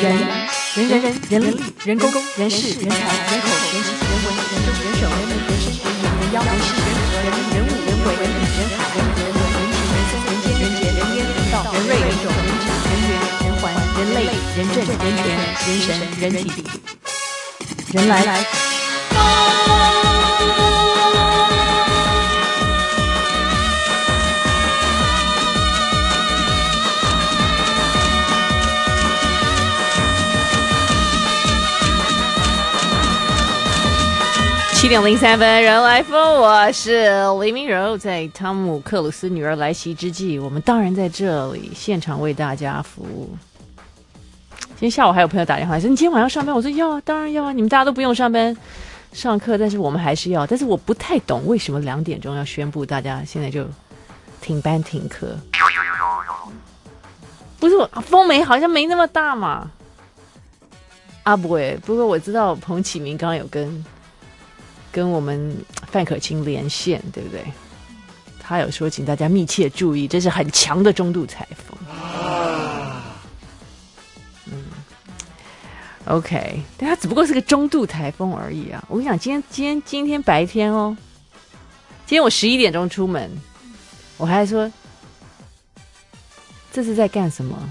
人力、人工、人事、人才、人口、人情、人文、人政、人手、人民、人生、人言、人妖、人事、人和、人物、人为、人理、人海、人和、人文、人情、人松、人间、人杰、人烟、人道、人瑞、人种、人质、人缘、人环、人类、人政、人权、人神、人体、人来。7:03，人来疯，我是黎明柔。在汤姆克鲁斯女儿来袭之际，我们当然在这里现场为大家服务。今天下午还有朋友打电话说：“你今天晚上上班？”我说：“要啊，当然要啊，你们大家都不用上班上课，但是我们还是要。但是我不太懂为什么2点钟要宣布大家现在就停班停课。不是风好像没那么大嘛？啊不会，不过我知道彭启明刚刚有跟我们范可清连线，对不对？他有说请大家密切注意，这是很强的中度台风。OK， 但它只不过是个中度台风而已啊！我跟你讲，今天白天哦，今天我11点钟出门，我还说这是在干什么？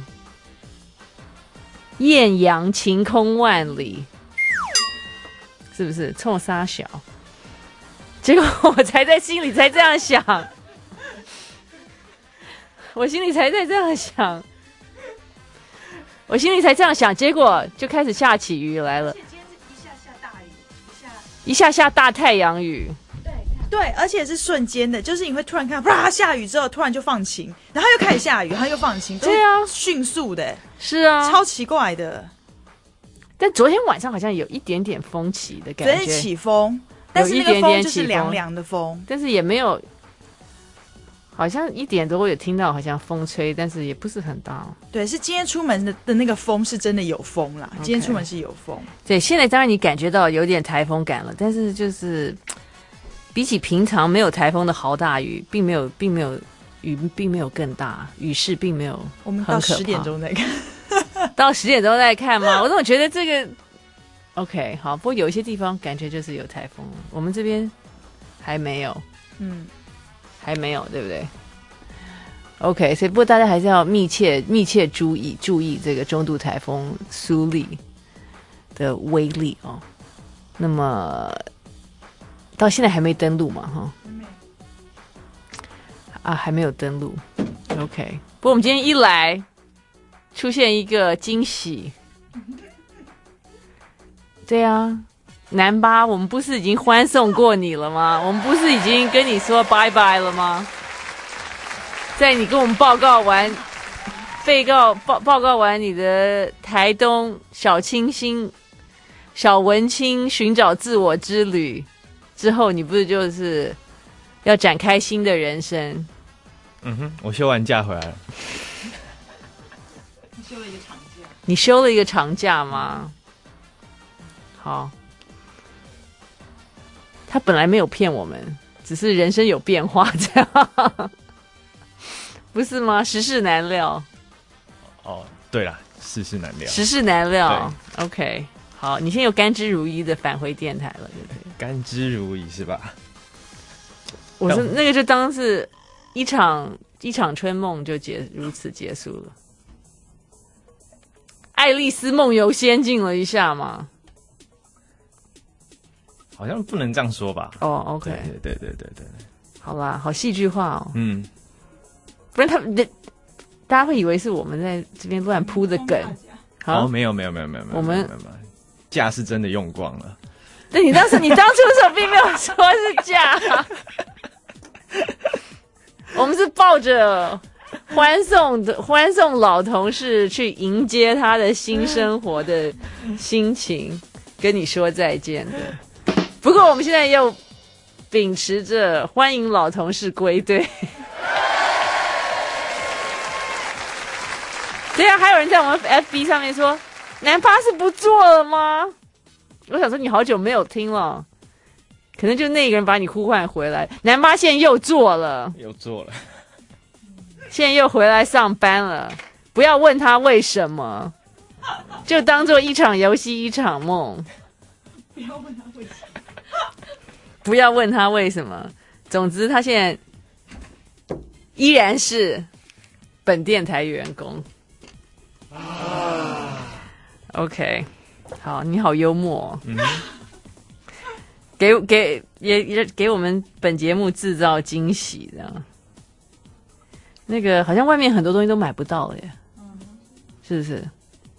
艳阳晴空万里，是不是冲杀小？结果我才在心里才这样想，我心里才这样想，结果就开始下起雨来了。 而且今天是一下下大雨， 一下下大太阳雨。 对，而且是瞬间的，就是你会突然看到啪下雨之后，突然就放晴，然后又开始下雨，然后又放晴， 对啊， 迅速的， 是啊， 超奇怪的。 但昨天晚上好像有一点点风起的感觉， 昨天起风，但是那个风就是凉凉的风， 但是也没有，好像1点多我有听到好像风吹，但是也不是很大。 对，是今天出门的那个风是真的有风啦， 今天出门是有风。 对，现在当然你感觉到有点台风感了，但是就是比起平常没有台风的豪大雨，并没有雨并没有更大，雨势并没有很可怕。 我们到10点钟再看。 到10点钟再看吗？我总觉得这个 OK 好，不过有一些地方感觉就是有台风了，我们这边还没有，还没有，对不对 ？OK， 所以不过大家还是要密切注意这个中度台风苏力的威力哦。那么到现在还没登陆嘛？哈，啊，还没有登陆。OK， 不过我们今天一来。出现一个惊喜，对啊，南巴，我们不是已经欢送过你了吗？我们不是已经跟你说拜拜了吗？在你跟我们报告完你的台东小清新、小文青寻找自我之旅之后，你不是就是要展开新的人生？ 我休完假回来了。 你休了一个长假吗？好，他本来没有骗我们，只是人生有变化，这样不是吗？世事难料。 哦，对啦，世事难料。 世事难料。OK， 好，你现在有甘之如饴的返回电台了，对不对？ 甘之如饴是吧？ 我说那个就当是一场春梦就如此结束了。爱丽丝梦游仙境了一下嘛？ 好像不能这样说吧？ 哦 ，OK， 对， 好啦，好戏剧化哦。不然大家会以为是我们在这边乱铺的梗。 哦，没有，我们假是真的用光了。 对，你当初的时候并没有说是假，我们是抱着欢送老同事去迎接他的新生活的心情跟你说再见的。不过我们现在又秉持着欢迎老同事归队。对啊，还有人在我们 FB 上面说南巴是不做了吗？我想说你好久没有听了，可能就那个人把你呼唤回来。南巴现在又做了，现在又回来上班了，不要问他为什么。 就当做一场游戏，一场梦。 不要问他为什么。 不要问他为什么。总之，他现在依然是本电台员工。OK， 好，你好幽默、也给我们本节目制造惊喜，这样。那个好像外面很多东西都买不到了耶，是不是？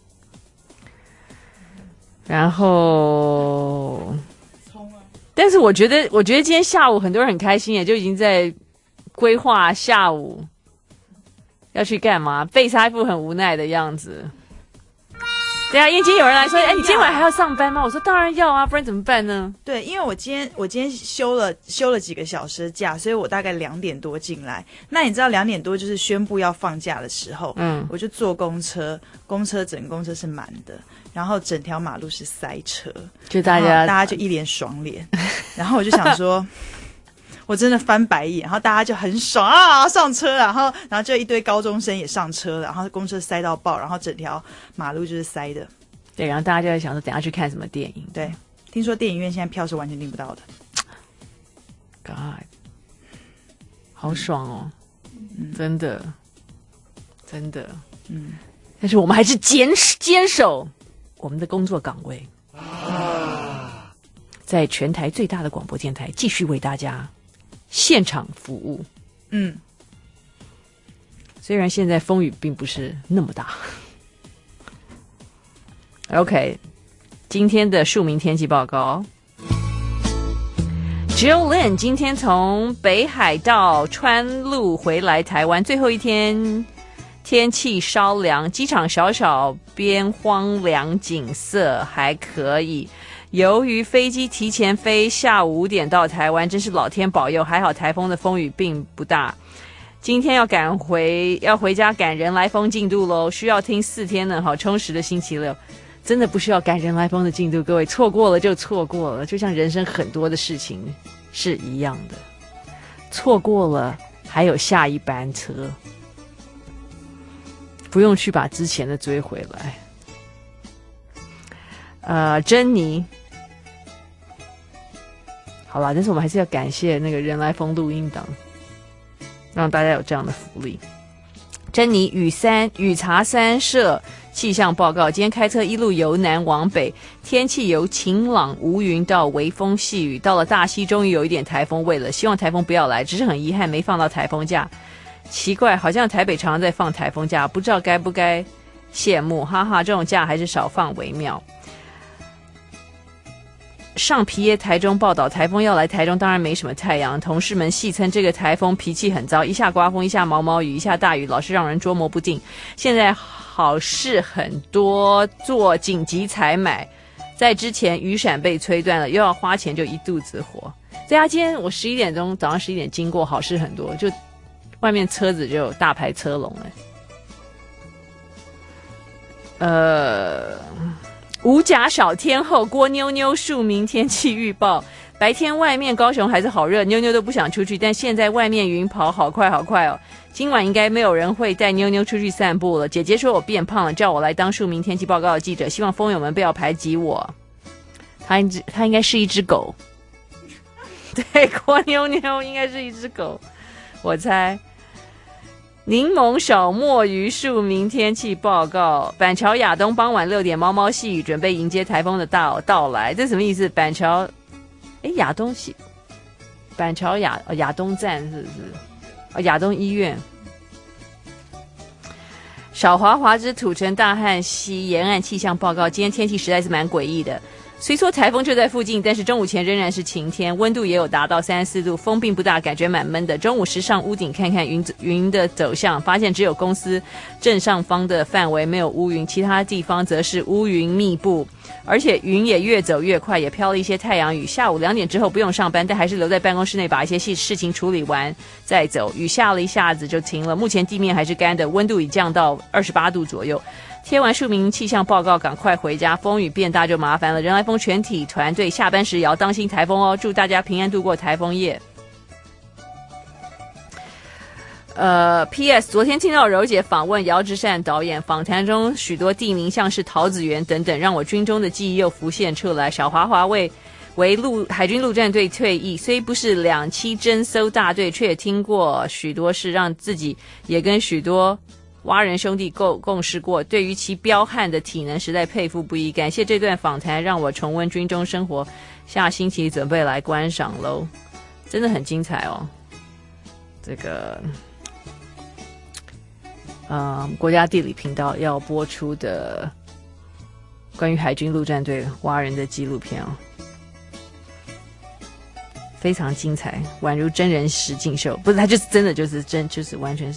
然后。但是我觉得今天下午很多人很开心耶，就已经在规划下午要去干嘛。贝莎一副很无奈的样子。对啊，因为今天有人来说，你今天晚上还要上班吗？我说当然要啊，不然怎么办呢？ 对，因为我今天休了几个小时的假，所以我大概2点多进来。那你知道2点多就是宣布要放假的时候，我就坐公车，整个公车是满的。然后整条马路是塞车， 就大家就一脸爽脸，然后我就想说，我真的翻白眼，然后大家就很爽啊，上车，然后就一堆高中生也上车了，然后公车塞到爆，然后整条马路就是塞的。 对，然后大家就在想说，等一下去看什么电影？ 对，听说电影院现在票是完全订不到的。 God， 好爽哦，真的，但是我们还是坚守我们的工作岗位，在全台最大的广播电台继续为大家现场服务。虽然现在风雨并不是那么大。OK， 今天的庶民天气报告。Jill Lynn 今天从北海道川路回来台湾，最后一天。天气稍凉，机场少少边荒凉，景色还可以。由于飞机提前飞，下午5点到台湾，真是老天保佑，还好台风的风雨并不大。今天要回家赶人来疯进度咯，需要听4天呢，好充实的星期六。真的不需要赶人来疯的进度，各位错过了就错过了，就像人生很多的事情是一样的，错过了还有下一班车。不用去把之前的追回来。珍妮，好啦，但是我们还是要感谢那个人来疯录音档，让大家有这样的福利。珍妮雨茶3社气象报告，今天开车一路由南往北，天气由晴朗无云到微风细雨，到了大溪终于有一点台风味了，希望台风不要来，只是很遗憾没放到台风假。奇怪，好像台北常常在放台风假，不知道该不该羡慕，哈哈，这种假还是少放为妙。上皮耶台中报道，台风要来台中，当然没什么太阳，同事们戏称这个台风脾气很糟，一下刮风，一下毛毛雨，一下大雨，老是让人捉摸不定。现在好事很多，做紧急采买，在之前雨伞被吹断了，又要花钱，就一肚子火。对啊，今天我早上11点经过，好事很多，就外面车子就有大排车龙五甲小天后郭妞妞庶民天气预报，白天外面高雄还是好热，妞妞都不想出去，但现在外面云跑好快哦，今晚应该没有人会带妞妞出去散步了。姐姐说我变胖了，叫我来当庶民天气报告的记者，希望风友们不要排挤我。她应该是一只狗。对，郭妞妞应该是一只狗，我猜。柠檬小墨鱼庶民天气报告，板桥亚东傍晚6点毛毛细雨，准备迎接台风的到来。这什么意思？板桥亚东板桥亚东站是不是？亚东医院。小华华之土城大汉溪沿岸气象报告，今天天气实在是蛮诡异的。虽说台风就在附近，但是中午前仍然是晴天，温度也有达到34度，风并不大，感觉蛮闷的。中午时上屋顶看看云的走向，发现只有公司正上方的范围没有乌云，其他地方则是乌云密布，而且云也越走越快，也飘了一些太阳雨。下午2点之后不用上班，但还是留在办公室内把一些事情处理完再走。雨下了一下子就停了，目前地面还是干的，温度已降到28度左右。贴完庶民气象报告，赶快回家，风雨变大就麻烦了。人来疯全体团队下班时也要当心台风哦，祝大家平安度过台风夜。 PS 昨天听到柔姐访问姚直善导演，访谈中许多地名像是桃子园等等，让我军中的记忆又浮现出来。小华华为海军陆战队退役，虽不是2栖侦搜大队，却也听过许多事，让自己也跟许多蛙人兄弟共事过，对于其彪悍的体能实在佩服不已。感谢这段访谈，让我重温军中生活，下星期准备来观赏咯，真的很精彩哦。这个国家地理频道要播出的关于海军陆战队蛙人的纪录片哦，非常精彩，宛如真人实境秀。不是，他就是真的就是完全是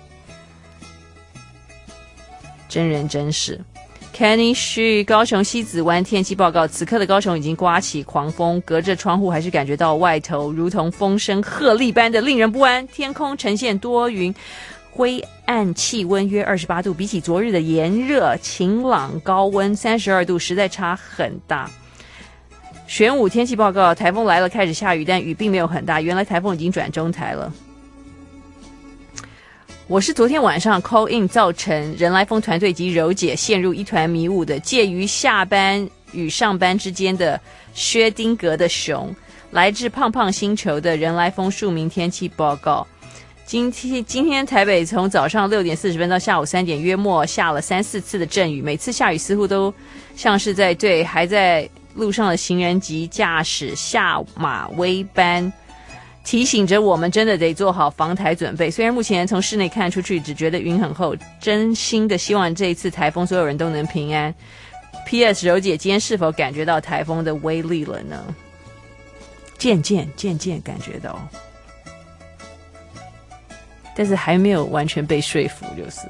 真人真事。Kenny 是高雄西子湾天气报告，此刻的高雄已经刮起狂风，隔着窗户还是感觉到外头如同风声鹤唳般的令人不安。天空呈现多云灰暗，气温约28度，比起昨日的炎热晴朗高温32度实在差很大。玄武天气报告，台风来了，开始下雨，但雨并没有很大，原来台风已经转中台了。我是昨天晚上 call in 造成人来疯团队及柔姐陷入一团迷雾的，介于下班与上班之间的薛丁格的熊，来自胖胖星球的人来疯庶民天气报告。今天台北从早上6点40分到下午3点约莫下了3-4次的阵雨，每次下雨似乎都像是在对还在路上的行人及驾驶下马威般，提醒着我们真的得做好防台准备。虽然目前从室内看出去只觉得云很厚，真心的希望这一次台风所有人都能平安。 PS 柔姐今天是否感觉到台风的威力了呢？渐渐感觉到，但是还没有完全被说服就是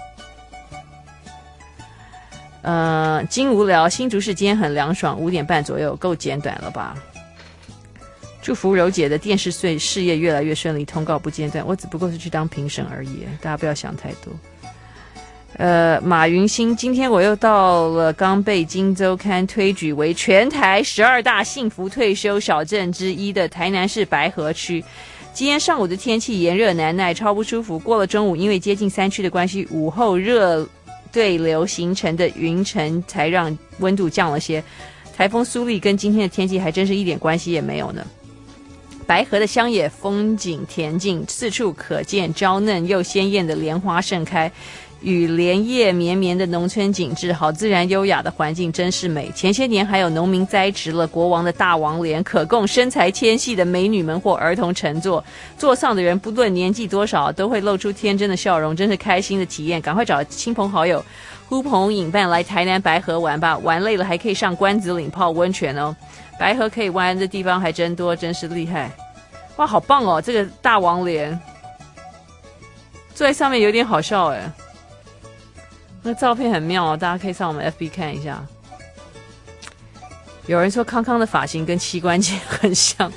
金无聊，新竹市今天很凉爽，5点半左右，够简短了吧？祝福柔姐的电视事业越来越顺利，通告不间断。我只不过是去当评审而已，大家不要想太多。马云兴，今天我又到了刚被金周刊推举为全台12大幸福退休小镇之一的台南市白河区。今天上午的天气炎热难耐，超不舒服。过了中午，因为接近山区的关系，午后热对流形成的云层才让温度降了些。台风苏力跟今天的天气还真是一点关系也没有呢。白河的乡野风景恬静，四处可见娇嫩又鲜艳的莲花盛开，与莲叶绵绵的农村景致，好自然优雅的环境真是美。前些年还有农民栽植了国王的大王莲，可供身材纤细的美女们或儿童乘坐，座上的人不论年纪多少都会露出天真的笑容，真是开心的体验。赶快找亲朋好友呼朋引伴来台南白河玩吧，玩累了还可以上关子岭泡温泉哦。白河可以玩的地方还真多，真是厉害。哇，好棒哦，这个大王莲坐在上面有点好笑哎，那照片很妙哦，大家可以上我们 FB 看一下。有人说康康的发型跟膝关节很像。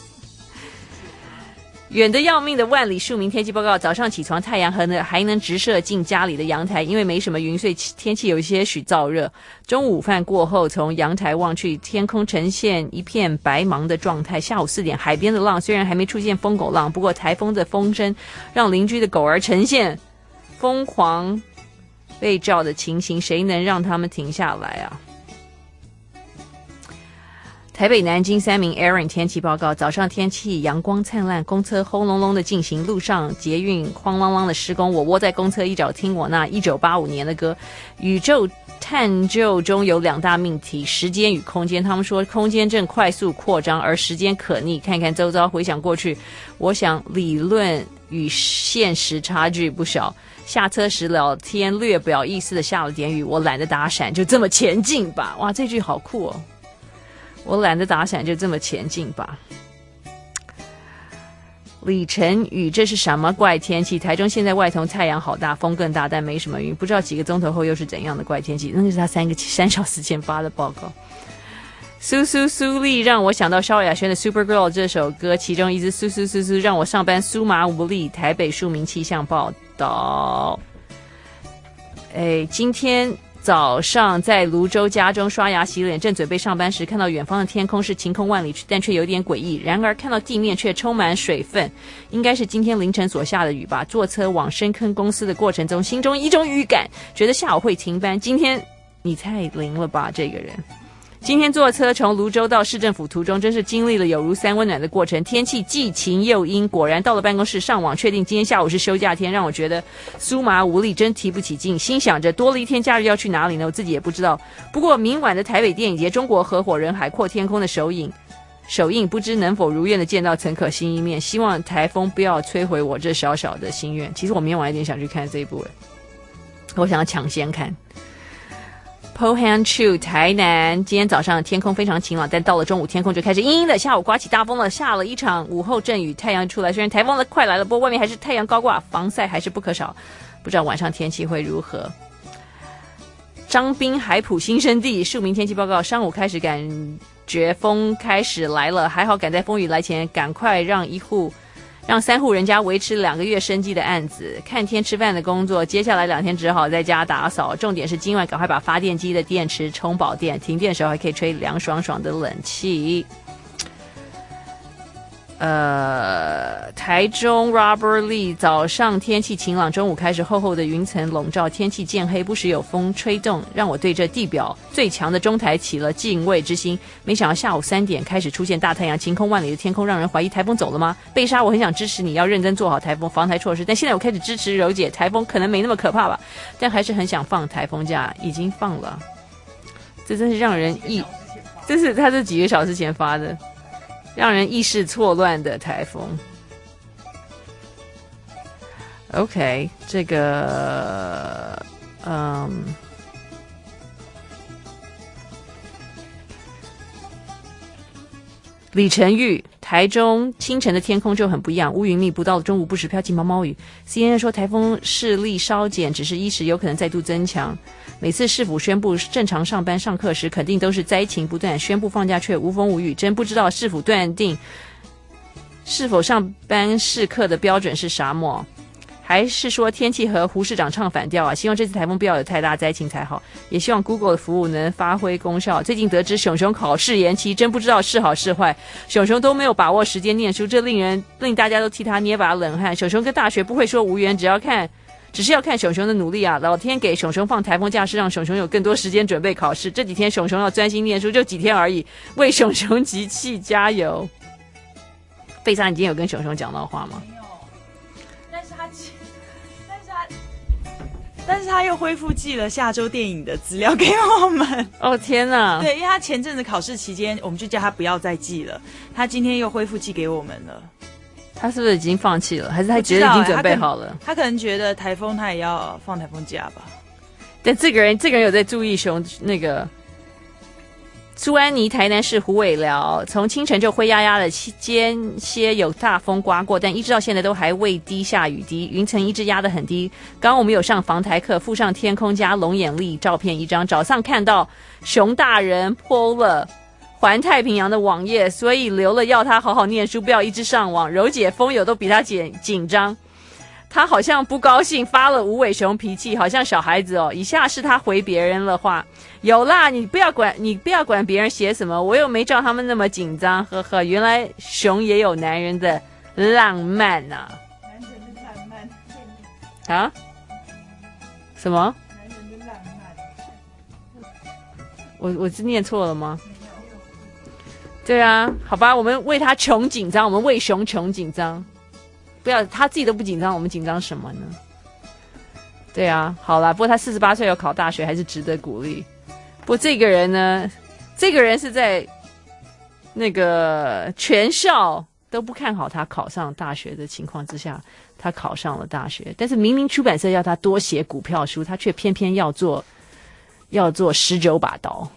远得要命的万里庶民天气报告，早上起床太阳还能直射进家里的阳台，因为没什么云，所以天气有些许燥热。中午午饭过后，从阳台望去，天空呈现一片白茫的状态。下午4点，海边的浪虽然还没出现疯狗浪，不过台风的风声让邻居的狗儿呈现疯狂被叫的情形，谁能让他们停下来啊？台北南京3名 Aaron 天气报告，早上天气阳光灿烂，公车轰隆隆的进行，路上捷运哐啷啷的施工，我窝在公车一角听我那1985年的歌。宇宙探究中有2大命题，时间与空间，他们说空间正快速扩张，而时间可逆。看看周遭，回想过去，我想理论与现实差距不小。下车时聊天略表意思的下了点雨，我懒得打伞，就这么前进吧。哇，这句好酷哦，我懒得打伞，就这么前进吧。李晨宇，这是什么怪天气？台中现在外头太阳好大，风更大，但没什么云，不知道几个钟头后又是怎样的怪天气。那就是他3小时前发的报告。苏丽让我想到萧亚轩的 Supergirl 这首歌，其中一支苏让我上班酥麻无力。台北庶民气象报道。今天早上在泸州家中刷牙洗脸，正准备上班时，看到远方的天空是晴空万里，但却有点诡异。然而看到地面却充满水分，应该是今天凌晨所下的雨吧。坐车往深坑公司的过程中，心中一种预感，觉得下午会停班。今天你太灵了吧，这个人。今天坐车从泸州到市政府途中，真是经历了有如三温暖的过程。天气既晴又阴，果然到了办公室上网确定今天下午是休假天，让我觉得酥麻无力，真提不起劲。心想着多了一天假日要去哪里呢？我自己也不知道。不过明晚的台北电影节中国合伙人海阔天空的首映，不知能否如愿的见到陈可辛一面。希望台风不要摧毁我这小小的心愿。其实我明天晚一点想去看这一部，我想要抢先看。Pohang Chu 台南，今天早上天空非常晴朗，但到了中午天空就开始阴阴的，下午刮起大风了，下了一场午后阵雨，太阳出来，虽然台风快来了，不过外面还是太阳高挂，防晒还是不可少，不知道晚上天气会如何。彰滨海埔新生地庶民天气报告，上午开始感觉风开始来了，还好赶在风雨来前赶快让3户人家维持2个月生计的案子，看天吃饭的工作，接下来2天只好在家打扫。重点是今晚赶快把发电机的电池充饱电，停电的时候还可以吹凉爽爽的冷气。台中 Robert Lee 早上天气晴朗，中午开始厚厚的云层笼罩，天气渐黑，不时有风吹动，让我对这地表最强的中台起了敬畏之心。没想到下午3点开始出现大太阳，晴空万里的天空让人怀疑台风走了吗？贝莎，我很想支持你要认真做好台风防台措施，但现在我开始支持柔姐，台风可能没那么可怕吧，但还是很想放台风假，已经放了。这真是让人这是他这几个小时前发的，让人意识错乱的台风。OK， 这个李晨玉，台中清晨的天空就很不一样，乌云密布，到了中午不时飘起毛毛雨。CNN 说台风势力稍减，只是一时有可能再度增强。每次市府宣布正常上班上课时，肯定都是灾情不断，宣布放假却无风无雨，真不知道市府断定是否上班试课的标准是啥么？还是说天气和胡市长唱反调啊？希望这次台风不要有太大灾情才好，也希望 Google 的服务能发挥功效。最近得知熊熊考试延期，真不知道是好是坏。熊熊都没有把握时间念书，这令大家都替他捏把冷汗。熊熊跟大学不会说无缘，只是要看熊熊的努力啊！老天给熊熊放台风假是让熊熊有更多时间准备考试。这几天熊熊要专心念书，就几天而已，为熊熊集气加油。贝莎，你今天有跟熊熊讲到话吗？ 但是他又恢复寄了下周电影的资料给我们。 哦天哪！ 对，因为他前阵子考试期间，我们就叫他不要再寄了。他今天又恢复寄给我们了。 他是不是已经放弃了？还是他觉得已经准备好了？ 他可能觉得台风他也要放台风假吧。 但这个人有在注意苏安妮台南市虎尾寮，从清晨就灰压压的，间歇有大风刮过，但一直到现在都还未滴下雨滴，云层一直压得很低。刚刚我们有上防台课，附上天空加龙眼力照片一张，早上看到熊大人 po 了环太平洋的网页，所以留了要他好好念书，不要一直上网。柔姐风友都比他紧张，他好像不高兴，发了无尾熊脾气，好像小孩子哦。以下是他回别人的话：有啦，你不要管别人写什么，我又没照他们那么紧张，呵呵。原来熊也有男人的浪漫啊！ 男人的浪漫啊？什么？ 男人的浪漫？我是念错了吗？对啊，好吧，我们为他穷紧张，我们为熊穷紧张。不要，他自己都不紧张，我们紧张什么呢？对啊，好啦，不过他48岁有考大学，还是值得鼓励。不过这个人呢，是在那个全校都不看好他考上大学的情况之下，他考上了大学。但是明明出版社要他多写股票书，他却偏偏要做19把刀。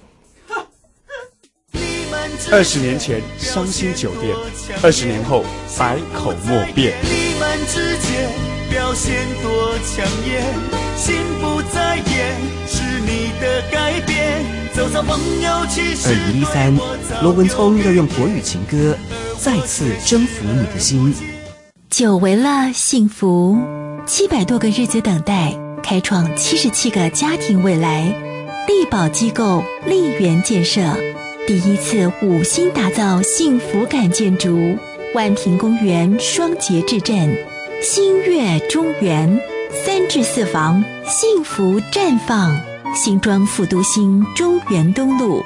20年前伤心酒店，20年后百口莫辩。你们之间表现多抢眼，心不在焉，是你的改变。走走朋友其实2013，罗文聪要用国语情歌再次征服你的心。 久违了幸福，700多个日子等待，开创77个家庭未来。 地保机构丽园建设，第一次5星打造幸福感建筑，万平公园双节置镇，新月中园3至4房，幸福绽放。新庄副都心中原东路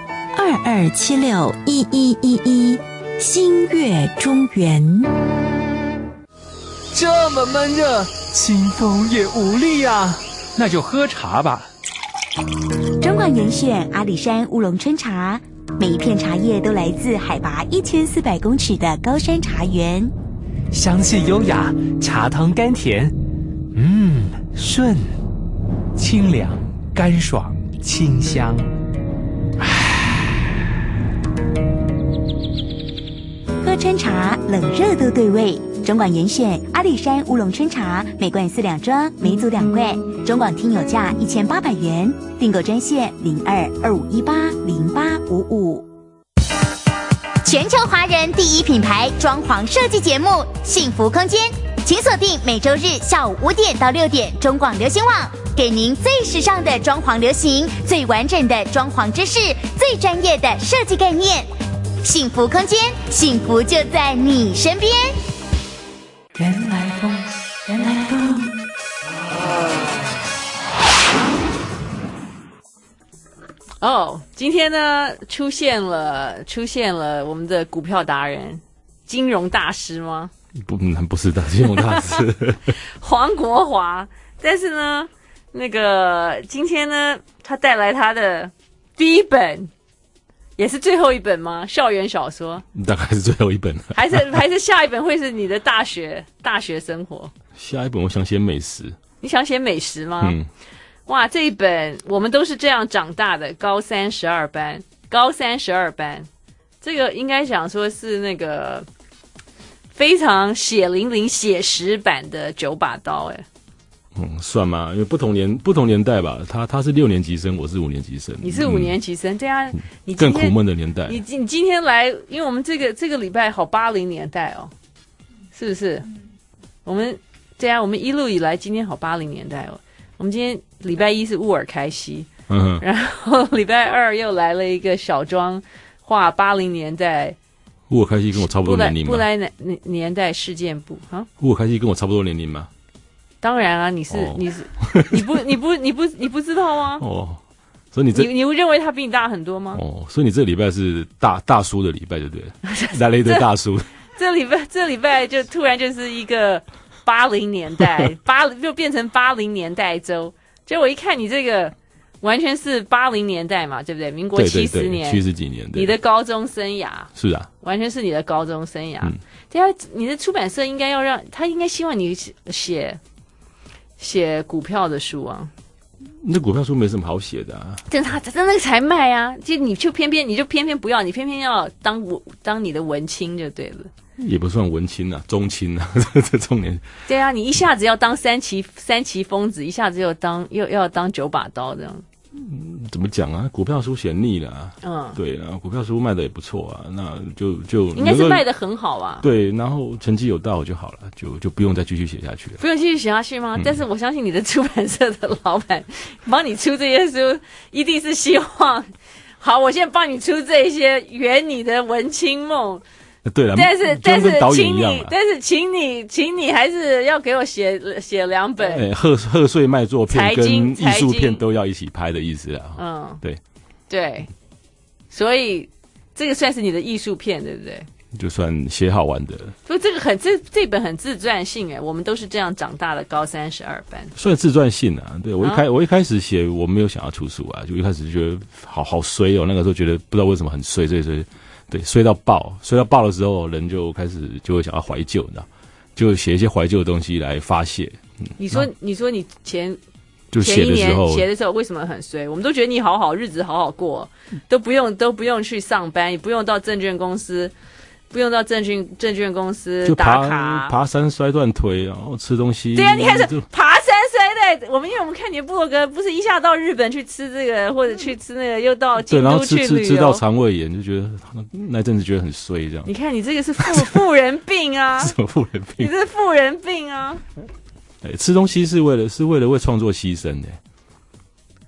22761111，新月中园。 这么闷热，清风也无力啊，那就喝茶吧。 中广严选阿里山乌龙春茶，每一片茶叶都来自海拔1400公尺的高山茶园， 香气优雅，茶汤甘甜，顺，清凉，干爽，清香。 喝春茶，冷热都对味。中广严选阿里山乌龙春茶，每罐4两装，每组2罐。中广听友价1800元，订购专线0225180855。全球华人第一品牌装潢设计节目《幸福空间》，请锁定每周日下午5点到6点，中广流行网，给您最时尚的装潢流行，最完整的装潢知识，最专业的设计概念。幸福空间，幸福就在你身边。 人来疯，人来疯。 今天呢出现了我们的股票达人、金融大师吗？ 不是的，金融大师黄国华。但是呢，那个今天呢，他带来他的第一本。也是最后一本吗？校园小说大概是最后一本了， 还是下一本会是你的大学生活？ 下一本我想写美食。 你想写美食吗？哇，这一本我们都是这样长大的，高三12班，这个应该讲说是那个非常血淋淋写实版的9把刀算吗？因为不同年代吧，他是6年级生，我是5年级生。 你是5年级生，对啊，你更苦闷的年代。 你今天来，因为我们这个礼拜好80年代哦，是不是？我们对啊，我们一路以来今天好80年代哦。我们今天礼拜1是乌尔开西，然后礼拜2又来了一个小庄画80年代。 乌尔开西跟我差不多年龄吗？ 布莱年代事件簿啊。 乌尔开西跟我差不多年龄吗？ 当然啊，你不知道吗？ 所以你认为他比你大很多吗？ 所以你这礼拜是大叔的礼拜，对不对？来了一堆大叔。 这礼拜就突然就是一个80年代，就变成80年代周。结果我一看你这个完全是80年代嘛，对不对？民国70年 ，70几年， 你的高中生涯是啊， 完全是你的高中生涯。对啊，你的出版社应该希望你写股票的书啊。 那股票书没什么好写的啊， 但他那个才卖啊，就你偏偏不要，你偏偏要当你的文青就对了。 也不算文青啊，中青啊，这重点。 对啊，你一下子要当三旗疯子，一下子又要当9把刀这样。 怎么讲啊？股票书写腻了啊。对啊，股票书卖的也不错啊，那就应该是卖的很好啊。 对，然后成绩有到就好了，就不用再继续写下去了。 不用继续写下去吗？但是我相信你的出版社的老板帮你出这些书，一定是希望，好，我现在帮你出这些圆你的文青梦。 对了， 但是请你还是要给我写2本。 贺岁卖作片跟艺术片都要一起拍的意思啊。 对，所以这个算是你的艺术片，对不对？ 就算写好玩的。 所以这本很自传性我们都是这样长大的，高三12班。 算自传性啊。对，我一开始写我没有想要出书啊，就一开始觉得好衰哦，那个时候觉得不知道为什么很衰，所以。对，衰到爆的时候，人就开始就会想要怀旧，你知道，就写一些怀旧的东西来发泄。你说你前一年写的时候为什么很衰？我们都觉得你日子好好过，都不用去上班，也不用到证券公司， 就打卡， 爬山摔断腿，然后吃东西。 对啊，你开始爬山摔断，因为我们看你的部落格，不是一下到日本去吃这个，或者去吃那个，又到京都去旅游， 对，然后吃到肠胃炎，就觉得那阵子觉得很衰，这样。 你看你这个是富人病啊！ 什么富人病？ 你这是富人病啊！ 吃东西是为了为创作牺牲的。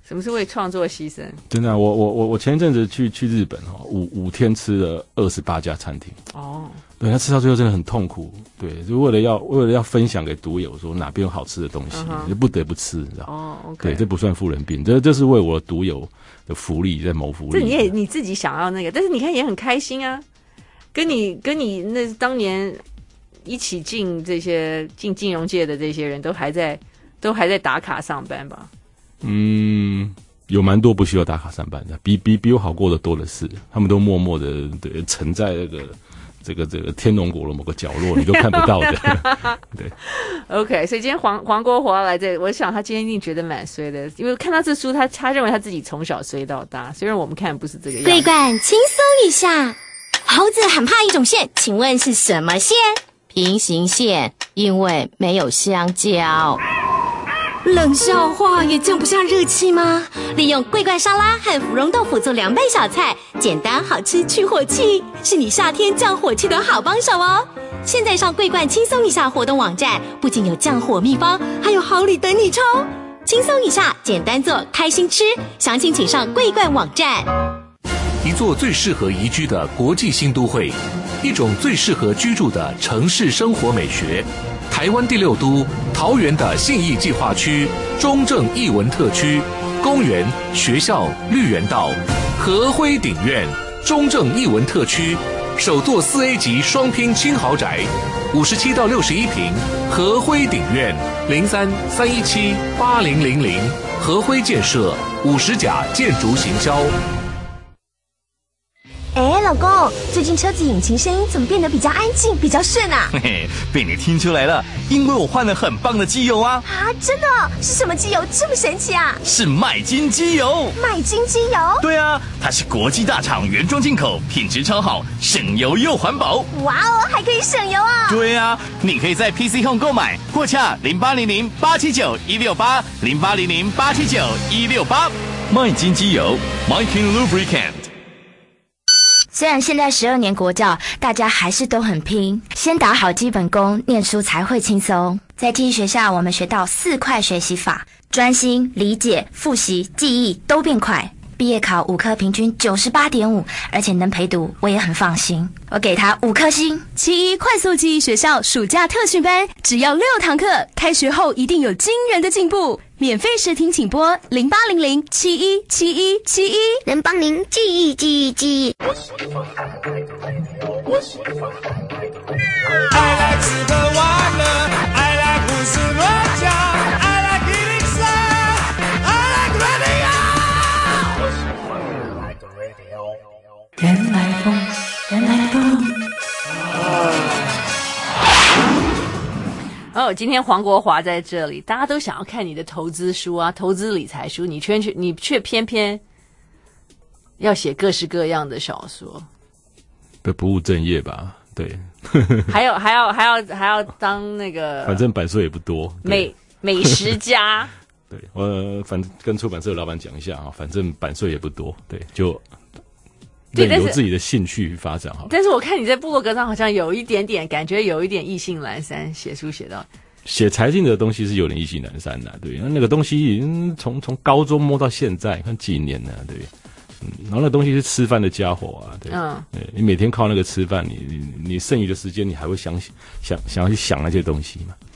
什么是为创作牺牲？ 真的、啊，我前一阵子去日本5天吃了28家餐厅。哦，对，那吃到最后真的很痛苦。对，就为了要分享给读友说哪边有好吃的东西，就不得不吃，你知道？哦 ，OK， 对，这不算富人病，这是为我的读友的福利在谋福利。 这你自己想要那个，但是你看也很开心啊，跟你那当年一起进金融界的这些人都还在打卡上班吧？ 有蛮多不需要打卡上班的，比我好过的多的是，他们都默默的沉在这个天龙国的某个角落，你都看不到的。对 ，OK， 所以今天黄国华来这，我想他今天一定觉得蛮衰的，因为看到这书，他认为他自己从小衰到大，虽然我们看不是这个样子。 桂冠轻松一下，猴子很怕一种线，请问是什么线？平行线，因为没有香蕉。冷笑话也降不下热气吗？利用桂冠沙拉和芙蓉豆腐做凉拌小菜，简单好吃去火气，是你夏天降火气的好帮手哦。现在上桂冠轻松一下活动网站，不仅有降火秘方，还有好礼等你抽。轻松一下，简单做，开心吃，详情请上桂冠网站。 一座最适合宜居的国际新都会，一种最适合居住的城市生活美学。台湾第6都桃园的信义计划区中正艺文特区，公园、学校、绿园道、和辉鼎苑，中正艺文特区首座4A 级双拼轻豪宅，57到61坪，和辉鼎苑03-317-8000，和辉建设50甲建筑行销。 哎，老公，最近车子引擎声音怎么变得比较安静，比较顺啊？ 嘿嘿，被你听出来了，因为我换了很棒的机油啊！ 啊，真的？是什么机油这么神奇啊？ 是麦金机油。 麦金机油？ 对啊，它是国际大厂原装进口，品质超好，省油又环保。 哇哦，还可以省油啊！ 对啊，你可以在 PC Home 购买，或洽0800-879-168，0800-879-168。麦金机油 ，Mykin Lubricant。 虽然现在12年国教，大家还是都很拼，先打好基本功，念书才会轻松。在T学校，我们学到4快学习法，专心、理解、复习、记忆都变快。毕业考5科平均98.5，而且能陪读，我也很放心。我给他5颗星。 71快速记忆学校暑假特训班，只要6堂课，开学后一定有惊人的进步。免费试听请拨0800717171， 能帮您记忆。 I like 吃喝玩乐 I like 胡思乱想 I like eating sad I like radio 原来风哦，今天黄国华在这里，大家都想要看你的投资书啊，投资理财书，你却偏偏要写各式各样的小说， 不务正业吧？对， 还要当那个， 反正版税也不多， 美食家。 对，反正跟出版社的老板讲一下啊，反正版税也不多，对，就任由自己的兴趣发展好了。 但是我看你在部落格上好像有一点点感觉，有一点意兴阑珊，写书写到写财经的东西是有点意兴阑珊的，对，那个东西从高中摸到现在，看几年了，对。然后那东西是吃饭的家伙啊，对，对，你每天靠那个吃饭，你剩余的时间你还会想要去想那些东西嘛？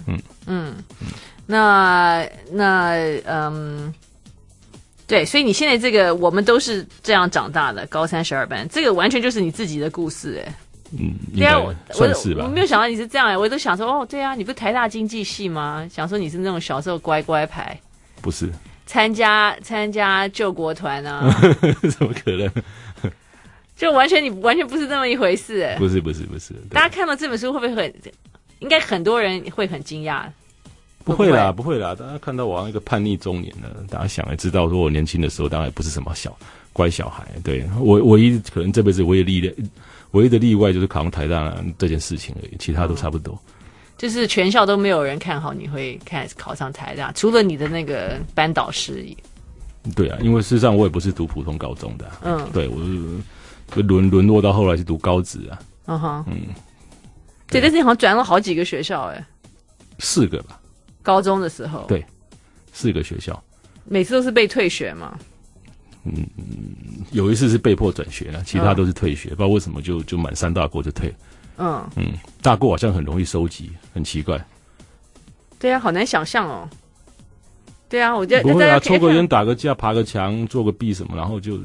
对，所以你现在这个我们都是这样长大的，高3 12班，这个完全就是你自己的故事哎。 应该算是吧。 我没有想到你是这样哎，我都想说哦，对啊，你不是台大经济系吗？想说你是那种小时候乖乖牌， 不是。 参加救国团啊？ 怎么可能？ 就你完全不是这么一回事哎。 不是。 大家看到这本书会不会应该很多人会很惊讶？ 不会啦。大家看到我那个叛逆中年了，大家想也知道，说我年轻的时候当然不是什么乖小孩。对，我唯一可能这辈子唯一的例外就是考上台大这件事情而已，其他都差不多。 就是全校都没有人看好你会考上台大，除了你的那个班导师。 对啊，因为事实上我也不是读普通高中的，对，我是沦落到后来是读高职啊。 对，但是你好像转了好几个学校，4 个吧。 高中的时候， 对，4个学校。 每次都是被退学嘛？ 有一次是被迫转学了，其他都是退学，不知道为什么就满3大过就退了。大过好像很容易收集，很奇怪。 对啊，好难想象哦。对啊，我觉得不会啊，抽个烟、打个架、爬个墙、做个壁什么，然后就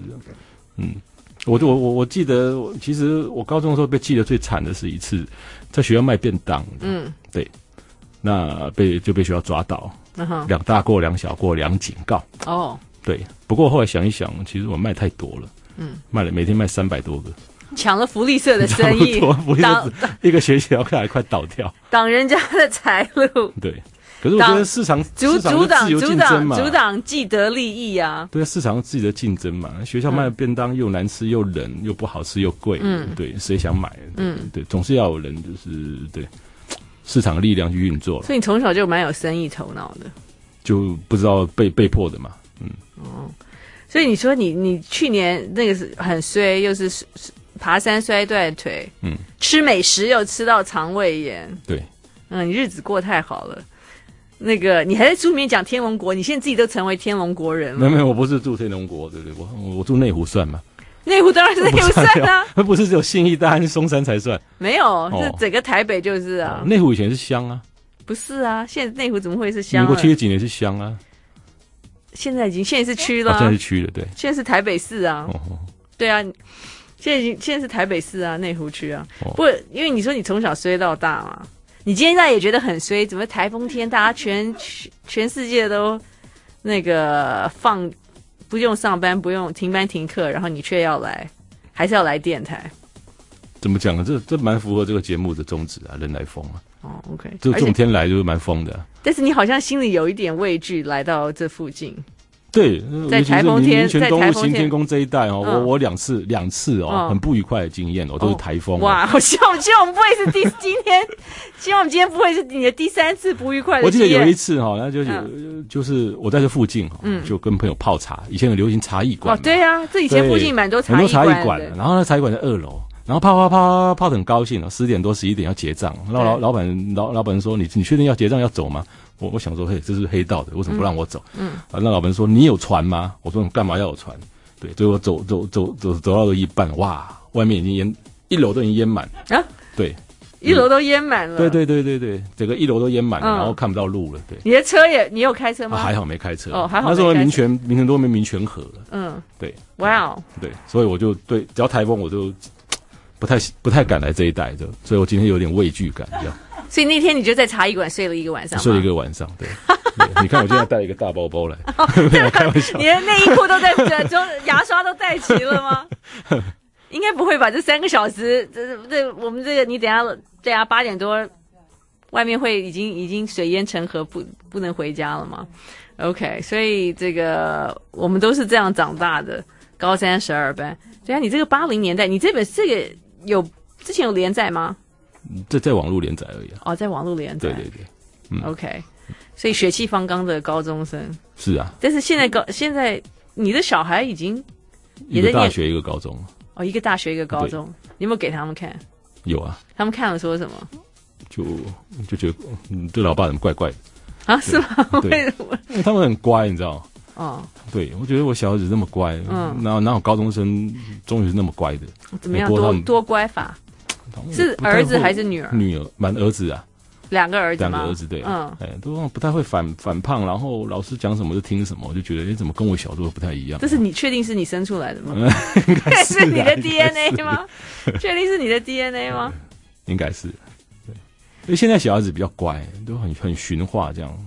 我记得，其实我高中的时候被记得最惨的是一次在学校卖便当。对，那被学校抓到，2大过2小过2警告。哦，对。不过后来想一想，其实我卖太多了，每天卖300多个。 抢了福利社的生意， 一个学期要看还快倒掉， 挡人家的财路。 对，可是我觉得市场自由竞争嘛， 阻挡既得利益啊。 对啊，市场自己的竞争嘛。学校卖的便当又难吃又冷又不好吃又贵，对，谁想买？对，总是要有人就是对市场力量去运作了。 所以你从小就蛮有生意头脑的， 就不知道被迫的嘛。 所以你说你去年那个是很衰，又是爬山摔断腿，吃美食又吃到肠胃炎， 对， 你日子过太好了。那个你还在书里面讲天龙国，你现在自己都成为天龙国人了。 没有，我不是住天龙国，对不对？我住内湖算吗？ 内湖当然是内湖算啊， 不是只有信义、大安、松山才算。 没有，是整个台北就是啊。 内湖以前是乡啊， 不是啊？现在内湖怎么会是乡？ 民国70几年是乡啊， 现在是区了， 现在是区了，对， 现在是台北市啊。对啊。现在是台北市啊，内湖区啊。不，因为你说你从小衰到大嘛，你今天也觉得很衰，怎么台风天大家全世界都那个不用上班，不用停班停课，然后你却要来，还是要来电台？怎么讲呢？这蛮符合这个节目的宗旨啊，人来疯啊。 OK， 就这种天来就是蛮疯的。 但是你好像心里有一点畏惧，来到这附近。 对， 在台风天， 在东吴行天宫这一带我两次很不愉快的经验都是台风。 哇，我希望我们不会是希望我们今天不会是你的第3次不愉快的经验。 我记得有一次那就是我在这附近就跟朋友泡茶，以前很流行茶艺馆。 对啊，这以前附近蛮多茶艺馆的。 然后那茶艺馆在2楼，然后泡得很高兴10点多11点要结账，然后老板说你确定要结账要走吗？我想说，这是黑道的，为什么不让我走？那老板说你有船吗？我说你干嘛要有船？对，所以我走到了一半，哇，外面已经1楼都已经淹满啊！对 ，1楼都淹满了。 对，整个1楼都淹满了，然后看不到路了。对， 你的车你有开车吗？ 还好没开车。 还好。 那时候民权都没民权河了。对。 哇哦。 对，所以我就对，只要台风我就不太敢来这一带的，所以我今天有点畏惧感，这样。 所以那天你就在茶艺馆睡了1个晚上吗？ 睡了1个晚上，对。你看我现在带了一个大包包来，开玩笑。 你的内衣裤都在这，牙刷都带齐了吗？应该不会吧？这3个小时，我们这个你等一下8点多，外面会已经水淹成河，不能回家了吗 ？OK， 所以这个我们都是这样长大的，高3 12班。对啊，你这个80年代，你这个之前有连载吗？ 在网络连载而已啊。 在网络连载。 对。 OK， 所以血气方刚的高中生。 是啊。 但是现在你的小孩已经也在念一个大学一个高中。 一个大学一个高中，你有没有给他们看？ 有啊。 他们看了说什么？ 就觉得这老爸怎么怪怪的啊？是吗？为什么？ 因为他们很乖，你知道吗？对，我觉得我小孩子那么乖，哪有高中生终于是那么乖的？ 怎么样？多乖法？是儿子还是女儿？ 女儿，儿子啊，2个儿子吗？2个儿子，对，都不太会反抗，然后老师讲什么就听什么，我就觉得怎么跟我小时候不太一样。 这是你确定是你生出来的吗？应该是你的 DNA 吗？确定是你的 DNA 吗？ 应该是，对，因为现在小孩子比较乖，都很驯化这样。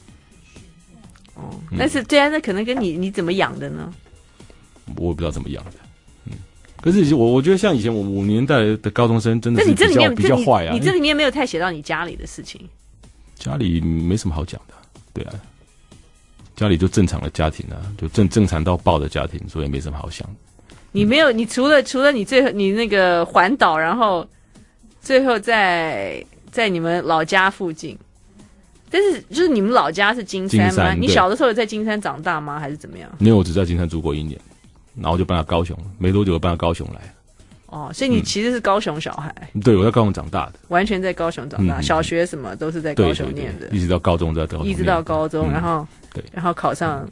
但是对啊，那可能跟你怎么养的呢？ 我也不知道怎么养的。可是我觉得像以前我5年代的高中生真的是比较坏啊。 你这里面没有太写到你家里的事情。 家里没什么好讲的，对啊，家里就正常的家庭啊，就正常到爆的家庭，所以没什么好想的。 你没有，你除了你那个环岛，然后最后在你们老家附近，但是就是你们老家是金山吗？你小的时候有在金山长大吗？还是怎么样？ 没有，我只在金山住过1年。然后就搬到高雄，没多久就搬到高雄来。 所以你其实是高雄小孩。 对，我在高雄长大的， 完全在高雄长大，小学什么都是在高雄念的， 一直到高中在高雄念， 一直到高中，然后考上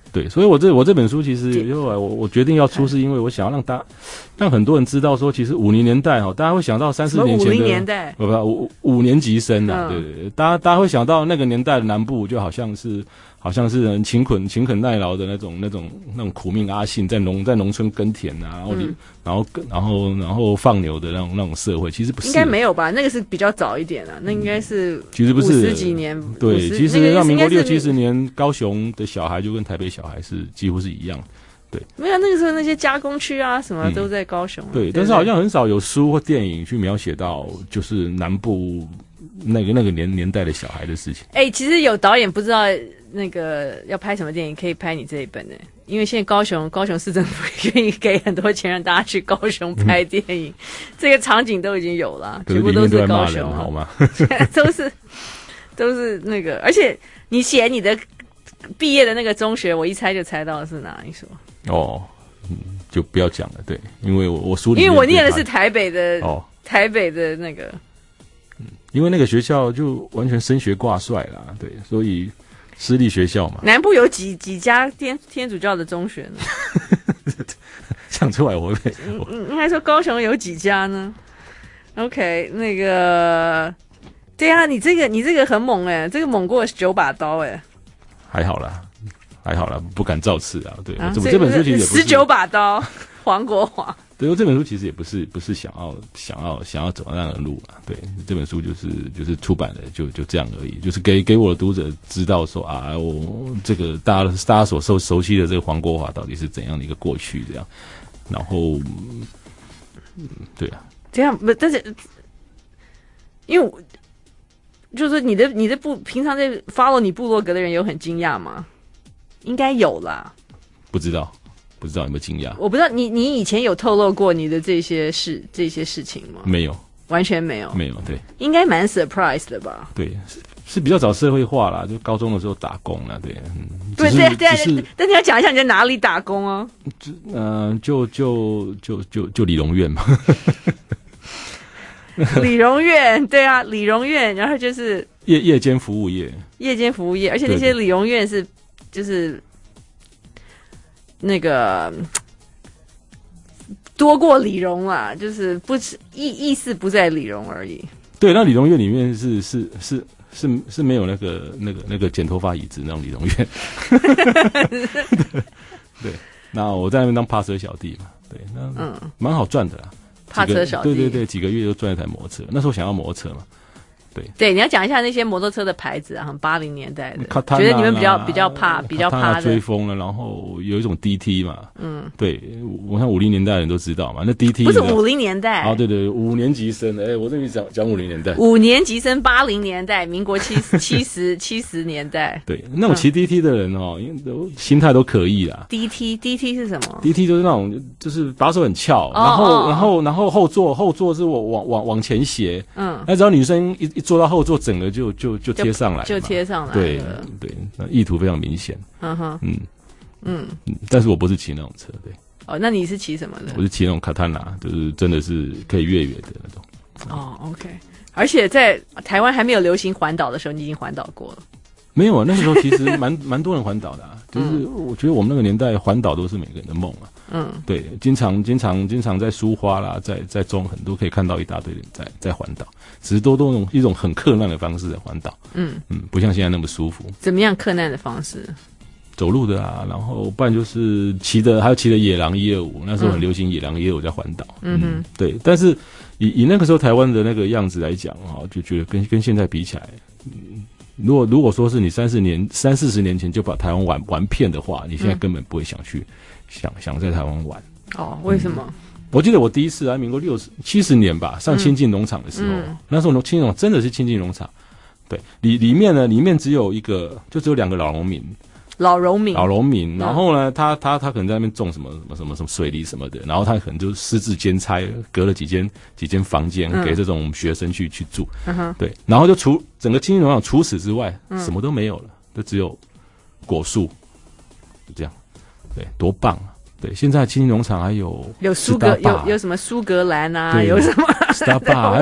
对，所以我这本书其实后来我决定要出，是因为我想要让很多人知道说，其实50年代大家会想到3-4年前的 50年代， 五年级生啊，对对对，大家会想到那个年代的南部就好像是人勤恳耐劳的那种苦命阿信在农村耕田啊，然后放牛的那种社会，其实不是， 应该没有吧？那个是比较早一点啊，那应该是其实不是 50几年， 对，其实到民国60-70年，高雄的小孩就跟台北小孩是几乎是一样，对，没有那个时候那些加工区啊什么都在高雄， 对，但是好像很少有书或电影去描写到就是南部那个年代的小孩的事情。 其实有导演不知道那个要拍什么电影，可以拍你这一本呢，因为现在高雄市政府愿意给很多钱让大家去高雄拍电影，这个场景都已经有了，全部都是高雄， 好吗？ 都是那个，而且你写你的毕业的那个中学，我一猜就猜到是哪一所。 哦，就不要讲了，对，因为我书里面， 因为我念的是台北的台北的那个， 因为那个学校就完全升学挂帅啦，对，所以私立学校嘛。 南部有几家天主教的中学呢？ 讲出来我会应该说高雄有几家呢 ？OK， 那个，对啊，你这个很猛这个猛过9把刀还好啦，不敢造次啊。对，这本书其实也不是 19把刀，黄国华。 对，我这本书其实也不是想要走那样的路啊。对，这本书就是出版的就这样而已，就是给我的读者知道说啊，我这个大家所熟悉的这个黄国华到底是怎样的一个过去这样。然后，对啊， 这样不，但是因为就是你的平常在 follow 你部落格的人有很惊讶吗？应该有啦。不知道有没有惊讶？ 我不知道你以前有透露过你的这些事情吗？ 没有， 完全没有。 没有，对， 应该蛮 surprise 的吧？对， 是比较早社会化啦，就高中的时候打工啦，对， 对，但你要讲一下你在哪里打工啊？ 就理容院嘛。 理容院，对啊，理容院，然后就是夜间服务业， 而且那些理容院是就是那个多过理容啦，就是不意思不在理容而已。 对，那理容院里面是没有那个剪头发椅子那种理容院。对，那我在那边当趴车小弟嘛，对，那蛮好赚的啦。 趴车小弟， 对，几个月就赚一台摩托车。那时候想要摩托车嘛， 对，你要讲一下那些摩托车的牌子啊，80年代的，觉得你们比较怕的追风了，然后有一种 DT 嘛，对，我看50年代的人都知道嘛，那 DT 不是50年代对5年级生，我这里讲50年代 ，5年级生80年代，民国70年代，对， 那种骑 DT 的人心态都可以啦。 DT 是什么 ？DT 就是那种就是把手很翘，然后后座是往前斜，那只要女生一坐到后座，整个就贴上来，对，那意图非常明显。但是我不是骑那种车，对。 那你是骑什么的？ 我是骑那种卡坦拿，就是真的是可以越野的那种。 OK。而且在台湾还没有流行环岛的时候，你已经环岛过了。 没有啊，那个时候其实蛮多人环岛的就是我觉得我们那个年代环岛都是每个人的梦对，经常在苏花啦，在中横都可以看到一大堆人在环岛，只是都用一种很克难的方式在环岛，不像现在那么舒服。 怎么样克难的方式？ 走路的啊，然后不然就是还有骑的野狼125，那时候很流行野狼125在环岛，对。但是以那个时候台湾的那个样子来讲就觉得跟现在比起来，如果说是你30-40年前就把台湾玩遍的话，你现在根本不会想在台湾玩。 为什么？ 我记得我第一次民国70年吧，上清境农场的时候，那时候清境农场真的是清境农场，对，里面只有2个老农民，然后呢，他可能在那边种什么水梨什么的，然后他可能就私自兼差，隔了几间房间给这种学生去住，对，然后就整个清境农场除此之外什么都没有了，就只有果树，就这样，对，多棒啊！对，现在清境农场还有苏格有什么苏格兰啊，有什么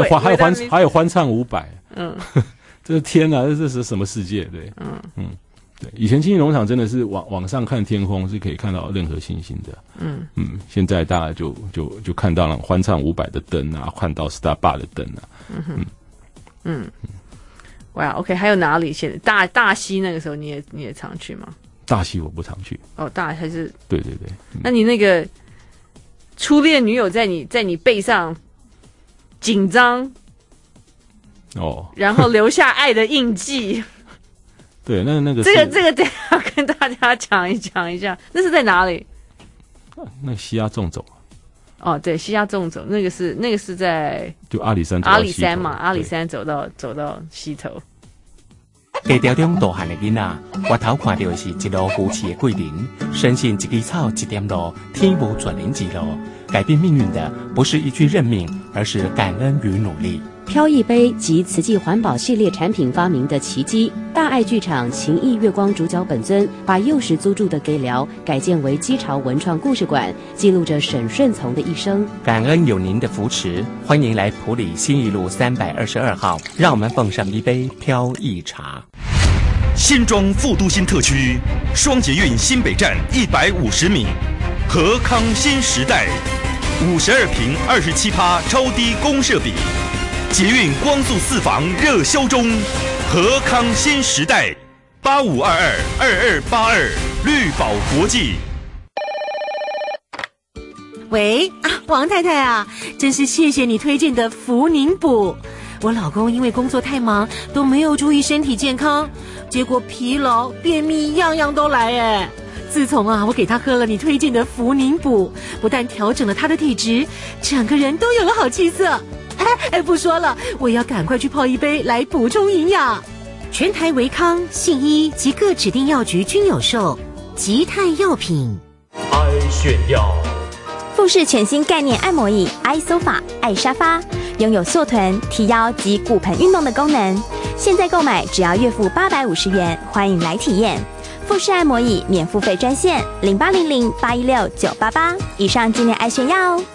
Starbucks， 还有欢唱500，这是天啊，这是什么世界？对， 对，以前经济农场真的是往上看天空是可以看到任何星星的。现在大家就看到了欢唱500的灯啊，看到 Starbucks 的灯啊。 哇 ，OK， 还有哪里？现在大溪那个时候你也常去吗？ 大溪我不常去。 哦，大还是对。 那你那个初恋女友在你背上紧张然后留下爱的印记。 对，那个这个等一下跟大家讲一下，那是在哪里？ 那个西亚纵走。 对，西亚纵走，那个是在就阿里山嘛，阿里山走到溪头。 地条中大汉的囡仔，我头看到的是一路扶持的桂林，深信一枝草一点露，天无绝人之路。改变命运的不是一句认命，而是感恩与努力。 飘逸杯及慈济环保系列产品发明的奇迹，大爱剧场情谊月光主角本尊把幼时租住的给寮改建为基潮文创故事馆，记录着沈顺从的一生。 感恩有您的扶持，欢迎来埔里新义路322号，让我们奉上一杯飘逸茶。 新庄副都心特区，双捷运新北站150米，和康新时代，52坪27%超低公设比。捷运光速4房热销中，和康新时代85222282绿宝国际。 喂王太太啊，真是谢谢你推荐的福宁补。我老公因为工作太忙，都没有注意身体健康，结果疲劳、便秘样样都来哎。自从我给他喝了你推荐的福宁补，不但调整了他的体质，整个人都有了好气色。不说了，我要赶快去泡一杯来补充营养。全台维康、信医及各指定药局均有售。吉泰药品。 爱炫耀。 富士全新概念按摩椅 iSofa 爱沙发，拥有塑臀、提腰及骨盆运动的功能。现在购买只要月付850元，欢迎来体验。富士按摩椅免付费专线0800816988，以上纪念爱炫耀哦。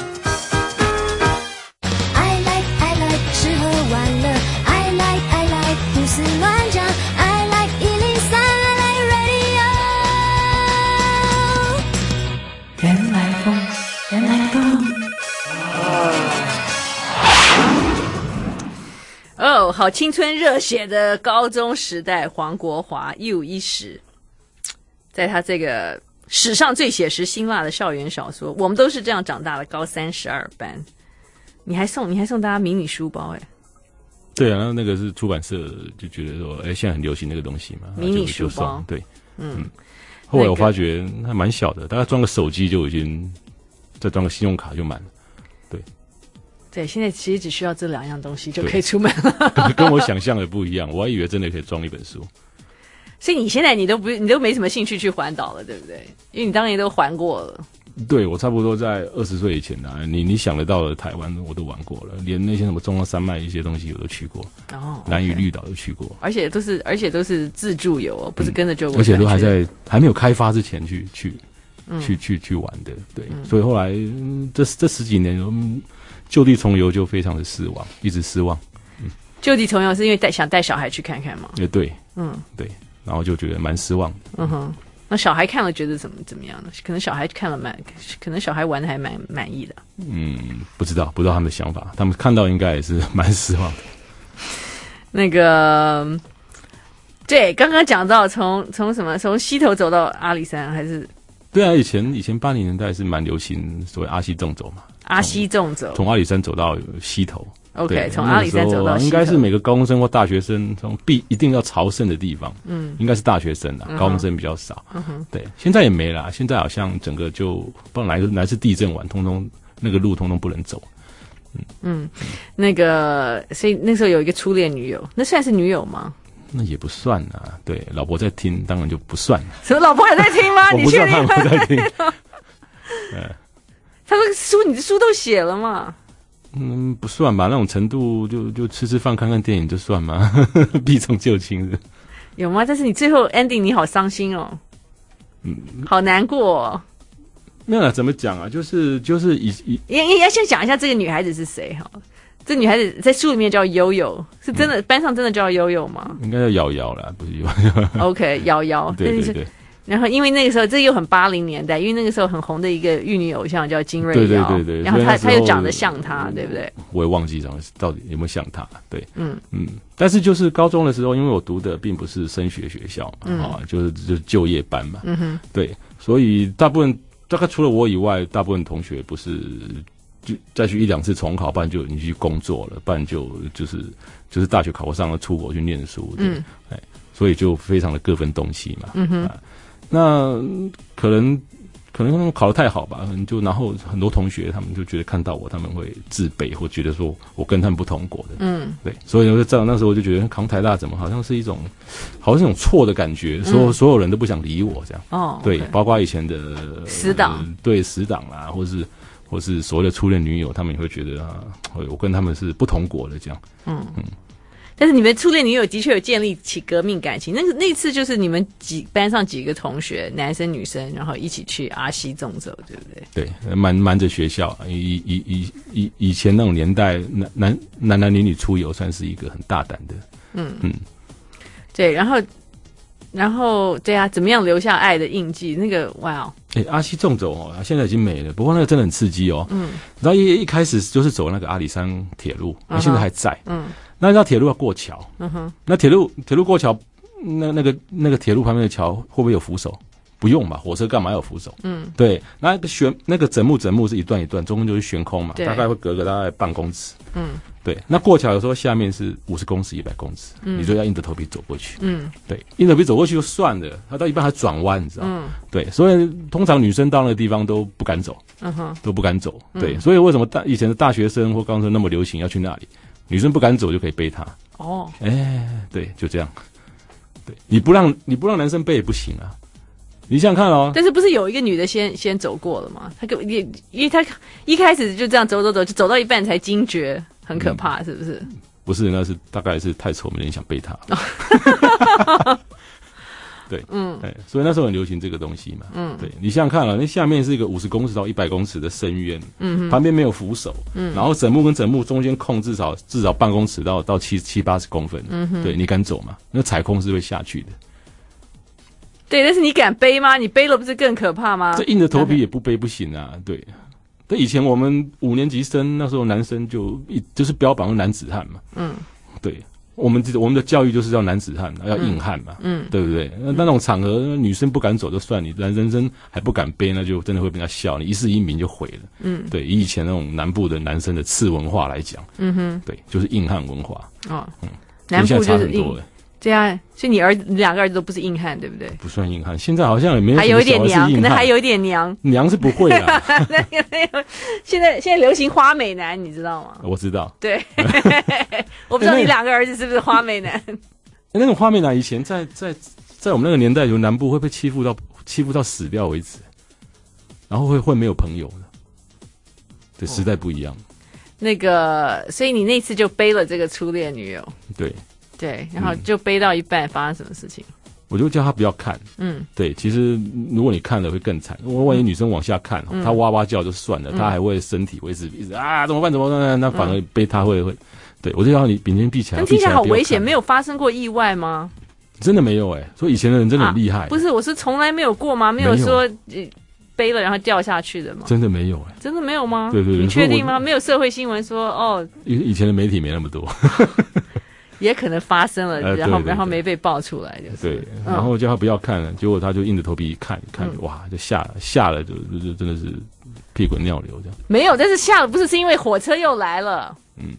好青春热血的高中时代，黄国华一五一十，在他这个史上最写实辛辣的校园小说，我们都是这样长大的。高32班，你还送大家迷你书包对啊，然后那个是出版社就觉得说，现在很流行那个东西嘛， 迷你书包。 对，后来我发觉还蛮小的，大概装个手机就已经，再装个信用卡就满了。 对，现在其实只需要这2样东西就可以出门了。 跟我想象的不一样，我还以为真的可以装一本书。 所以你现在你都没什么兴趣去环岛了，对不对？因为你当年都环过了。 对，我差不多在20岁以前你想得到的台湾我都玩过了，连那些什么中央山脉一些东西我都去过。兰屿绿岛都去过，而且都是自助游不是跟着救国团，而且都还没有开发之前去玩的。对，所以后来这10几年就地重游就非常的失望，一直失望。 就地重游是因为想带小孩去看看吗？ 对，对，然后就觉得蛮失望的。 那小孩看了觉得怎么样呢？可能小孩看了可能小孩玩的还蛮满意的。不知道他们的想法，他们看到应该也是蛮失望的。 那个，对，刚刚讲到从溪头走到阿里山还是？ 对啊，以前80年代是蛮流行所谓阿溪纵走嘛。 阿溪纵走， 从阿里山走到溪头。 OK， 从阿里山走到溪头， 应该是每个高中生或大学生一定要朝圣的地方。应该是大学生高中生比较少。对，现在也没了，现在好像整个就不知道哪次地震完，通通那个路通通不能走。 那个，所以那时候有一个初恋女友，那算是女友吗？ 那也不算啊。对，老婆在听，当然就不算。 什么老婆还在听吗？ 我不知道他们不在听。 他说你的书都写了嘛？ 不算吧，那种程度就吃饭看看电影就算吗？避重就轻的。 有吗？但是你最后 ending 你好伤心哦。好难过哦。没有啦，怎么讲啊？就是要先讲一下这个女孩子是谁哈。 这女孩子在书里面叫悠悠，是真的班上真的叫悠悠吗？ 应该叫瑶瑶啦，不是悠悠。 OK， 瑶瑶， 对对对。 然后因为那个时候这又很80年代，因为那个时候很红的一个玉女偶像叫金瑞瑶， 对， 然后她又长得像她，对不对？ 我也忘记长得到底有没有像她，对，但是就是高中的时候，因为我读的并不是升学学校嘛，就是就业班嘛，对，所以大概除了我以外，大部分同学不是就再去1-2次重考，不然就你去工作了，不然就是大学考不上了，出国去念书，所以就非常的各分东西嘛，那可能他们考得太好吧，然后很多同学他们就觉得看到我他们会自卑，或觉得说我跟他们不同国的，对，所以那时候我就觉得考台大怎么好像是一种错的感觉，所有人都不想理我这样，对，包括以前的死党， 对死党啦，或是所谓的初恋女友，他们也会觉得我跟他们是不同国的这样， 但是你们初恋女友的确有建立起革命感情，那次就是你们班上几个同学，男生女生，然后一起去阿西纵走，对不对？ 对，瞒着学校，以前那种年代，男女出游算是一个很大胆的， 对，然后对啊，怎么样留下爱的印记？那个哇， 阿西纵走现在已经没了，不过那个真的很刺激哦。然后一开始就是走那个阿里山铁路，现在还在。那你知道铁路要过桥，那铁路过桥，那个铁路旁边的桥会不会有扶手？不用吧，火车干嘛有扶手？对，那个整幕是一段一段，中间就是悬空嘛，大概会隔个大概半公尺。对，那过桥有时候下面是50公尺、100公尺，你就要硬着头皮走过去。对，硬着头皮走过去就算了，它到一半还转弯，你知道吗？对，所以通常女生到那个地方都不敢走，都不敢走。对，所以为什么以前的大学生或高中生那么流行要去那里？女生不敢走就可以背她。对，就这样。对，你不让男生背也不行啊。你想想看哦， 但是不是有一个女的先走过了吗？因为她一开始就这样走，就走到一半才惊觉，很可怕，是不是？ 不是，那是大概是太丑没人想背她。对，所以那时候很流行这个东西嘛。对，你想想看啊，那下面是一个50公尺到100公尺的深渊，旁边没有扶手，然后整幕跟整幕中间空至少半公尺到70-80公分，对，你敢走吗？那踩空是会下去的。 对，但是你敢背吗？你背了不是更可怕吗？ 这硬着头皮也不背不行啊！对，但以前我们5年级生那时候男生就是标榜男子汉嘛，对。我们的教育就是要男子汉，要硬汉嘛，对不对？那种场合，女生不敢走就算，你男生还不敢背，那就真的会被人家笑，你一世英名就毁了。对，以前那种南部的男生的次文化来讲，对，就是硬汉文化。 南部就是硬。 对啊，所以你2个儿子都不是硬汉，对不对？ 不算硬汉，现在好像也没有， 还有一点娘，可能还有一点娘。 娘是不会啦。 现在流行花美男，你知道吗？ 我知道。 对，我不知道你2个儿子是不是花美男。 那种花美男以前在我们那个年代，有南部会被欺负到死掉为止，然后会没有朋友的。对，时代不一样。 所以你那次就背了这个初恋女友。对，然后就背到一半，发生什么事情？ 我就叫他不要看。对，其实如果你看了会更惨。万一女生往下看，她哇哇叫就算了，她还会身体会一直怎么办？那反而背她会。对，我就叫你眼睛闭起来。 但听起来好危险，没有发生过意外吗？ 真的没有所以以前的人真的很厉害。 不是，我是从来没有过吗？没有说背了然后掉下去的吗？ 真的没有真的没有吗？ 对， 你确定吗？没有社会新闻说以前的媒体没那么多。 也可能发生了，然后没被爆出来，就是对，然后叫他不要看了，结果他就硬着头皮看，哇，就下了，就真的是屁滚尿流这样。 没有，但是下了不是因为火车又来了，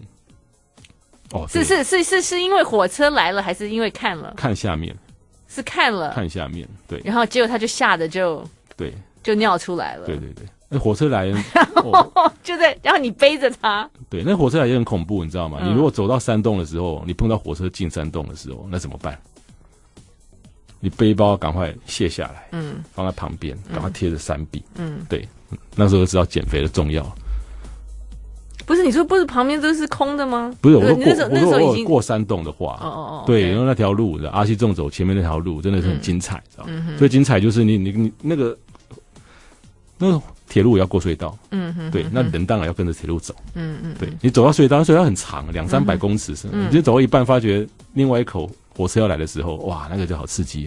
是因为火车来了，还是因为看了？ 看下面， 是看了， 看下面，对， 然后结果他就吓得就尿出来了， 对。那火车来， 然后你背着他。 对，那火车来也很恐怖，你知道吗？你如果走到山洞的时候，你碰到火车进山洞的时候，那怎么办？你背包赶快卸下来，放在旁边，赶快贴着山壁。对，那时候知道减肥的重要。 不是你说不是旁边都是空的吗？ 不是，我说那时候已经过山洞的话，对，然后那条路阿西纵走前面那条路真的是很精彩，知道吗？最精彩就是你那个铁路也要过隧道，对，那人当然要跟着铁路走，对，你走到隧道很长，200-300公尺，你就走到一半，发觉另外一口火车要来的时候，哇，那个就好刺激，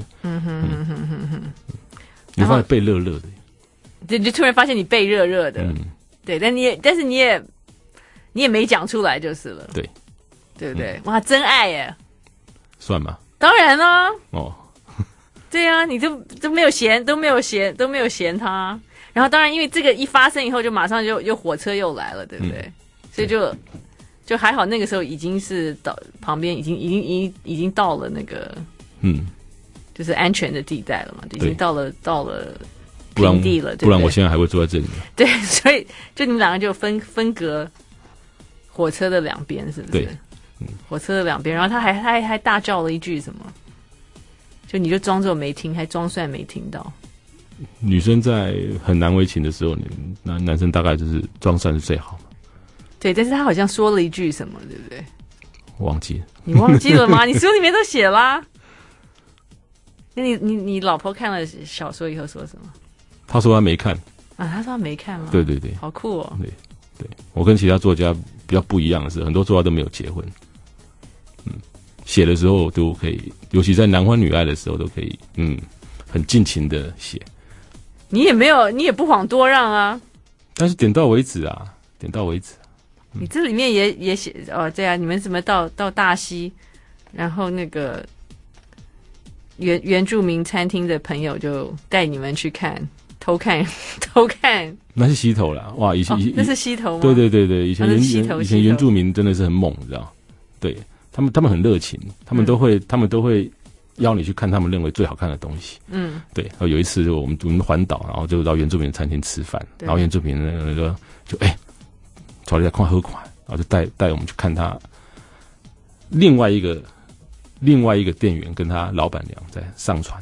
你发现背热热的， 你就突然发现你背热热的，对，但是你也没讲出来就是了， 对， 对不对？哇，真爱耶， 算吗？ 当然啦， 哦， 对啊，你都没有嫌他。然后当然，因为这个一发生以后，就马上又火车又来了，对不对？所以就还好，那个时候已经是到旁边，已经到了那个就是安全的地带了嘛，已经到了平地了，对不然我现在还会坐在这里。 对，所以就你们两个就分隔火车的两边，是不是？ 对， 火车的两边，然后他还大叫了一句什么？就你就装作没听，还装蒜没听到。 女生在很难为情的时候，男生大概就是装蒜是最好嘛。 对，但是他好像说了一句什么，对不对？ 忘记了。 你忘记了吗？你书里面都写啦。那你老婆看了小说以后说什么？ 她说她没看。 啊，她说她没看吗？ 对对对， 好酷哦。 对，我跟其他作家比较不一样的是，很多作家都没有结婚。写的时候都可以，尤其在男欢女爱的时候都可以，很尽情的写。 你也不遑多让啊。 但是点到为止啊。 你这里面也写哦，对啊，你们什么到大溪，然后那个原住民餐厅的朋友就带你们去偷看。 那是溪头啦，哇！以前那是溪头吗？ 对，以前原住民真的是很猛，你知道？对，他们很热情，他们都会邀你去看他们认为最好看的东西。对。有一次我们环岛，然后就到原住民餐厅吃饭，然后原住民那个就找你来看喝款，然后就带我们去看他另外一个店员跟他老板娘在上船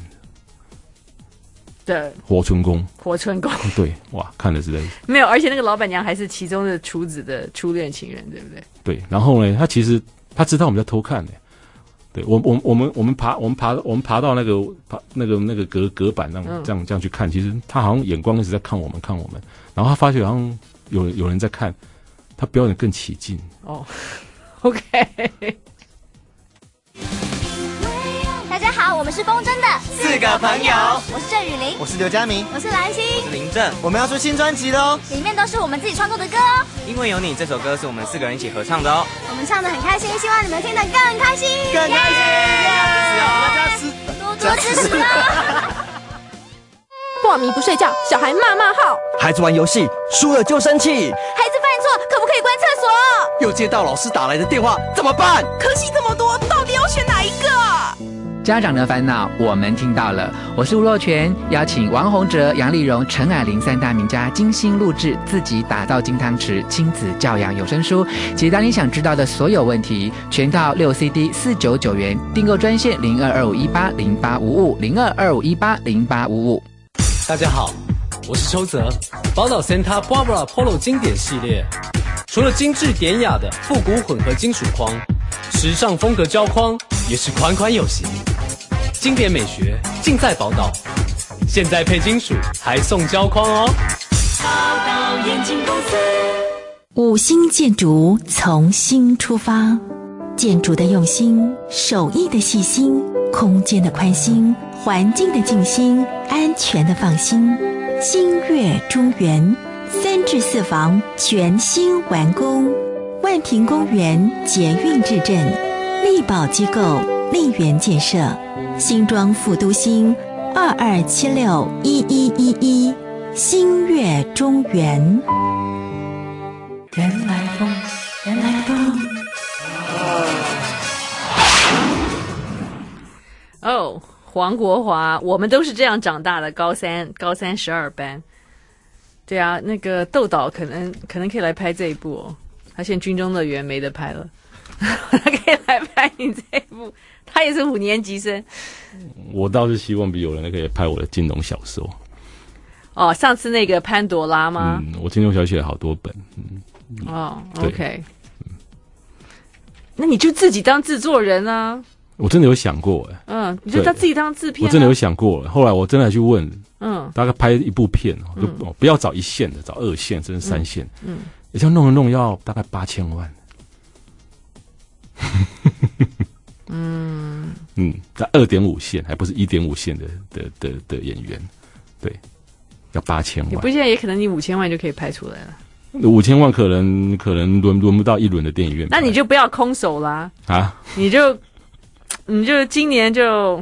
的活春宫。对，哇，看的是在没有，而且那个老板娘还是其中的厨子的初恋情人，对不对？ 对，然后呢，他知道我们在偷看呢。对，我们爬到那个隔板这样去看，其实他好像眼光一直在看我们，然后他发觉好像有人在看，他表演更起劲。 哦 ，OK。 大家好，我们是风筝的 4个朋友， 我是郑雨玲， 我是刘嘉明， 我是蓝心， 我是林正。我们要出新专辑喽， 里面都是我们自己创作的歌哦。 因为有你这首歌是我们4个人一起合唱的哦， 我们唱得很开心，希望你们听得更开心， 更开心！大家多支持哦。 破迷不睡觉，小孩骂号， 孩子玩游戏输了就生气， 孩子犯错可不可以关厕所？ 又接到老师打来的电话，怎么办？ 科系这么多，到底要选哪一个？ 家长的烦恼我们听到了，我是吴若权，邀请王洪哲、杨丽蓉、陈蔼玲3大名家精心录制自己打造金汤匙亲子教养有声书，解答你想知道的所有问题，全套6 CD 499元，订购专线0225180855 0225180855。 大家好，我是邱泽。宝岛 Santa Barbara Polo 经典系列，除了精致典雅的复古混合金属框，时尚风格胶框也是款款有型。经典美学尽在宝岛，现在配金属还送胶框哦。 宝岛眼镜公司，5星建筑从心出发，建筑的用心，手艺的细心，空间的宽心，环境的静心，安全的放心。新月中园3至4房全新完工，万庭公园捷运至镇，力宝机构丽园建设，新庄副都心22761111，新月中园。 原来风，原来风。 哦，黄国华，我们都是这样长大的，高三12班。对啊，那个窦导可能可以来拍这一部哦，他现在军中乐园没得拍了，他可以来拍你这一部，他也是5年级生。 我倒是希望有人可以拍我的金庸小说。 哦，上次那个潘朵拉吗？ 我金庸小说写了好多本。 哦 ，OK。那你就自己当制作人啊。 我真的有想过你就自己当制片。 我真的有想过，后来我真的去问， 大概拍一部片就不要找1线的，找2线甚至3线，也这样弄要大概8000万。在2.5线，还不是1.5线的演员，对，要8000万。 你不现在也可能你5000万就可以拍出来了。 5000万可能轮不到一轮的电影院。 那你就不要空手啦啊！你就今年就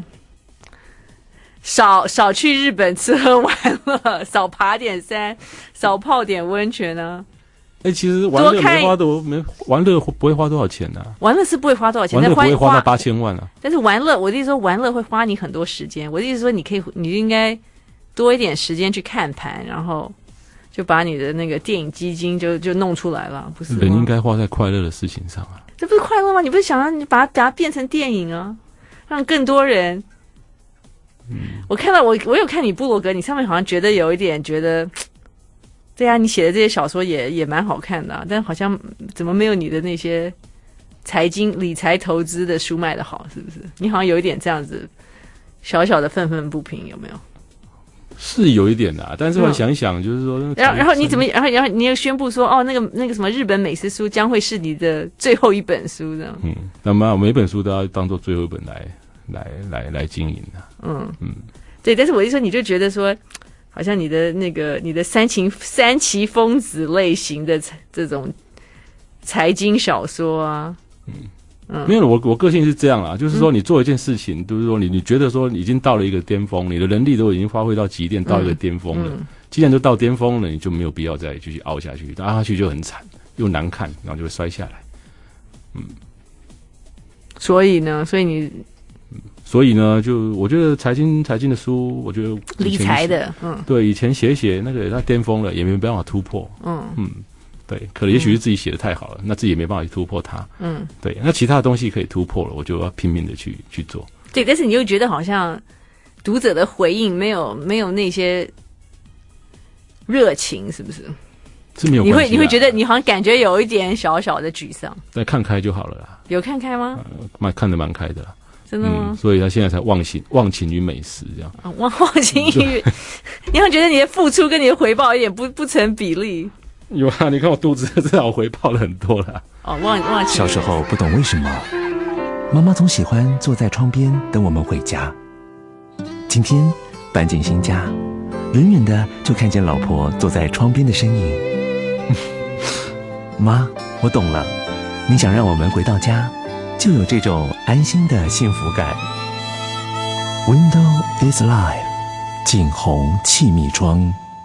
少去日本吃喝玩乐，少爬点山，少泡点温泉啊。 其实玩乐玩乐不会花多少钱啊？ 玩乐是不会花多少钱， 玩乐不会花到8000万啊。 但是玩乐，我的意思说玩乐会花你很多时间。我的意思说你就应该多一点时间去看盘，然后就把你的那个电影基金就弄出来了，不是吗？ 人应该花在快乐的事情上啊。 这不是快乐吗？你不是想让你把它变成电影啊，让更多人。我看到我有看你部落格，你上面好像觉得有一点觉得。对啊，你写的这些小说也蛮好看的但好像怎么没有你的那些财经理财投资的书卖的好，是不是？你好像有一点这样子小小的愤愤不平，有没有？ 是有一点的但是我想一想，就是说， 然后你怎么，然后你又宣布说，那个什么日本美食书将会是你的最后一本书，这样。 那么每本书都要当做最后一本来经营的。 对，但是我就说，你就觉得说。好像你的三崎疯子类型的这种财经小说啊， 没有，我个性是这样啦，就是说你做一件事情，就是说你觉得说你已经到了一个巅峰，你的能力都已经发挥到极限，到一个巅峰了，既然都到巅峰了，你就没有必要再继续凹下去，凹下去就很惨又难看，然后就会摔下来。 所以呢，就我觉得财经的书，我觉得理财的， 对，以前写那个他巅峰了，也没办法突破，对，可能也许是自己写的太好了，那自己也没办法去突破它，对，那其他的东西可以突破了，我就要拼命的去做， 对，但是你又觉得好像读者的回应没有那些热情，是不是？ 是没有关系， 你会觉得你好像感觉有一点小小的沮丧， 但看开就好了啦。 有看开吗？ 看得蛮开的啦。 真的吗？ 所以他现在才忘情于美食这样。 忘情于，你好像觉得你的付出跟你的回报有点不成比例。 有啊，你看我肚子至少回报了很多了。 忘情。 小时候不懂为什么，妈妈总喜欢坐在窗边等我们回家。今天搬进新家，远远的就看见老婆坐在窗边的身影。妈，我懂了，你想让我们回到家。就有这种安心的幸福感。Window is life， 景洪气密窗。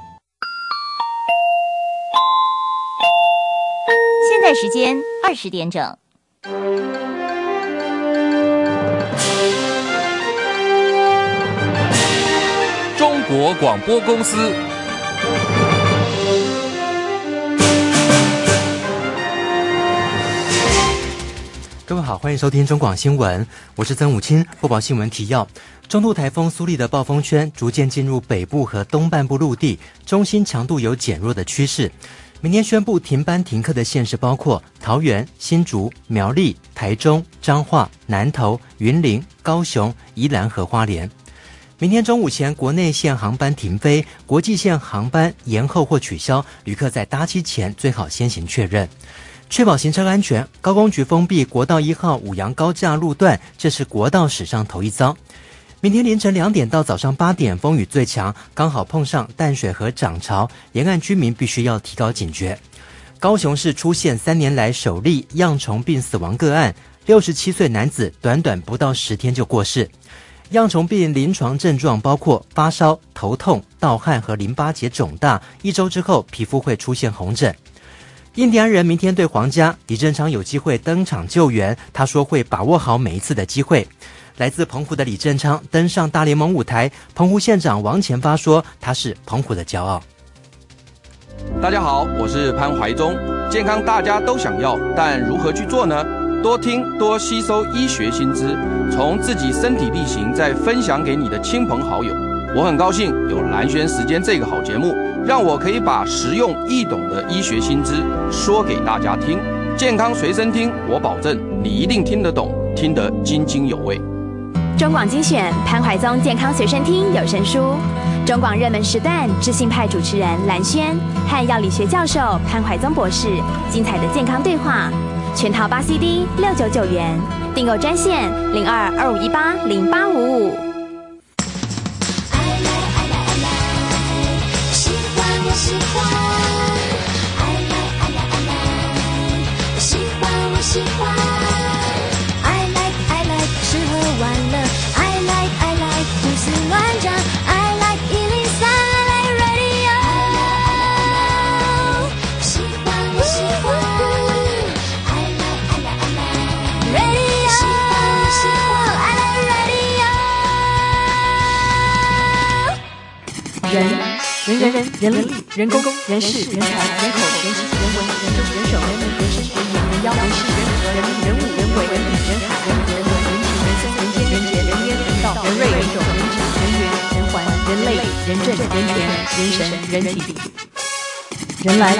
现在时间20点整。 中国广播公司。 各位好，欢迎收听中广新闻，我是曾武清，播报新闻提要。中度台风苏力的暴风圈逐渐进入北部和东半部陆地，中心强度有减弱的趋势。明天宣布停班停课的县市包括桃园、新竹、苗栗、台中、彰化、南投、云林、高雄、宜兰和花莲。明天中午前，国内线航班停飞，国际线航班延后或取消，旅客在搭机前最好先行确认。确保行车安全，高工局封闭国道1号五杨高架路段，这是国道史上头一遭。明天凌晨2点到早上8点，风雨最强，刚好碰上淡水河涨潮，沿岸居民必须要提高警觉。高雄市出现3年来首例恙虫病死亡个案，67岁男子短短不到10天就过世。恙虫病临床症状包括发烧、头痛、盗汗和淋巴结肿大，1周之后皮肤会出现红疹。印第安人明天对皇家，李正昌有机会登场救援，他说会把握好每一次的机会。来自澎湖的李正昌登上大联盟舞台，澎湖县长王前发说他是澎湖的骄傲。 大家好，我是潘怀忠。健康大家都想要，但如何去做呢？多听多吸收医学新知，从自己身体力行，再分享给你的亲朋好友。我很高兴有蓝轩时间这个好节目，让我可以把实用易懂的医学新知说给大家听。健康随身听，我保证你一定听得懂，听得津津有味。 中广精选潘怀宗健康随身听有声书， 中广热门时段知性派主持人蓝轩和药理学教授潘怀宗博士精彩的健康对话，全套8 CD 699元，订购专线0225180855。 喜欢，爱来爱来爱来，喜欢我喜欢，爱来爱来吃喝玩乐，爱来爱来胡思乱想，爱来103，爱来 radio， 喜欢我喜欢，爱来爱来爱来 radio， 喜欢我喜欢，爱来 radio。 人力、人工、人事、人才、人口、人情、人文、人政、人手、人民、人生、人言、人妖、人事、人和、人民、人物、人为、人理、人海、人和、人文、人情、人生、人间、人杰、人烟、人道、人瑞、人种、人质、人缘、人环、人类、人政、人权、人神、人体、人来。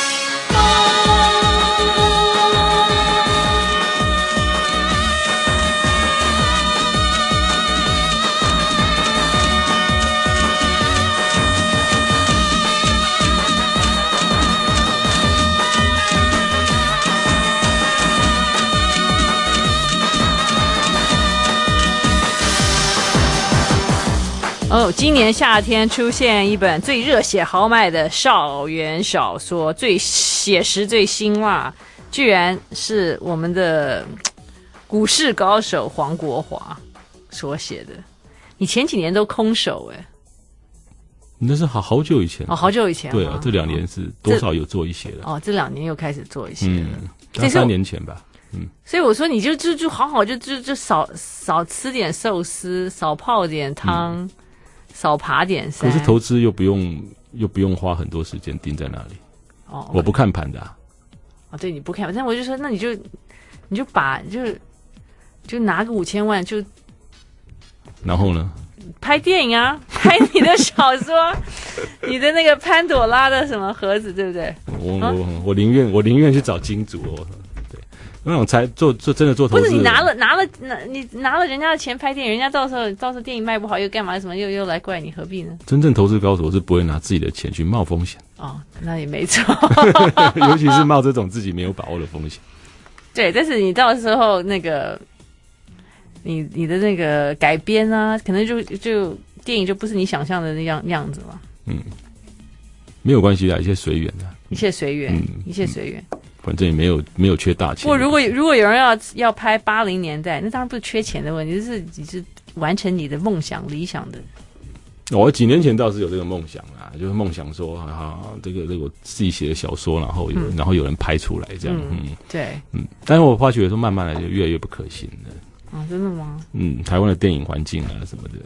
今年夏天出现一本最热血豪迈的校园小说，最写实最辛辣，居然是我们的股市高手黄国华所写的。你前几年都空手那是好久以前好久以前。 对啊，这2年是多少有做一些了。 这2年又开始做一些了。 这3年前吧。 所以我说你就好好就少吃点寿司，少泡点汤。少爬点山， 可是投资又不用花很多时间盯在那里。我不看盘的。 对，你不看盘，但我就说，那你就把就拿个5000万就， 然后呢？ 拍电影啊，拍你的小说，你的那个潘朵拉的什么盒子，对不对？ 我宁愿去找金主那种才做真的做投资， 不是你拿了人家的钱拍电影，人家到时候电影卖不好又干嘛什么又来怪你，何必呢？ 真正投资高手是不会拿自己的钱去冒风险。 那也没错， 尤其是冒这种自己没有把握的风险。 对，但是你到时候那个你的那个改编啊，可能就电影就不是你想象的那样子了。 没有关系的，一切随缘的， 一切随缘，一切随缘。 反正也没有缺大钱。 不过如果有人要拍80年代，那当然不是缺钱的问题，你是完成你的梦想理想的。 我几年前倒是有这个梦想啦，就是梦想说这个我自己写的小说，然后有人拍出来这样。 对， 但是我发觉说慢慢的就越来越不可行了。 真的吗？ 台湾的电影环境啊什么的，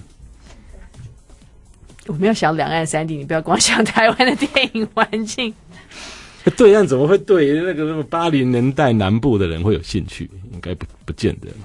我们要想两岸3地，你不要光想台湾的电影环境。 对岸怎么会对那个80年代南部的人会有兴趣？应该不见得。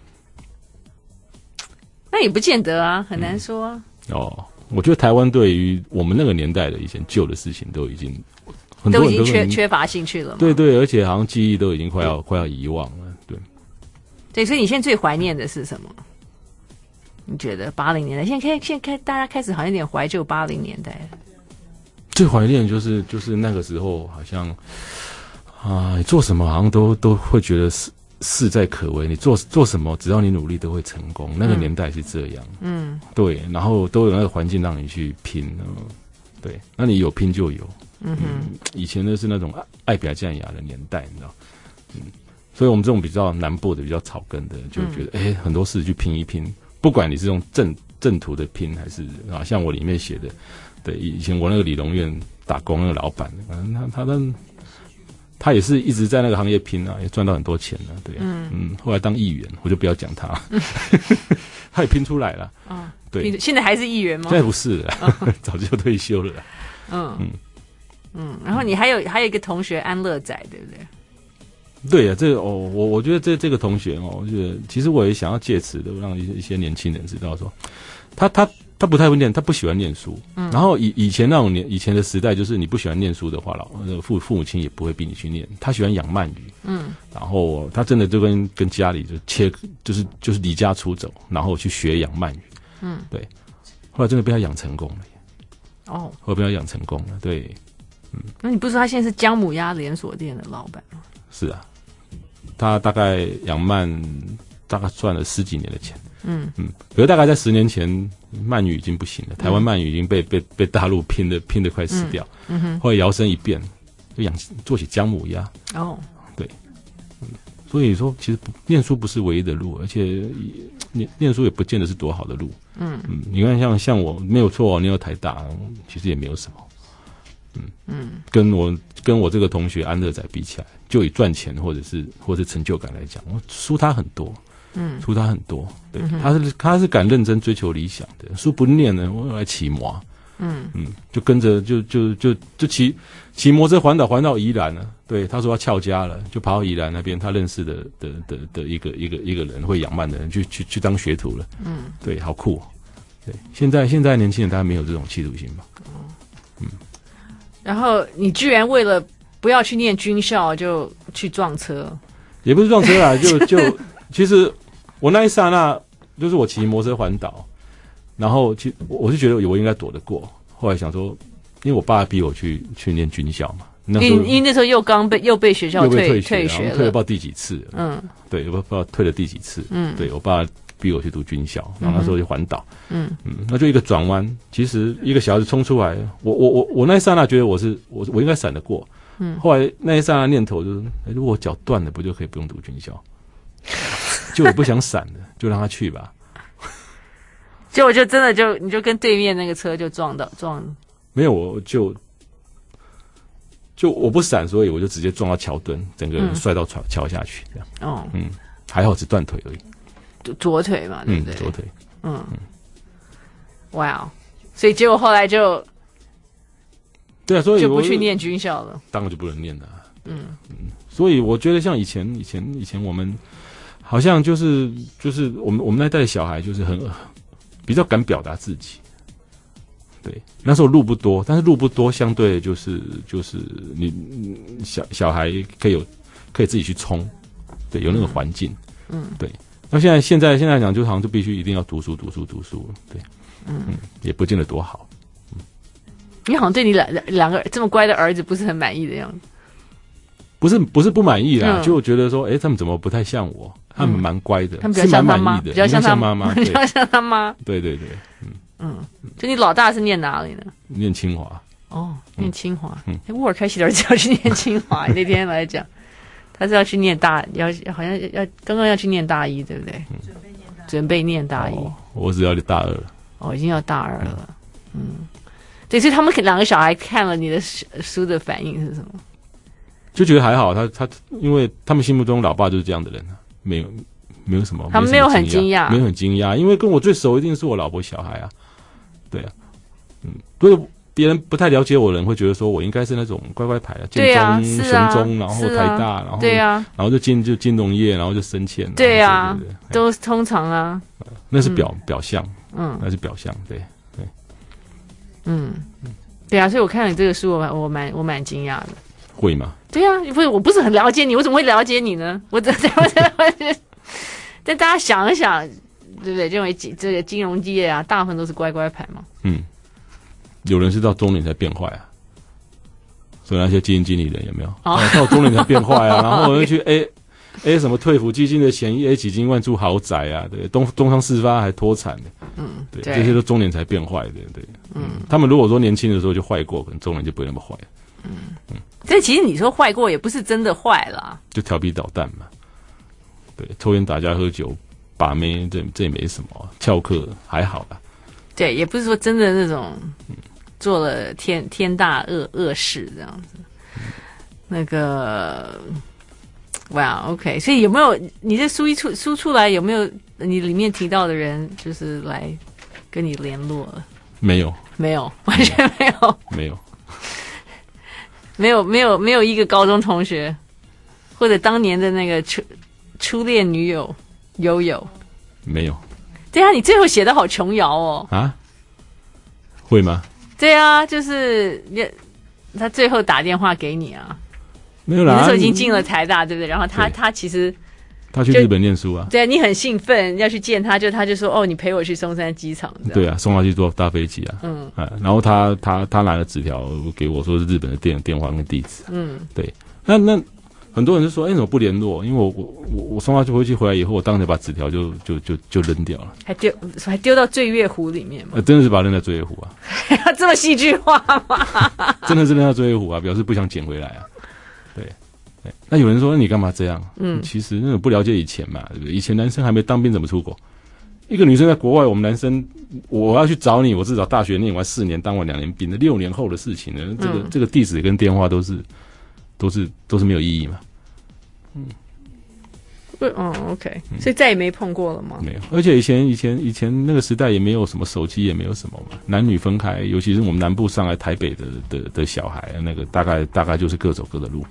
那也不见得啊，很难说啊。 我觉得台湾对于我们那个年代的以前旧的事情都已经很多人都已经缺乏兴趣了嘛。 对，而且好像记忆都已经快要遗忘了。 对，所以你现在最怀念的是什么？你觉得80年代？现在大家开始好像有点怀旧80年代了。 最怀念就是那个时候，好像你做什么好像都会觉得势在可为。你做什么，只要你努力都会成功。那个年代是这样，对，然后都有那个环境让你去拼，对，那你有拼就有，以前的是那种爱表酱牙的年代，你知道，所以我们这种比较南部的、比较草根的，就觉得很多事去拼一拼，不管你是用正途的拼，还是像我里面写的。对，以前我那个理容院打工那个老板，他也是一直在那个行业拼啊，也赚到很多钱了。对，后来当议员，我就不要讲他，他也拼出来了。对， 现在还是议员吗？ 现在不是了，早就退休了。 然后你还有一个同学安乐仔，对不对？ 对呀，这个我觉得这个同学我觉得其实我也想要借此的让一些年轻人知道说，他不太会念，他不喜欢念书。然后以前那种以前的时代，就是你不喜欢念书的话，父母亲也不会逼你去念。他喜欢养鳗鱼，然后他真的就跟家里就是离家出走，然后去学养鳗鱼。对， 后来真的被他养成功了耶。 哦， 后来被他养成功了，对。 那你不是说他现在是姜母鸭连锁店的老板吗？ 是啊，他大概养鳗大概赚了10几年的钱。可是大概在10年前，鳗鱼已经不行了，台湾鳗鱼已经被大陆拼得快死掉。后来摇身一变，就做起姜母鸭。哦，对。所以说，其实念书不是唯一的路，而且念书也不见得是多好的路。你看像我没有错，念到台大，其实也没有什么。跟我这个同学安乐仔比起来，就以赚钱或者是成就感来讲，我输他很多。输他很多。对，他是敢认真追求理想的，书不念呢，我来骑摩。就跟着就骑摩托车环岛宜兰了。对，他说要翘家了，就跑到宜兰那边，他认识的一个人会养鳗的人去当学徒了。对，好酷。对，现在年轻人大概没有这种企图心吧。 然后你居然为了不要去念军校就去撞车？ 也不是撞车啦，就其实我那一刹那就是我骑摩托车环岛，然后我就觉得我应该躲得过。后来想说，因为我爸逼我去念军校嘛， 因为那时候又被学校退学了， 退了不知道第几次了。对，我不知道退了第几次。对，我爸逼我去读军校，然后那时候就环岛。那就一个转弯，其实一个小孩子冲出来，我那一刹那觉得我应该闪得过。后来那一刹那念头就是，如果我脚断了，不就可以不用读军校？就我不想闪了，就让他去吧。 结果就真的你就跟对面那个车就撞。 没有，我就我不闪，所以我就直接撞到桥墩，整个人摔到桥下去，这样。还好只断腿而已。 左腿嘛，对不对？ 左腿。 哇，所以结果后来就， 对啊，所以就不去念军校了。 当然就不能念了。所以我觉得像以前我们好像就是我们那代的小孩就是比较敢表达自己。对，那时候路不多，但是路不多相对就是你小孩可以自己去冲，对，有那个环境。对。那现在讲，就好像就必须一定要读书，对，也不见得多好。 你好像对你两个这么乖的儿子不是很满意的样子。 不是不满意啦，就觉得说，他们怎么不太像我？他们蛮乖的， 他们比较像他妈， 比较像他妈妈， 比较像他妈。 对， 就你老大是念哪里呢？ 念清华。 哦，念清华。沃尔开西的儿子要去念清华，那天来讲。他是要去念好像要刚刚要去念大一，对不对？准备念大一。 我只要大2了。 哦，已经要大2了。对，所以他们两个小孩看了你的书的反应是什么？ 就觉得还好，他因为他们心目中老爸就是这样的人，没有什么， 他们没有很惊讶， 没有很惊讶，因为跟我最熟一定是我老婆小孩啊。对啊，所以别人不太了解我的人会觉得说我应该是那种乖乖牌建中、雄中，然后台大，然后然后就进农业，然后就升迁。 对啊，都通常啊。 那是表象，那是表象，对。 对啊，所以我看了你这个书，我蛮惊讶的。 会吗？ 对啊，我不是很了解你，我怎么会了解你呢？但大家想一想，对不对？认为这个金融业啊，大部分都是乖乖牌嘛。 有人是到中年才变坏啊，所以那些基金经理人有没有？到中年才变坏啊，然后又去 A 什么退抚基金的钱，A 几千万住豪宅啊，对，东方事发还脱产的，对，这些都中年才变坏的，对，他们如果说年轻的时候就坏过，可能中年就不会那么坏。 这其实你说坏过也不是真的坏啦， 就调皮捣蛋嘛，对，抽烟打架喝酒把妹，这也没什么，翘课还好啦。 对，也不是说真的那种做了天大恶事这样子。那个，哇 ，OK， 所以有没有你这书出来，有没有你里面提到的人就是来跟你联络了？ 没有， 完全没有，没有一个高中同学或者当年的那个初恋女友有没有？ 对啊，你最后写的好琼瑶哦。 啊？会吗？ 对啊，就是他最后打电话给你啊。 没有啦， 你那时候已经进了台大，对不对？然后他其实他去日本念书啊。 对啊，你很兴奋要去见他，他就说哦，你陪我去松山机场。 对啊，送他去坐大飞机啊。然后他拿了纸条给我，说是日本的电话跟地址。对。那很多人就说，怎么不联络？因为我送他去回来以后，我当时把纸条就扔掉了， 还丢到醉月湖里面吗？ 真的是把它扔在醉月湖啊！ 这么戏剧化吗？ 真的是扔到醉月湖啊，表示不想捡回来啊。对。那有人说你干嘛这样？其实那种不了解以前嘛，对不对？以前男生还没当兵怎么出国？一个女生在国外，我们男生我要去找你，我至少大学念完4年，当完2年兵，那6年后的事情呢？这个地址跟电话都是没有意义嘛。 OK，所以再也没碰过了吗？ 没有，而且以前那个时代也没有什么手机，也没有什么嘛，男女分开，尤其是我们南部上来台北的小孩，那个大概就是各走各的路。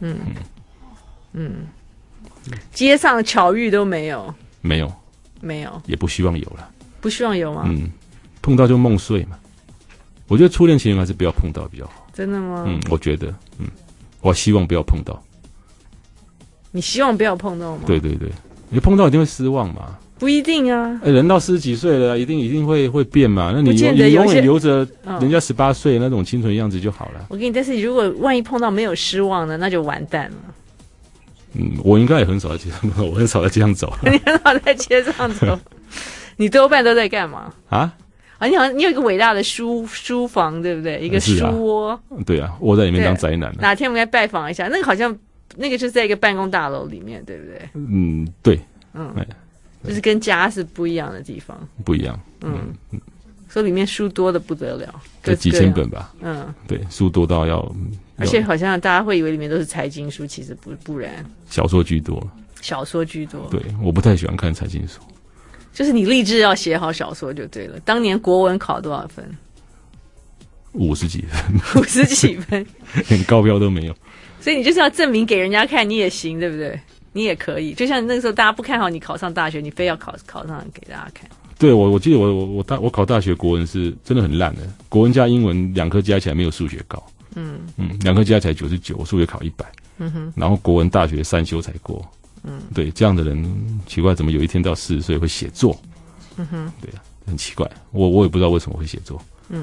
街上巧遇都没有， 没有，也不希望有了， 不希望有吗？ 碰到就梦碎嘛。我觉得初恋情人还是不要碰到比较好。 真的吗？ 我觉得，我希望不要碰到。 你希望不要碰到吗？ 对，你碰到一定会失望嘛。 不一定啊。 人到40几岁了，一定会变嘛。那你永远留着人家18岁那种清纯样子就好了。 我跟你，但是如果万一碰到没有失望呢，那就完蛋了。 我应该也很少在街上，我很少在街上走。 你很少在街上走，你多半都在干嘛啊？ 你好像你有一个伟大的书房，对不对？一个书窝。 对啊，窝在里面当宅男。 哪天我们来拜访一下？那个好像那个就是在一个办公大楼里面，对不对？ 对。 就是跟家是不一样的地方。 不一样。 说里面书多的不得了， 几千本吧。对，书多到要。 而且好像大家会以为里面都是财经书，其实不然。 小说居多。 对， 我不太喜欢看财经书。 就是你立志要写好小说就对了。当年国文考多少分 ？50几分。 50几分， 连高标都没有。 所以你就是要证明给人家看，你也行，对不对？你也可以。就像那个时候大家不看好你考上大学，你非要考上给大家看。 对，我记得我考大学国文是真的很烂的，国文加英文2科加起来没有数学高。2科加起来99，我数学考100。然后国文大学3修才过。对，这样的人奇怪，怎么有一天到40岁会写作？对啊，很奇怪，我也不知道为什么会写作。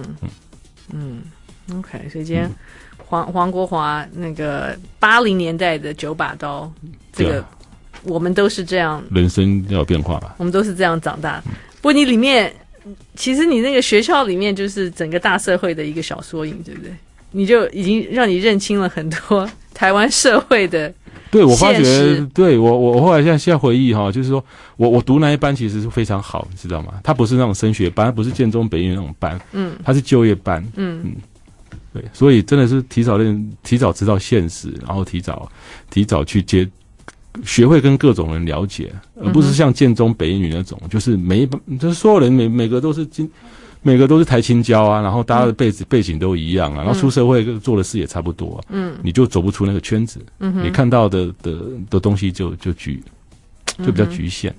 OK， 所以今天黄国华那个80年代的9把刀，这个我们都是这样， 人生要有变化吧？ 我们都是这样长大。不过你里面，其实你那个学校里面就是整个大社会的一个小缩影，对不对？你就已经让你认清了很多台湾社会的。 对，我发觉，对我后来现在回忆哈，就是说我读那一班其实是非常好，你知道吗？它不是那种升学班，它不是建中北一那种班，它是就业班，对，所以真的是提早知道现实，然后提早去学会跟各种人了解，而不是像建中北一女那种，就是就是所有人每个都是台清交啊，然后大家的背景都一样啊，然后出社会做的事也差不多啊，你就走不出那个圈子，你看到的东西就比较局限，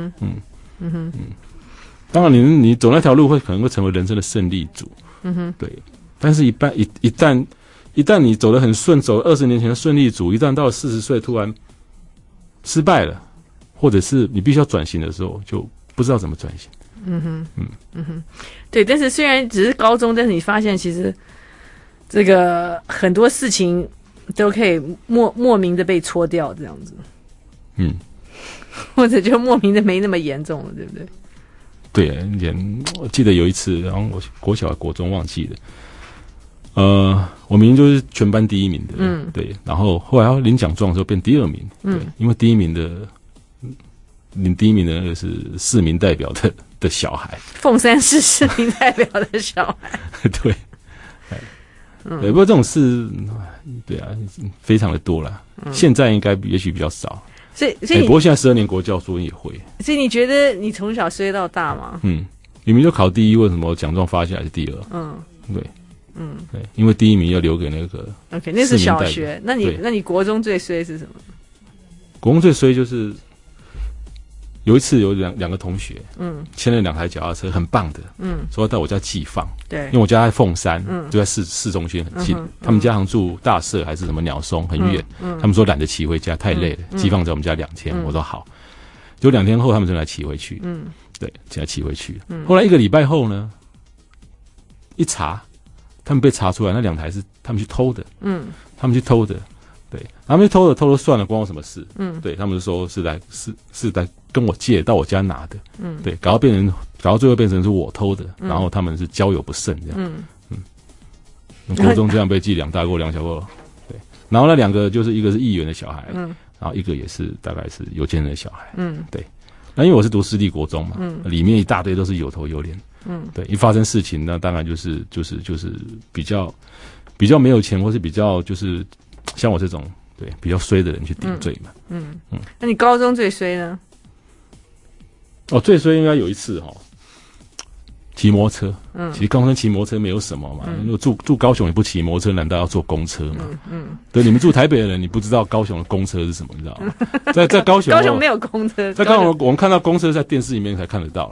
当然你走那条路可能会成为人生的胜利组，对，但是一旦你走得很顺，走20年前的顺利组，一旦到了40岁突然失败了，或者是你必须要转型的时候，就不知道怎么转型。 对，但是虽然只是高中，但是你发现其实这个很多事情都可以莫名的被戳掉，这样子，或者就莫名的没那么严重了，对不对？ 对，我记得有一次，然后我国小国中忘记了，我明明就是全班第1名的，对，然后后来要领奖状的时候变第2名，对，因为第1名的那个是市民代表的小孩， 凤山市市民代表的小孩， 对，不过这种事，对啊，非常的多啦，现在应该也许比较少。 所以不过现在12年国教说也会。 所以你觉得你从小衰到大吗？ 明明就考第1，为什么奖状发下来是第2？对，对，因为第1名要留给那个 OK， 那是小学。那你国中最衰是什么？ 国中最衰就是有一次有两个同学，牵了2台脚踏车，很棒的，说要到我家寄放， 对， 因为我家在凤山，就在市中心很近，他们家好像住大社还是什么鸟松，很远，他们说懒得骑回家，太累了，寄放在我们家2天，我说好，就2天后他们就来骑回去，对，现在骑回去，后来1个礼拜后呢，一查，他们被查出来那2台是他们去偷的，他们去偷的。对，他们偷了算了，关我什么事？对他们就说是来跟我借到我家拿的，对，搞到最后变成是我偷的，然后他们是交友不慎这样，国中这样被记2大过2小过，对，然后那2个就是一个是议员的小孩，然后一个也是大概是有钱人的小孩，对，那因为我是读私立国中嘛，里面一大堆都是有头有脸，对，一发生事情那当然就是比较没有钱或是比较就是像我这种对比较衰的人去顶罪嘛， 那你高中最衰呢？ 最衰应该有一次骑摩托车，其实高中骑摩托车没有什么嘛，如果住高雄你不骑摩托车，难道要坐公车吗？对，你们住台北的人，你不知道高雄的公车是什么，你知道吗？在高雄， 高雄没有公车， 在高雄我们看到公车在电视里面才看得到。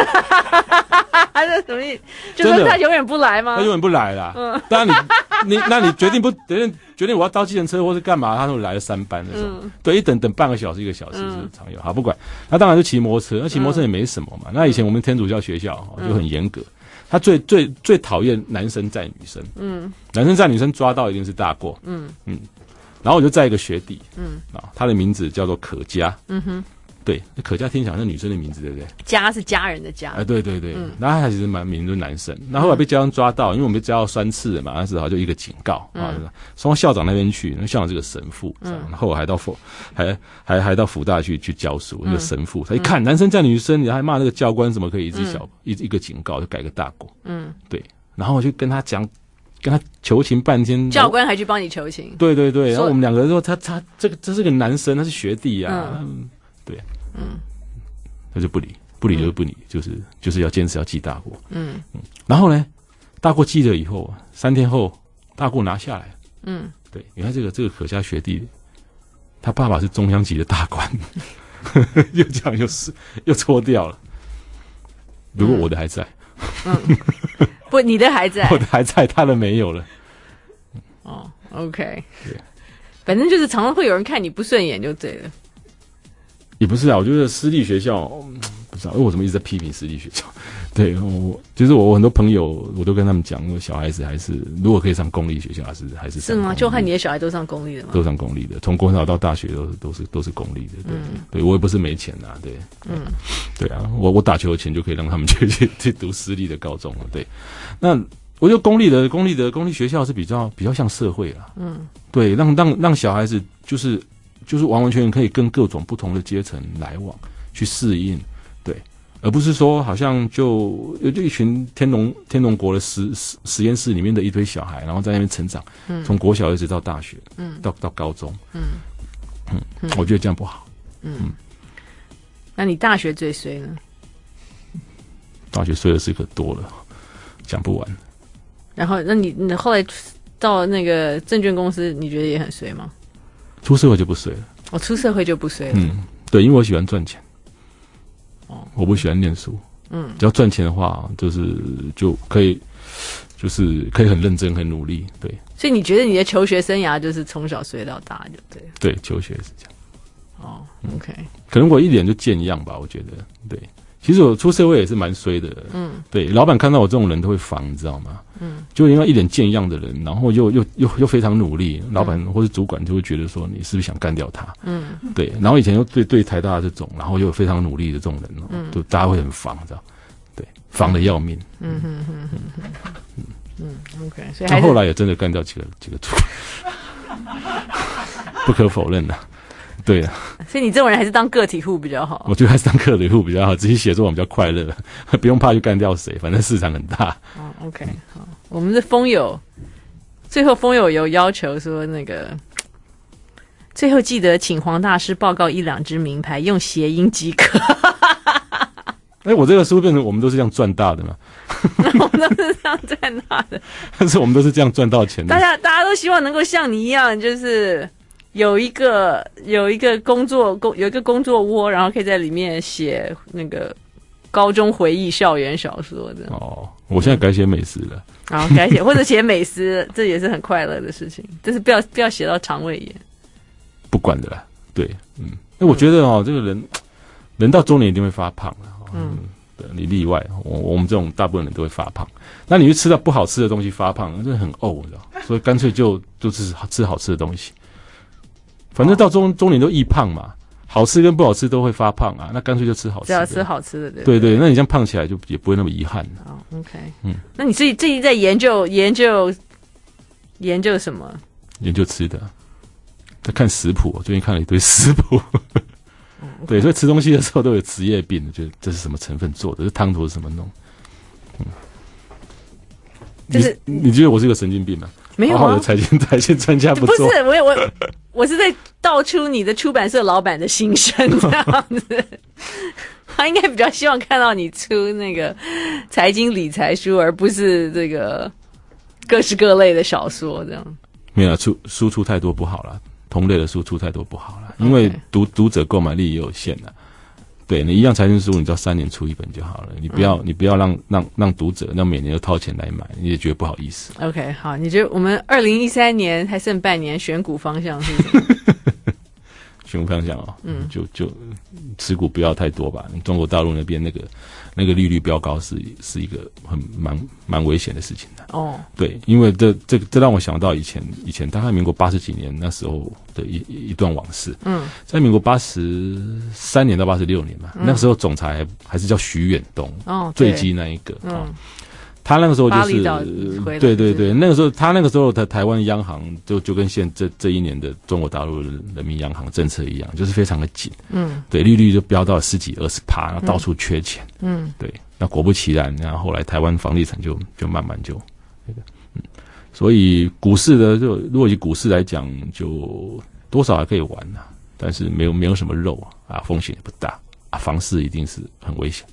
这什么意思？就说他永远不来吗？ 他永远不来啦。当然你决定我要搭计程车或是干嘛，他都来了3班那种。对，一等半个小时1个小时是常有。好，不管，那当然就骑摩托车，那骑摩托车也没什么嘛。那以前我们天主教学校就很严格，他最讨厌男生载女生。男生载女生抓到一定是大过。然后我就载一个学弟，他的名字叫做可嘉。对，可嘉听起来像女生的名字，对不对？ 家是家人的家。 对，然后他其实蛮名就是男生。那后来被家长抓到，因为我们被抓到3次了嘛，那时候就一个警告送到校长那边去。那校长是个神父，然后还到还到辅大去教书，一个神父。他一看男生载女生，你还骂那个教官怎么可以一个警告就改个大过？对。然后我就跟他求情半天， 教官还去帮你求情。 对，然后我们2个说他这是个男生，他是学弟啊。对，他就不理就不理，就是要坚持要记大过。然后呢，大过记了以后，3天后大过拿下来。对，你看这个可嘉学弟，他爸爸是中央级的大官，又这样又搓掉了。如果我的还在， 不，你的还在， 我的还在，他的没有了。 OK， 对，反正就是常常会有人看你不顺眼就对了。 也不是啊，我觉得私立学校不知道，因为我怎么一直在批评私立学校。对，就是我很多朋友，我都跟他们讲，小孩子还是如果可以上公立学校，还是是吗？就看你的小孩都上公立的吗？ 都上公立的，从国小到大学都是公立的。对，我也不是没钱啊，对，对啊，我打球的钱就可以让他们去读私立的高中了。对，那我觉得公立学校是比较像社会啦。对，让小孩子就是完完全全可以跟各种不同的阶层来往，去适应，对，而不是说好像就一群天龙国的实验室里面的一堆小孩，然后在那边成长，从国小一直到大学，到高中，我觉得这样不好。 那你大学最衰呢？ 大学衰的事可多了，讲不完。 然后，那你后来到那个证券公司，你觉得也很衰吗？ 出社会就不衰了。 出社会就不衰了。 对，因为我喜欢赚钱。我不喜欢念书。只要赚钱的话，就可以很认真、很努力。对。所以你觉得你的求学生涯就是从小衰到大，就对。 对，求学是这样。 OK。 可能我一脸就见样吧，我觉得。对。其实我出社会也是蛮衰的。对，老板看到我这种人都会防，你知道吗？就因为一脸见样的人，然后又非常努力，老板或是主管就会觉得说你是不是想干掉他？对，然后以前又对台大这种，然后又非常努力的这种人，就大家会很防，知道？对，防得要命。 OK， 所以他后来也真的干掉几个主管，不可否认的。对啊， 所以你这种人还是当个体户比较好。 我觉得还是当个体户比较好，自己写作文比较快乐，不用怕去干掉谁，反正市场很大。 OK， 好，我们的风友，最后风友有要求说，那个最后记得请黄大师报告1、2支名牌，用谐音即可。 我这个书变成我们都是这样赚大的嘛？ 我们都是这样赚大的， 但是我们都是这样赚到钱的。 大家都希望能够像你一样，就是有一个工作窝，然后可以在里面写那个高中回忆校园小说的。 哦，我现在改写美食了。 然后改写或者写美食，这也是很快乐的事情。但是不要写到肠胃炎。不管的啦，对，那我觉得这个人到中年一定会发胖的，对，你例外，我们这种大部分人都会发胖。那你去吃到不好吃的东西发胖，真的很怄，你知道？所以干脆就吃好吃的东西。反正到中年都易胖嘛，好吃跟不好吃都会发胖啊，那干脆就吃好吃的。 只要吃好吃的， 对对，那你这样胖起来就也不会那么遗憾。 OK， 那你最近在研究什么？ 研究吃的，在看食谱，最近看了一堆食谱。对，所以吃东西的时候都有职业病，觉得这是什么成分做的，这汤头是什么弄？就是你觉得我是个神经病吗？ 没有啊， 好好的财经专家不做。 不是我是在道出你的出版社老板的心声，这样子。他应该比较希望看到你出那个财经理财书，而不是这个各式各类的小说这样。 没有书出太多不好了，同类的书出太多不好了，因为读者购买力也有限了。对，你一样财经书，你只要3年出一本就好了。你不要让读者让每年都掏钱来买，你也觉得不好意思。 OK， 好，你觉得我们2013年还剩半年，选股方向是什么？ 选股方向就持股不要太多吧。中国大陆那边那个利率飙高是一个蛮危险的事情的。哦，对，因为这让我想到以前大概民国80几年那时候的一段往事。在民国83年到86年嘛，那时候总裁还是叫徐远东，坠机那一个。他那个时候就是对对对，那个时候他那个时候的台湾央行就跟这一年的中国大陆人民央行政策一样，就是非常的紧。对，利率就飙到10几20%，然后到处缺钱。对，那果不其然，然后后来台湾房地产就慢慢就那个，所以股市的如果以股市来讲，就多少还可以玩啊，但是没有什么肉啊，风险也不大啊，房市一定是很危险。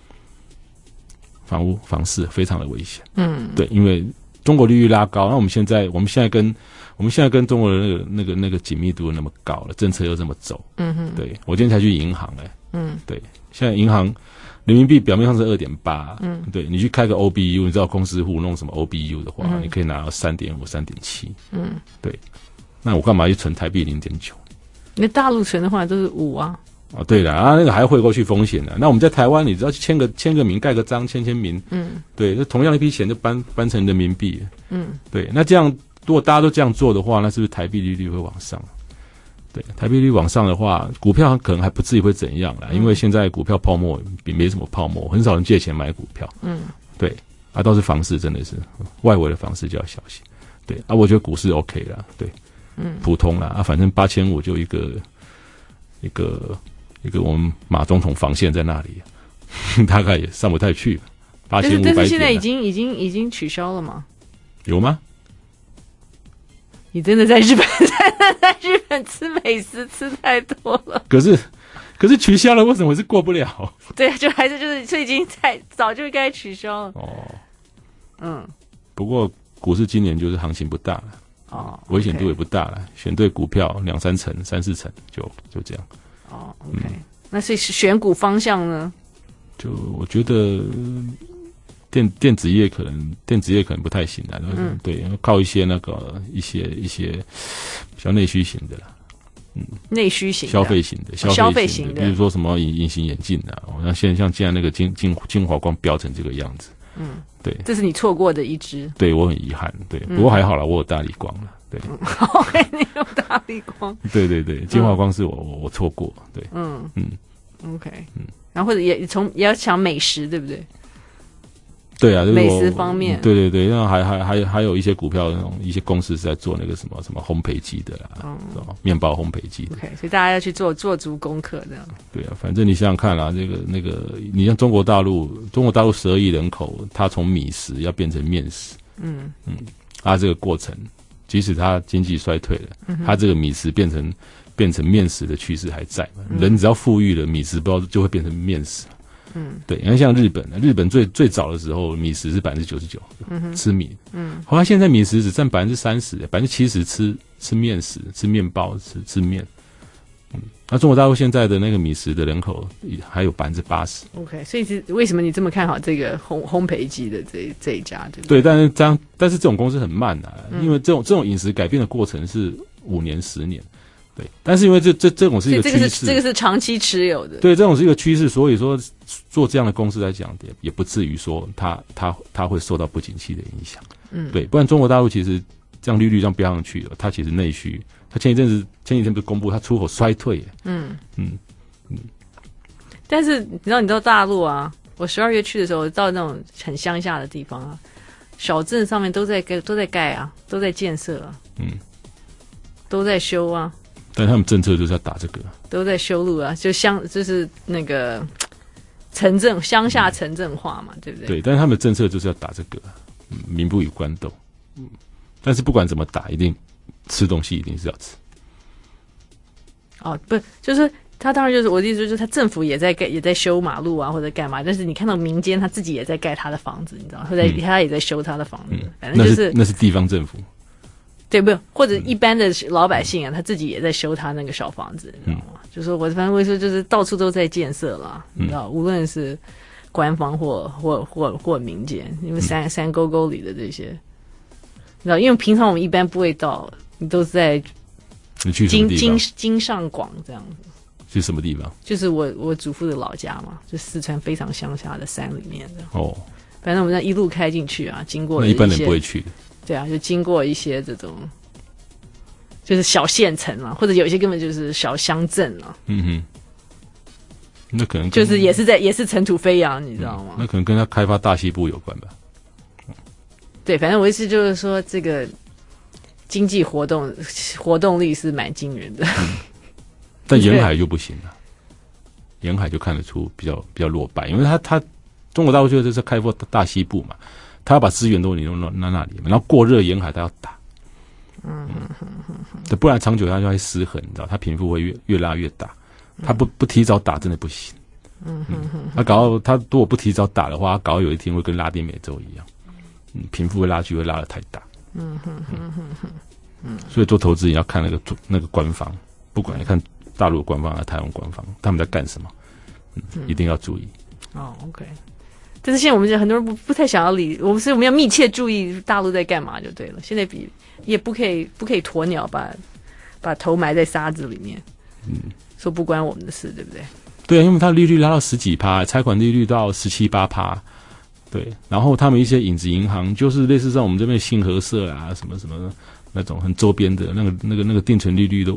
房市非常的危险，对，因为中国利率拉高，那我们现在跟中国的那个紧密度那么高了，政策又这么走，对，我今天才去银行对，现在银行人民币表面上是2.8，对，你去开个 OBU， 你知道公司户弄什么 OBU 的话，你可以拿到3.5、3.7，对，那我干嘛去存台币0.9？ 那大陆存的话都是5啊。 哦，对了啊，那个还汇过去风险的。那我们在台湾，你只要签个名，盖个章，签名，对，那同样一批钱就搬成人民币，对。那这样，如果大家都这样做的话，那是不是台币利率会往上？对，台币利率往上的话，股票可能还不至于会怎样啦，因为现在股票泡沫没什么泡沫，很少人借钱买股票，对。啊，倒是房市真的是外围的房市就要小心，对。啊，我觉得股市 OK 啦，对，普通啦，啊，反正8500就一个我们马总统防线在那里，大概也上不太去。8500， 但是现在已经取消了吗？ 有吗？ 你真的在日本吃美食吃太多了。 可是取消了，为什么是过不了？ 对，就还是就是已经早就应该取消了。 不过股市今年就是行情不大了，危险度也不大了，选对股票2-3成、3-4成就这样。 OK，那所以选股方向呢？ 就我觉得电子业可能不太行了，对，靠一些一些比较内需型的啦， 内需型的消费型的，比如说什么隐形眼镜啊，像现在那个金华光标成这个样子，对， 这是你错过的一支， 对我很遗憾，对，不过还好啦，我有大立光了。对 ，OK， 你有大立光。 对对对，金华光是我错过，对 ，OK，然后或者也要抢美食，对不对？ 对啊， 美食方面， 对对对，然后还有一些股票，那种一些公司是在做那个什么烘焙机的啦，面包烘焙机的。 OK， 所以大家要去做足功课，这样。对啊，反正你想想看啦，那个，你像中国大陆12亿人口，它从米食要变成面食，它这个过程。即使它经济衰退了，它这个米食变成面食的趋势还在。人只要富裕了，米食不知道就会变成面食。 对，你看像日本最早的时候，米食是99%，吃米，后来现在米食只占30%，70%吃面食，吃面包，吃面。那中国大陆现在的那个米食的人口还有80%。 OK， 所以是为什么你这么看好这个烘焙机的这一家，对不对？但是这种公司很慢啊，因为这种饮食改变的过程是5年10年。对，但是因为这种是一个趋势， 这个是长期持有的。 对，这种是一个趋势，所以说做这样的公司来讲，也不至于说它会受到不景气的影响。对，不然中国大陆其实这样利率这样飙上去了，它其实内需，它前几天不是公布它出口衰退。 但是你到大陆啊，我12月去的时候，到那种很乡下的地方啊，小镇上面都在盖啊，都在建设啊，都在修啊。 但他们政策就是要打这个， 都在修路啊，就是那个乡下城镇化嘛，对不对？ 对，但是他们政策就是要打这个，民不与官斗。但是不管怎么打，一定吃东西一定是要吃。 哦，不，就是他当然就是我的意思，就是他政府也在修马路啊，或者干嘛，但是你看到民间他自己也在盖他的房子，你知道，他也在修他的房子，反正就是那是地方政府。 对，不，或者一般的老百姓啊，他自己也在修他那个小房子，你知道吗？就是我反正会说，就是到处都在建设啦，你知道，无论是官方或民间，因为山沟沟里的这些，你知道，因为平常我们一般不会到，你都是在京上广这样子。 是什么地方？ 就是我祖父的老家嘛，就四川非常乡下的山里面的。 哦， 反正我们这样一路开进去啊，经过那一般人不会去的。 对啊，就经过一些这种，就是小县城啊，或者有一些根本就是小乡镇啊。 那可能就是也是尘土飞扬，你知道吗？ 那可能跟他开发大西部有关吧。 对，反正我意思就是说，这个经济活动力是蛮惊人的。 但沿海就不行了，沿海就看得出比较落败，因为他中国大陆就是开发大西部嘛。他要把资源都弄到那里，然后过热沿海他要打，不然长久下去会失衡，你知道，他贫富会越拉越大。他不提早打真的不行。他如果不提早打的话，他搞到有一天会跟拉丁美洲一样，贫富会拉得太大。所以做投资也要看那个官方，不管你看大陆官方还是台湾官方，他们在干什么，一定要注意。 OK。但是现在我们很多人不太想要理，我们要密切注意大陆在干嘛就对了。现在也不可以鸵鸟把头埋在沙子里面，说不关我们的事，对不对？ 对，因为它利率拉到10几%，拆款利率到17、8%，对。然后他们一些影子银行，就是类似像我们这边信和社啊，什么什么那种很周边的那个定存利率都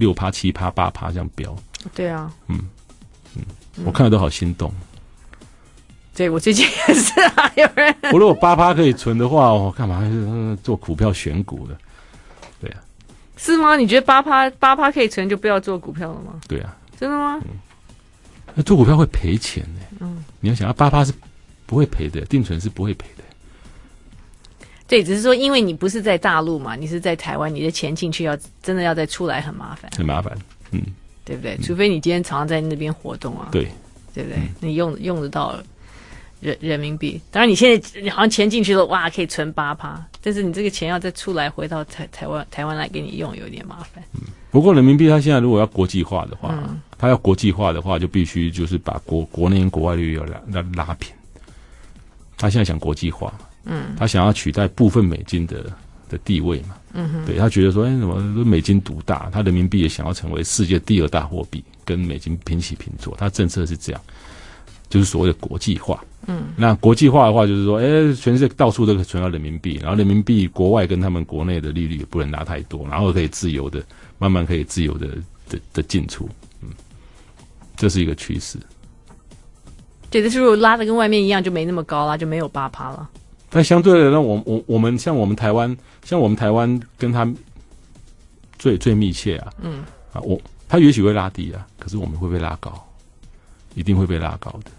6%、7%、8%这样飙。 对啊， 我看了都好心动。 对，我最近也是啊，有人。 我如果8%可以存的话，我干嘛做股票选股的？对啊。 是吗？你觉得8%可以存，就不要做股票了吗？ 对啊。 真的吗？ 那做股票会赔钱呢。你要想，8%是不会赔的，定存是不会赔的。 对，只是说，因为你不是在大陆嘛，你是在台湾，你的钱进去真的要再出来很麻烦。 很麻烦， 对不对？除非你今天常常在那边活动啊。 对。 对不对？你用得到人民币，当然你现在好像钱进去了，哇，可以存8%，但是你这个钱要再出来回到台湾来给你用，有点麻烦。 不过人民币它现在如果要国际化的话，它要国际化的话，就必须就是把国内跟国外利率要拉平。他现在想国际化嘛，他想要取代部分美金的地位嘛，对，他觉得说，什么美金独大，他人民币也想要成为世界第2大货币，跟美金平起平坐，他政策是这样。就是所谓的国际化，那国际化的话，就是说，全世界到处都可以存到人民币，然后人民币国外跟他们国内的利率也不能拿太多，然后可以慢慢可以自由的进出，这是一个趋势。 对，但是如果拉的跟外面一样，就没那么高啦，就没有8%了。 但相对的，那我们像我们台湾跟他最密切啊，他也许会拉低啊，可是我们会被拉高，一定会被拉高的。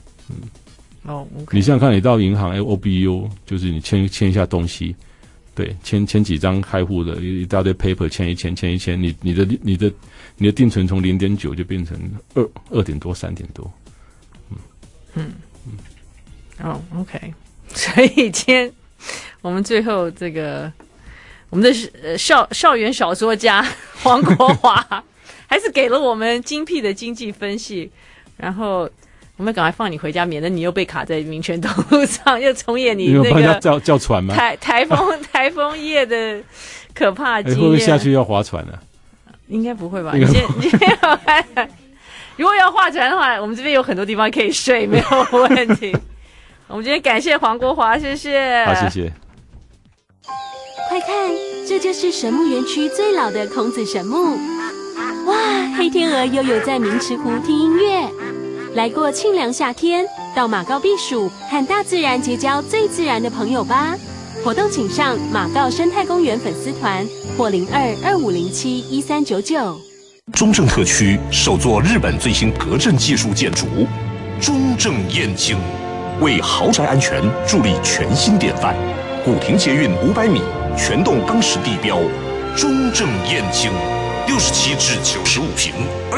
okay. 你想想看，你到银行 OBU， 就是你签一下东西，对，签几张开户的一大堆 paper， 签一签，你的定存从0.9就变成2点多3点多， OK， 所以今天我们最后这个我们的校园小说家黄国华还是给了我们精辟的经济分析，然后我们赶快放你回家，免得你又被卡在民权东路上，又重演你那个叫船吗？ 台风夜的可怕经验。 会不会下去要划船啊？ 应该不会吧？你先如果要划船的话，我们这边有很多地方可以睡，没有问题。我们今天感谢黄国华，谢谢。 好，谢谢。 快看，这就是神木园区最老的孔子神木。哇，黑天鹅悠悠在明池湖听音乐。来过沁凉夏天，到马告避暑，和大自然结交最自然的朋友吧。活动请上马告生态公园粉丝团或02-2507-1399。 中正特区首座日本最新隔震技术建筑中正燕京，为豪宅安全助力全新典范。古亭捷运500米，全栋钢石地标，中正燕京，67至95平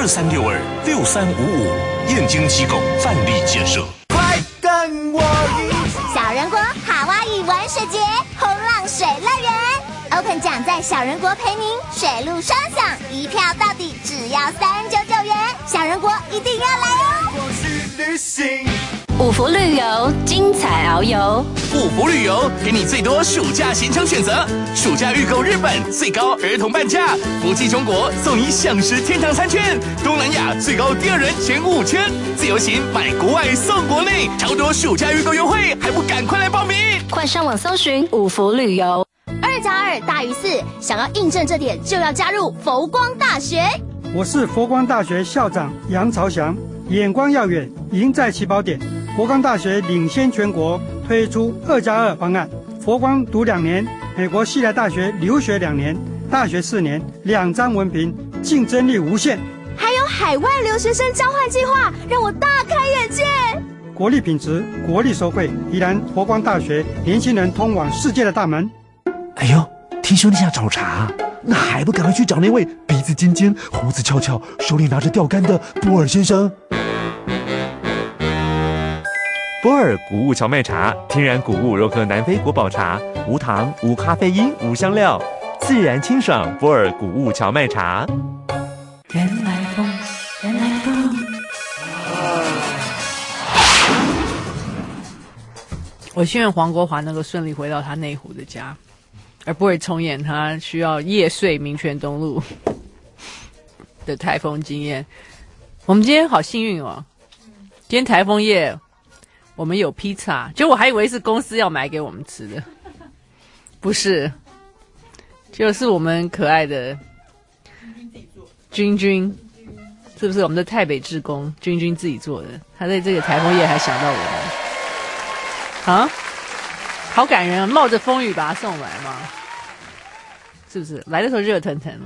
，2362-6355，燕京机构范例建设。 快跟我一起！小人国哈哇伊玩水节，轰浪水乐园 ，Open 奖在小人国陪您水陆双享，一票到底只要399元，小人国一定要来哦！我去旅行。 五福旅游，精彩遨游。 五福旅游给你最多暑假行程选择，暑假预购日本最高儿童半价，国际中国送你享食天堂餐券，东南亚最高第2人前5000，自由行买国外送国内，超多暑假预购优惠，还不赶快来报名？ 快上网搜寻五福旅游。 2+2大于4，想要印证这点，就要加入佛光大学。 我是佛光大学校长杨朝祥，眼光要远，赢在起跑点。佛光大学领先全国推出2+2方案，佛光读2年，美国西来大学留学2年，大学4年，2张文凭，竞争力无限。 还有海外留学生交换计划，让我大开眼界。 国力品质，国力收费，宜兰佛光大学，年轻人通往世界的大门。 哎呦，听说你想找茬，那还不赶快去找那位鼻子尖尖、胡子翘翘、手里拿着钓竿的波尔先生。 波尔谷物荞麦茶，天然谷物柔和南非国宝茶，无糖、无咖啡因、无香料，自然清爽。波尔谷物荞麦茶。 原来风，原来风。 我希望黄国华能够顺利回到他内湖的家，而不会重演他需要夜睡民权东路的台风经验。我们今天好幸运哦，今天台风夜我们有披萨，就我还以为是公司要买给我们吃的，不是，就是我们可爱的君君，是不是我们的台北志工君君自己做的？他在这个台风夜还想到我们，啊，好感人啊！冒着风雨把他送来嘛，是不是？来的时候热腾腾的，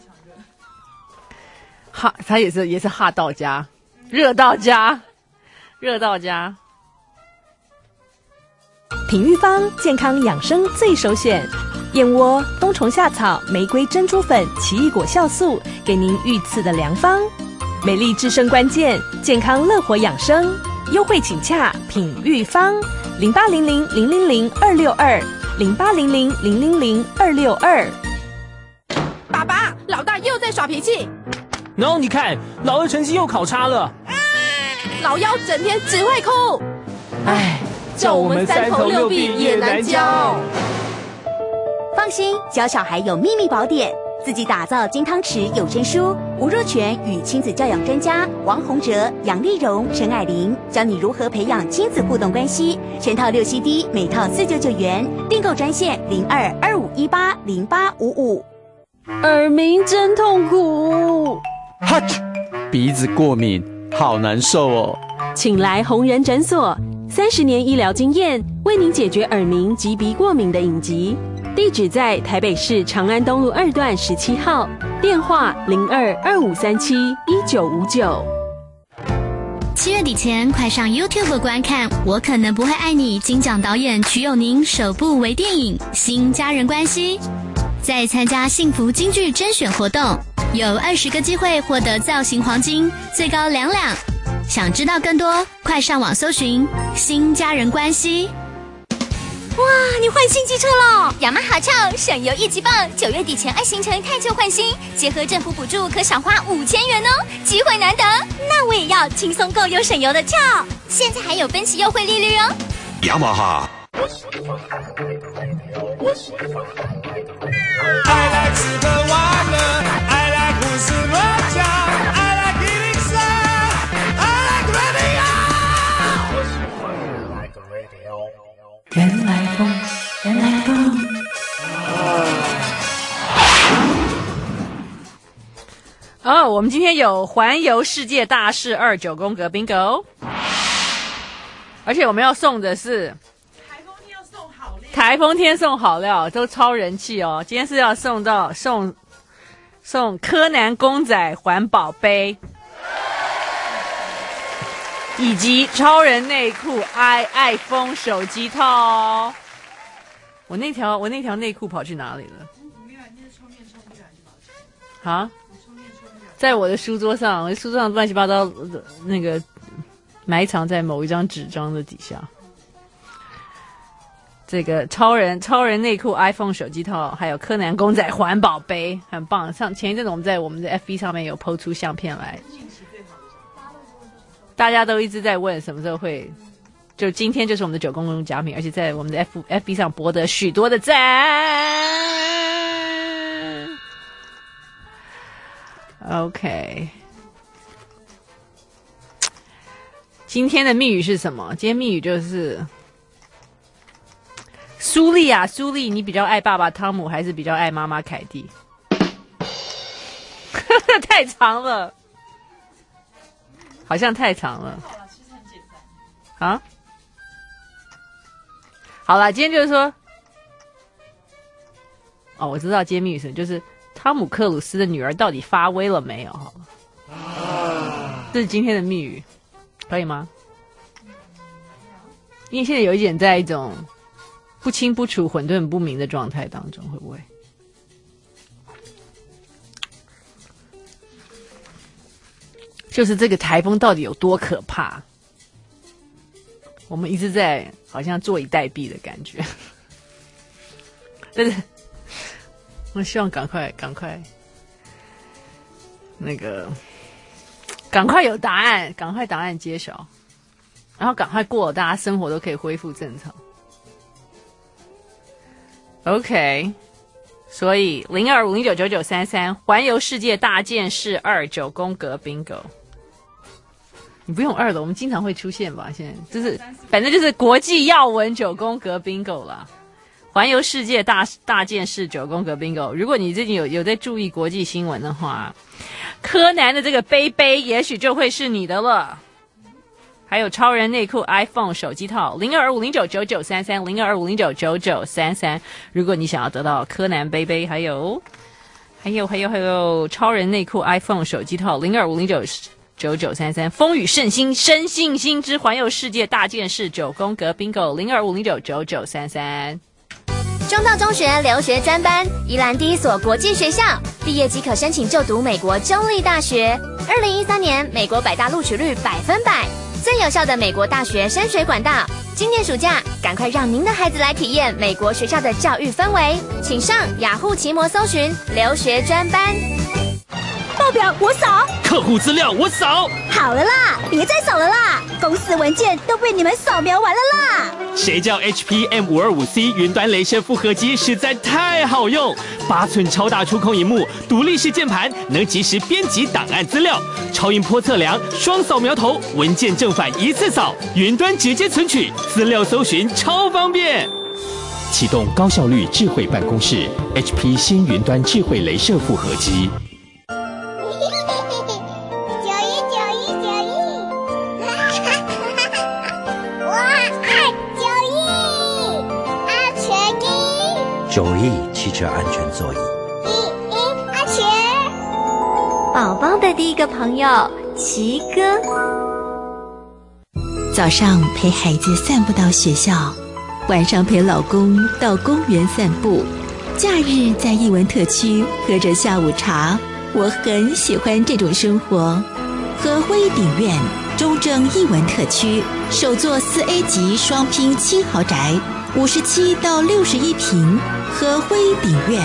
哈，他也是哈到家，热到家，热到家。 品玉芳健康养生最首选，燕窝、冬虫夏草、玫瑰珍珠粉、奇异果酵素，给您御赐的良方。美丽制胜关键，健康乐活养生，优惠请洽品玉芳0800-000-262，0800-000-262。 爸爸，老大又在耍脾气。 然后你看，老二成绩又考差了。 老幺整天只会哭。 唉，叫我们3头6臂也难教。 放心，教小孩有秘密宝典，自己打造金汤匙有声书，吴若权与亲子教养专家王洪哲、杨丽蓉、陈蔼玲教你如何培养亲子互动关系。全套6 CD， 每套499元，订购专线02-2518-0855。 耳鸣真痛苦， 哈啾，鼻子过敏，好难受哦。 请来弘仁诊所，30年医疗经验，为您解决耳鸣及鼻过敏的隐疾。地址在台北市长安东路2段17号，电话02-2537-1959。 7月底前，快上 YouTube 观看《我可能不会爱你》金奖导演瞿友宁首部微电影《新家人关系》。再参加幸福金句甄选活动，有20个机会获得造型黄金，最高2两。 想知道更多，快上网搜寻新家人关系。 哇，你换新机车了！雅马哈超省油一级棒，9月底前按行程太旧换新，结合政府补助，可少花5000元哦，机会难得。那我也要轻松购油省油的超，现在还有分期优惠利率哦。 雅马哈。 I like 吃喝玩乐 I like 胡思乱想 I like eating sad I like radio 原来风，原来风。 我们今天有环游世界大事29宫格 bingo， 而且我们要送的是台风天送好料，都超人气哦。今天是要送柯南公仔环保杯，以及超人内裤爱风手机套哦。我那条内裤跑去哪里了？啊？在我的书桌上，我的书桌上乱七八糟的那个埋藏在某一张纸张的底下。这个超人内裤 iPhone 手机套，还有柯南公仔环保杯，很棒。前一阵子我们在我们的 FB 上面有 po 出相片来，大家都一直在问什么时候会，就今天就是我们的9公斤奖品，而且在我们的 FB 上博得许多的赞。OK， 今天的密语是什么？今天密语就是苏丽啊，苏丽，你比较爱爸爸汤姆还是比较爱妈妈凯蒂？太长了，好像太长了。啊？好啦，今天就是说，我知道今天密语是就是汤姆克鲁斯的女儿到底发威了没有？好了，这是今天的密语，可以吗？因为现在有一点在一种不清不楚、混沌不明的状态当中，会不会？就是这个台风到底有多可怕？我们一直在好像坐以待毙的感觉，但是我希望赶快那个赶快有答案，赶快答案揭晓，然后赶快过，大家生活都可以恢复正常。OK， 所以0250999933环游世界大件事29宫格 bingo， 你不用2了，我们经常会出现吧？现在就是反正就是国际要闻9宫格 bingo 啦，环游世界大件事9宫格 bingo。如果你最近有在注意国际新闻的话，柯南的这个杯也许就会是你的了。还有超人内裤 iPhone 手机套0250999933 0250999933，如果你想要得到柯南杯，还有超人内裤 iPhone 手机套0250999933，风雨圣心深信心之环游世界大件事9宫格 bingo 0250999933。 中道中学留学专班，宜兰第一所国际学校，毕业即可申请就读美国州立大学。2013年美国百大录取率100%，最有效的美国大学升学管道。今年暑假，赶快让您的孩子来体验美国学校的教育氛围，请上雅虎奇摩搜寻留学专班。 报表我扫， 客户资料我扫， 好了啦，别再扫了啦，公司文件都被你们扫描完了啦。 谁叫 HP M525C 云端雷射复合机实在太好用，8寸超大触控萤幕，独立式键盘，能及时编辑档案资料，超音波测量，双扫描头，文件正反一次扫，云端直接存取，资料搜寻超方便。启动高效率智慧办公室 ，HP 新云端智慧雷射复合机。 9E 汽车安全座椅。 安全。宝宝的第一个朋友，奇哥。 早上陪孩子散步到学校，晚上陪老公到公园散步，假日在艺文特区喝着下午茶，我很喜欢这种生活。和辉鼎苑中正艺文特区，首座4A 级双拼轻豪宅，57到61坪，和辉鼎院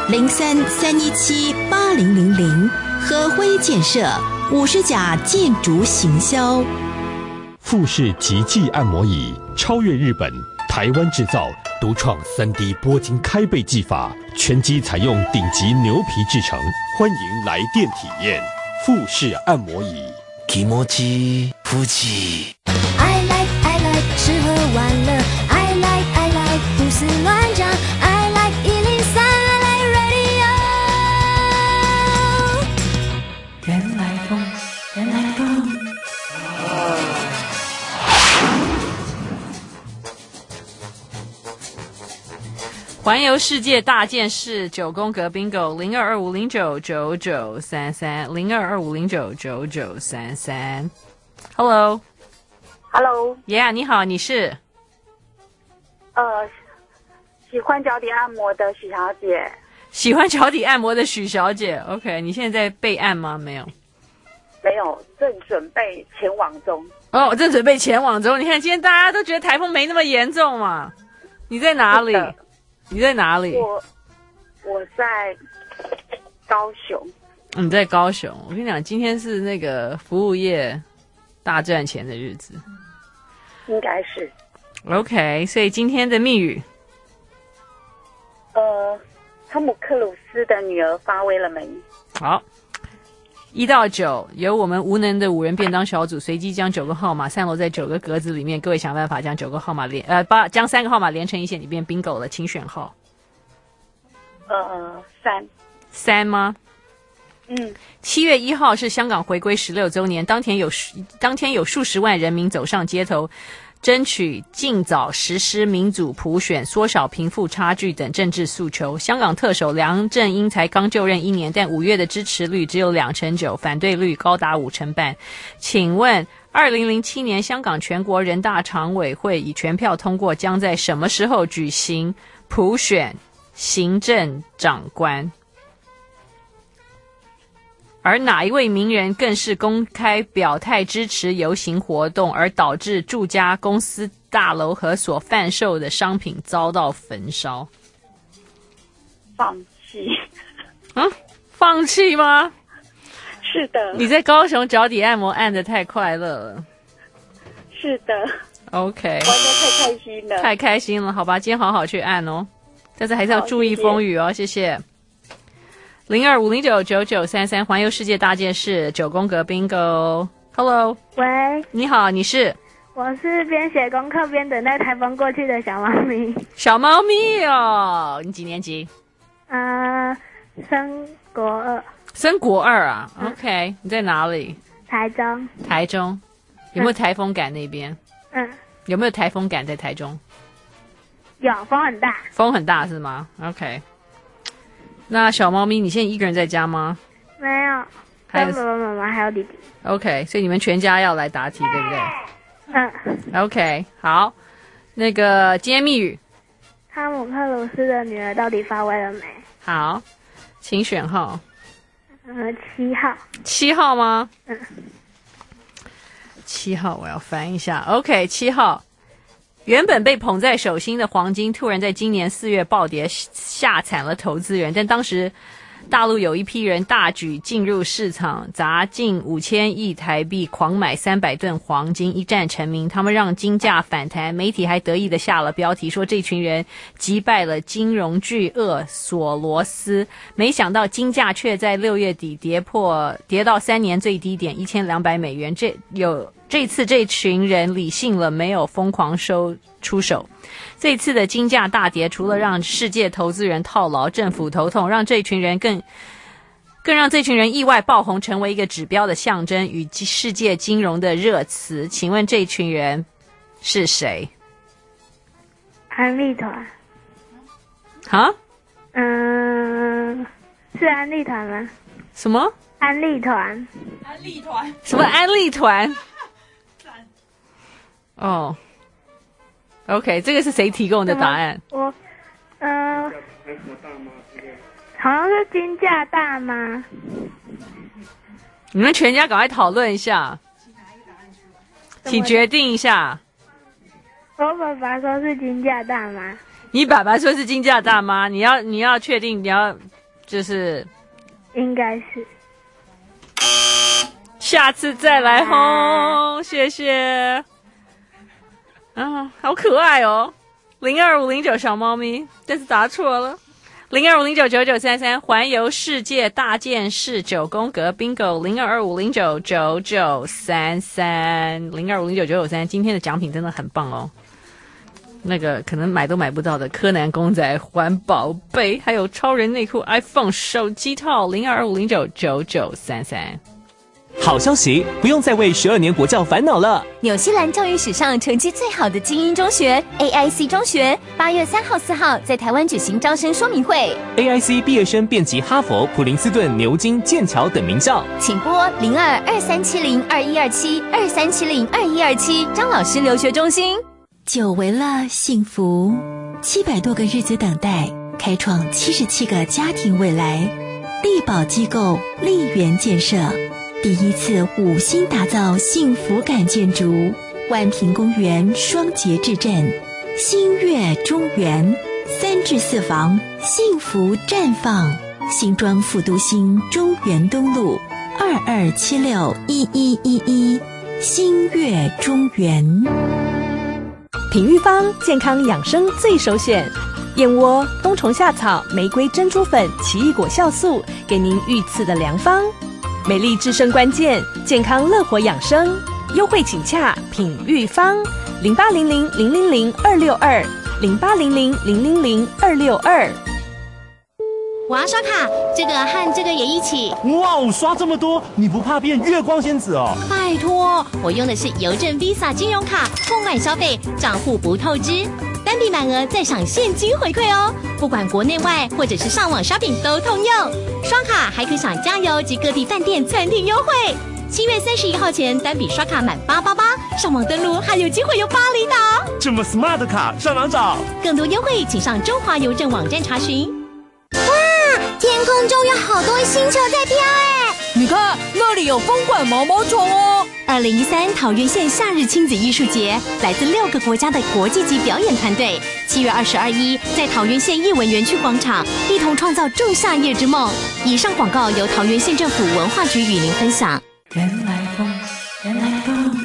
03-317-8000，和辉建设50甲建筑行销。 富士极际按摩椅超越日本，台湾制造，独创3D 拨筋开背技法，全机采用顶级牛皮制成，欢迎来电体验富士按摩椅。 気持ち富士。 I like 吃喝玩乐 I like 胡思乱想 I like 103 I like radio。 原来风，原来风。环游世界大件事，9宫格 bingo 0225099933 0225099933。Hello， Yeah， 你好，你是？ 喜欢脚底按摩的许小姐。 喜欢脚底按摩的许小姐 ，OK， 你现在在备案吗？没有， 没有，正准备前往中。 哦，正准备前往中。你看，今天大家都觉得台风没那么严重嘛？你在哪里？你在哪里？ 我在高雄。 你在高雄。我跟你讲，今天是那个服务业大赚钱的日子。 应该是。 OK， 所以今天的密语。 汤姆克鲁斯的女儿发威了没？ 好，1到9，由我们无能的5人便当小组随机将9个号码散落在9个格子里面，各位想办法将9个号码将3个号码连成一线，你变 bingo 了，请选号。3吗？7月1号是香港回归16周年，当天有数十万人民走上街头，争取尽早实施民主普选、缩小贫富差距等政治诉求。香港特首梁振英才刚就任1年，但5月的支持率只有2%9%，反对率高达5%半。请问2007年香港全国人大常委会以全票通过，将在什么时候举行普选行政长官？而哪一位名人更是公开表态支持游行活动，而导致住家公司大楼和所贩售的商品遭到焚烧？ 放弃。 放弃吗？ 是的。 你在高雄脚底按摩按得太快乐了。 是的。 OK。 玩得太开心了。 太开心了，好吧，今天好好去按哦，但是还是要注意风雨哦，谢谢。0250999933环游世界大件事9宫格 bingo。 Hello， 喂， 你好，你是？ 我是边写功课边等待台风过去的小猫咪。 小猫咪哦，你几年级？ 升国2。 升国2啊？OK， 你在哪里？ 台中。 台中有没有台风感那边？有没有台风感在台中？ 有，风很大。 风很大是吗 ？OK。那小猫咪，你现在一个人在家吗？ 没有，跟爸爸妈妈还有弟弟。 OK， 所以你们全家要来答题，对不对？OK， 好。那个今天密语， 汤姆克鲁斯的女儿到底发威了没？ 好，请选号。 7号。 7号吗？7号，我要翻一下。OK， 7号。原本被捧在手心的黄金，突然在今年4月暴跌，吓惨了投资人。但当时大陆有一批人大举进入市场，砸近5000亿台币，狂买300吨黄金，一战成名。他们让金价反弹，媒体还得意地下了标题说这群人击败了金融巨鳄索罗斯。没想到金价却在6月底跌到3年最低点$1200。这次这群人理性了，没有疯狂出手。这次的金价大跌，除了让世界投资人套牢、政府头痛，让这群人更让这群人意外爆红，成为一个指标的象征与世界金融的热词。请问这群人是谁？ 安利团。是安利团吗？ 什么？ 安利团。 什么安利团？哦，OK， 这个是谁提供的答案？ 好像是金价大吗？ 你们全家赶快讨论一下。 请决定一下。 我爸爸说是金价大妈。 你爸爸说是金价大妈，你要确定，你要就是应该是。 下次再来吼，谢谢。好可爱哦，02509小猫咪，但是答错了。025099933环游世界大件事9宫格 bingo 0225099933，0225099933，今天的奖品真的很棒哦。那个可能买都买不到的柯南公仔、环保杯，还有超人内裤、iPhone 手机套，0225099933。 好消息，不用再为12年国教烦恼了。 纽西兰教育史上成绩最好的精英中学 AIC 中学，8月3号、4号在台湾举行招生说明会。 AIC 毕业生遍及哈佛、普林斯顿、牛津、剑桥等名校， 请拨022370212723702127张老师留学中心。 久违了幸福，700多个日子等待，开创77个家庭未来。力宝机构丽园建设。第一次5星打造幸福感建筑，万平公园双节制镇，新月中园3至4房，幸福绽放。新庄副都心中原东路22761111，新月中园。 品玉坊健康养生最首选，燕窝、冬虫夏草、玫瑰珍珠粉、奇异果酵素，给您御赐的良方。美丽制胜关键，健康乐活养生，优惠请洽品玉坊0800-000-262，0800-000-262。 我要刷卡，这个和这个也一起。 哇，我刷这么多，你不怕变月光仙子哦？ 拜托，我用的是邮政 Visa 金融卡，付款消费账户不透支，单笔满额再享现金回馈哦。不管国内外或者是上网 shopping 都通用，刷卡还可享加油及各地饭店餐厅优惠。7月31号前单笔刷卡满888，上网登录还有机会游巴厘岛。 这么 smart 的卡上哪找？ 更多优惠请上中华邮政网站查询。 天空中有好多星球在飘哎！ 你看那里有风管毛毛虫哦。 2013桃园县夏日亲子艺术节，来自6个国家的国际级表演团队，7月22日在桃园县艺文园区广场，一同创造仲夏夜之梦。以上广告由桃园县政府文化局与您分享。 原来风，原来风。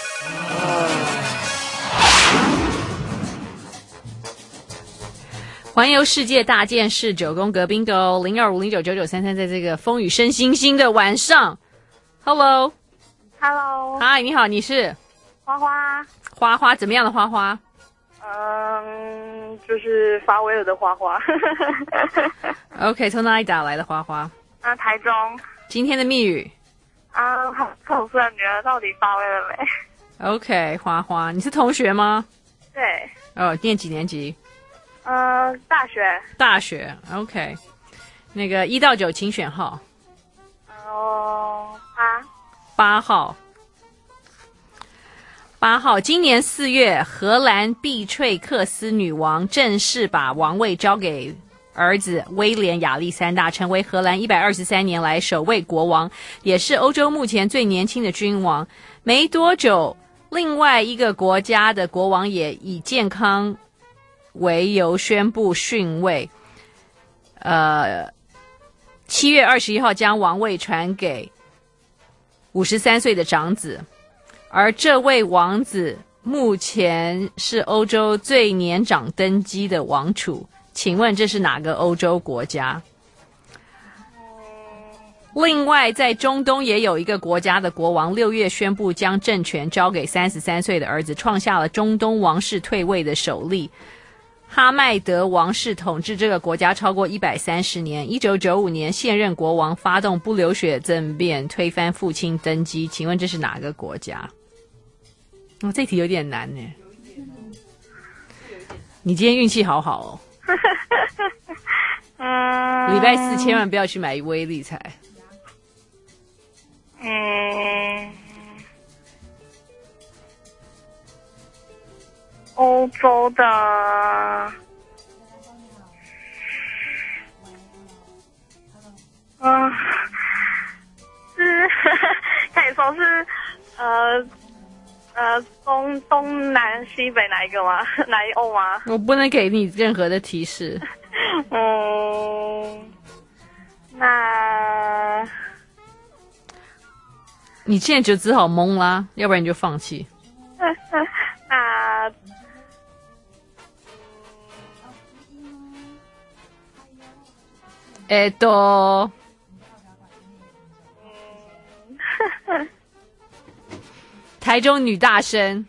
环游世界大件事9宫格 bingo 0250999933，在这个风雨生星星的晚上 ，Hello， 嗨，你好，你是花花， 花花怎么样的花花？ 就是发威了的花花。 OK， 从哪里打来的花花？ 台中。 今天的密语？ 口试的女儿到底发威了没 ？OK， 花花，你是同学吗？ 对。 念几年级？ 大学 ，OK。那个1到9，请选号。8号。8号，今年4月，荷兰碧翠克斯女王正式把王位交给儿子威廉亚历山大，成为荷兰123年来首位国王，也是欧洲目前最年轻的君王。没多久，另外一个国家的国王也以健康为由宣布逊位。7月21号将王位传给53岁的长子，而这位王子目前是欧洲最年长登基的王储。请问这是哪个欧洲国家？另外，在中东也有一个国家的国王6月宣布将政权交给33岁的儿子，创下了中东王室退位的首例。哈迈德王室统治这个国家超过130年。1995年，现任国王发动不流血政变，推翻父亲登基。请问这是哪个国家？这题有点难呢。你今天运气好好哦。礼拜4千万不要去买威力彩。 欧洲的，是可以说是东南西北哪一个吗？哪一欧吗？ 我不能给你任何的提示。 那你现在就只好懵啦，要不然你就放弃。台中女大生。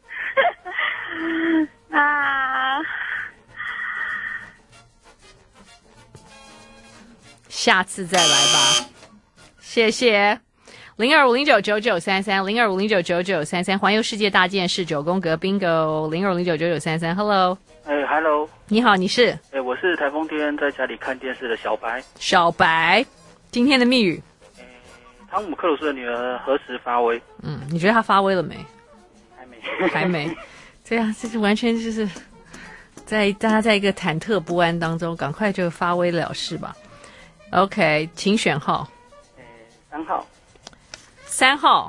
下次再来吧，谢谢。0250999933，0250999933，环游世界大件事9宫格 bingo，0250999933，Hello。 Hello。 你好，你是？ 我是台风天在家里看电视的小白。 小白，今天的密语。 汤姆克鲁斯的女儿何时发威？ 你觉得她发威了没？ 还没。 对啊，这是完全就是大家在一个忐忑不安当中，赶快就发威了事吧。OK， 请选号。 3号。 3号。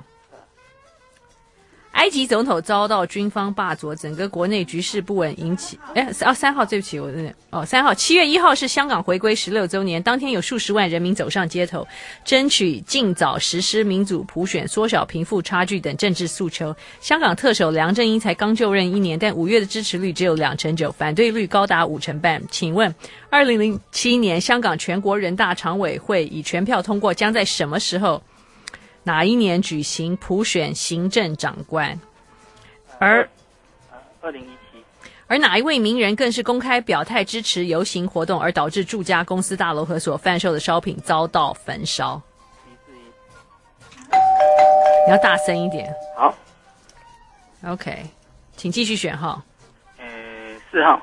埃及总统遭到军方霸左，整个国内局势不稳，引起3号，对不起，我3号。7月1号是香港回归16周年，当天有数十万人民走上街头，争取尽早实施民主普选、缩小贫富差距等政治诉求。香港特首梁振英才刚就任1年，但5月的支持率只有2%，反对率高达5%半。请问2007年香港全国人大常委会以全票通过，将在什么时候哪一年举行普选行政长官？而 2017。 而哪一位名人更是公开表态支持游行活动，而导致住家公司大楼和所贩售的烧品遭到焚烧？你要大声一点。 好。 OK， 请继续选号。 4号。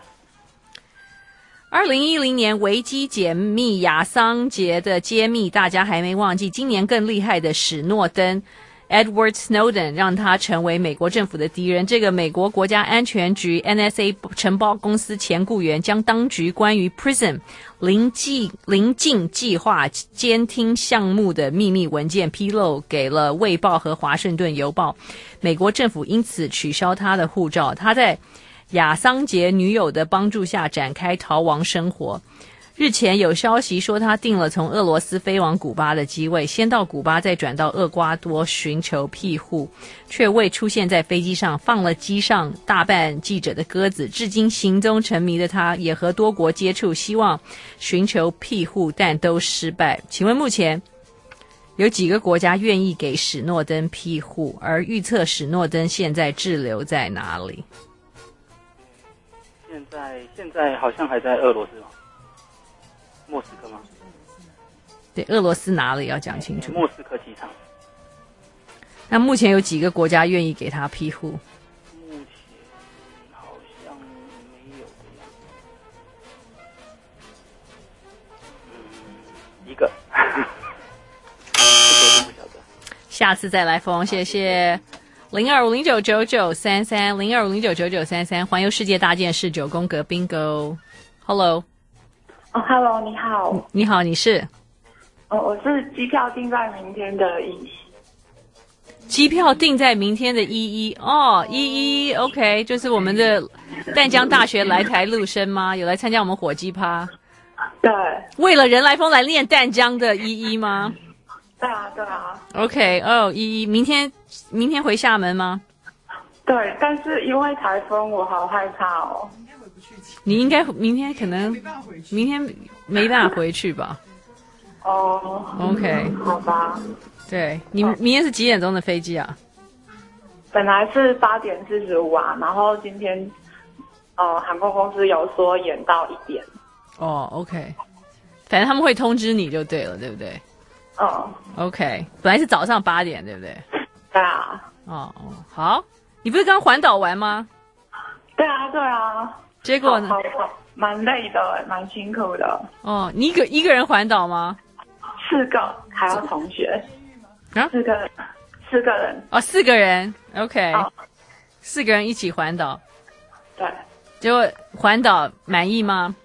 2010年维基解密亚桑杰的揭秘，大家还没忘记。今年更厉害的史诺登 Edward Snowden 让他成为美国政府的敌人。这个美国国家安全局 NSA 承包公司前雇员将当局关于 PRISM 临近计划监听项目的秘密文件披露给了卫报和华盛顿邮报，美国政府因此取消他的护照。他在亚桑杰女友的帮助下展开逃亡生活。日前有消息说他订了从俄罗斯飞往古巴的机位，先到古巴再转到厄瓜多寻求庇护，却未出现在飞机上，放了机上大半记者的鸽子。至今行踪成谜的他也和多国接触，希望寻求庇护，但都失败。请问目前有几个国家愿意给史诺登庇护？而预测史诺登现在滞留在哪里？ 现在好像还在俄罗斯吧？莫斯科吗？ 对，俄罗斯哪里要讲清楚？ 莫斯科机场。 那目前有几个国家愿意给他庇护？ 目前好像没有的样子。一个。这个我就不晓得。 下次再来封，谢谢。0250999933 0250999933，环游世界大件事9宫格 bingo。Hello。 Hello， 你好。 你好，你是？ 我是机票订在明天的11。 机票订在明天的11哦，11 OK， 就是我们的淡江大学来台陆生吗？有来参加我们火鸡趴？ 对。 为了人来疯来练淡江的11吗？ 对啊，对啊。 OK， 11，明天回厦门吗？ 对，但是因为台风，我好害怕哦。 你应该明天没办法回去吧？ 哦 ，OK， 好吧。 对，你明天是几点钟的飞机啊？ 本来是8点45啊，然后今天航空公司有说延到1点。 哦 ，OK， 反正他们会通知你就对了，对不对？OK， 本来是早上8点，对不对？ 对啊。 好，你不是刚环岛完吗？ 对啊，对啊。 结果呢？ 蛮累的，蛮辛苦的。 哦，你一个人环岛吗 ？4个，还有同学。 啊 ？4个人。 哦，4个人 ，OK，4个人一起环岛。 对。 结果环岛满意吗？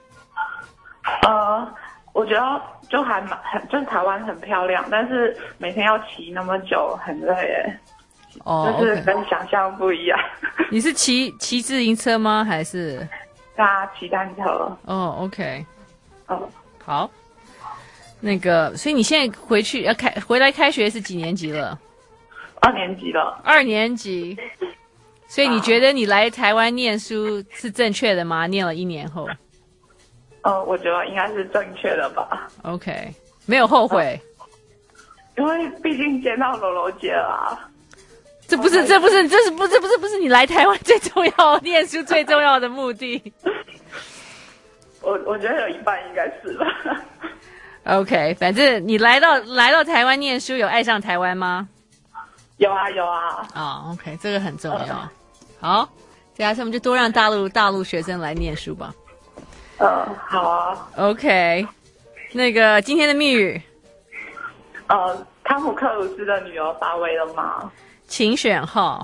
我觉得就就是台湾很漂亮，但是每天要骑那么久，很累耶。 哦， 就是跟想象不一样。 你是骑自行车吗？还是？ 骑单车。 哦 ，OK。 哦， 好。那个，所以你现在回来开学是几年级了 ？2年级了。 2年级。所以你觉得你来台湾念书是正确的吗？念了1年后。 我觉得应该是正确的吧。 OK， 没有后悔。 因为毕竟见到柔柔姐了。 这不是你来台湾最重要念书最重要的目的。 我觉得有一半应该是吧。 OK， 反正你来到台湾念书，有爱上台湾吗？ 有啊。 OK， 这个很重要。好，接下来我们就多让大陆学生来念书吧。 好啊。 OK， 那个今天的密语。 汤姆克鲁斯的女儿发威了吗？ 请选号。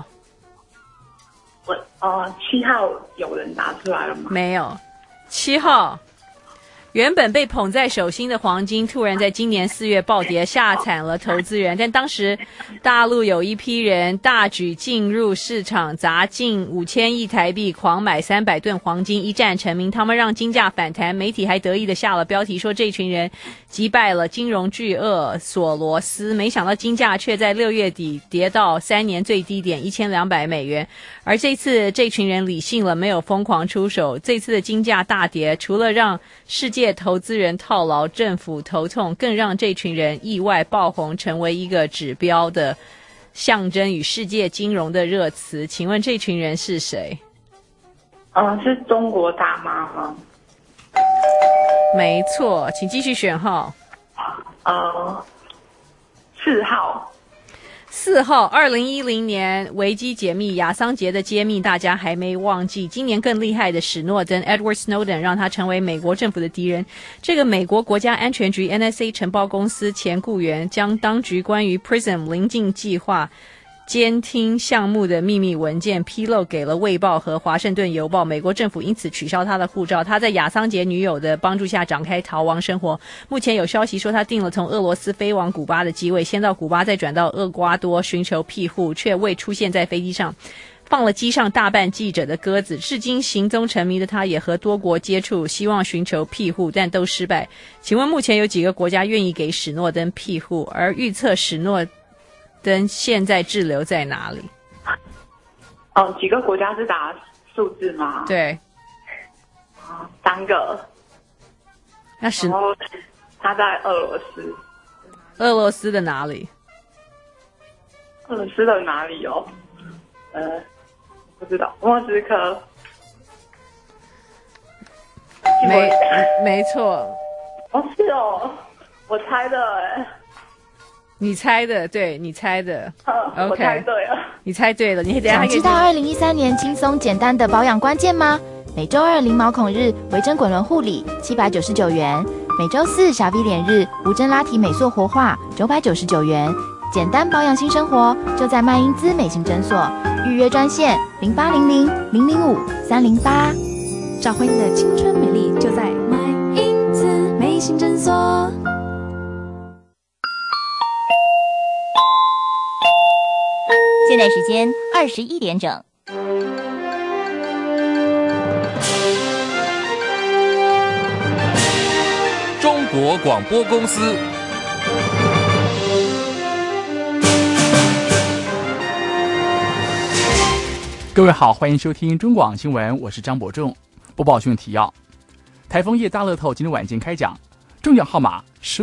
7号有人拿出来了吗？ 没有。7号。原本被捧在手心的黄金，突然在今年4月暴跌，吓惨了投资人。但当时大陆有一批人大举进入市场，砸近5000亿台币，狂买300吨黄金，一战成名。他们让金价反弹，媒体还得意的下了标题说这群人击败了金融巨鳄索罗斯。没想到金价却在6月底跌到3年最低点$1200。而这次这群人理性了，没有疯狂出手。这次的金价大跌，除了让世界投资人套牢，政府头痛，更让这群人意外爆红，成为一个指标的象征与世界金融的热词。请问这群人是谁？ 是中国大妈吗？ 没错，请继续选号。 4号。 4号，2010年维基解密亚桑杰的揭秘，大家还没忘记。今年更厉害的史诺登 Edward Snowden 让他成为美国政府的敌人。这个美国国家安全局 NSA 情报公司前雇员将当局关于 PRISM 临近计划监听项目的秘密文件披露给了《卫报》和《华盛顿邮报》，美国政府因此取消他的护照。他在亚桑杰女友的帮助下展开逃亡生活。目前有消息说他订了从俄罗斯飞往古巴的机位，先到古巴再转到厄瓜多寻求庇护，却未出现在飞机上，放了机上大半记者的鸽子。至今行踪成谜的他也和多国接触，希望寻求庇护，但都失败。请问目前有几个国家愿意给史诺登庇护？而预测史诺登现在滞留在哪里？ 几个国家是打数字吗？ 对。 3个。 然后他在俄罗斯。 俄罗斯的哪里？ 俄罗斯的哪里哦？不知道，莫斯科。 没错。 是哦，我猜的哎。 你猜的，对，你猜的。 OK， 我猜对了。 你猜对了，你等一下想知道2013年轻松简单的保养关键吗？每周2零毛孔日微针滚轮护理799元，每周4小 V 脸日无针拉提美塑活化999元。简单保养新生活，就在麦因兹美型诊所，预约专线0800-005-308。 找回你的青春美丽，就在麦因兹美型诊所。 现在时间21点整。 中国广播公司。 各位好，欢迎收听中广新闻，我是张伯仲。播报新闻提要：台风夜大乐透今天晚间开奖，中奖号码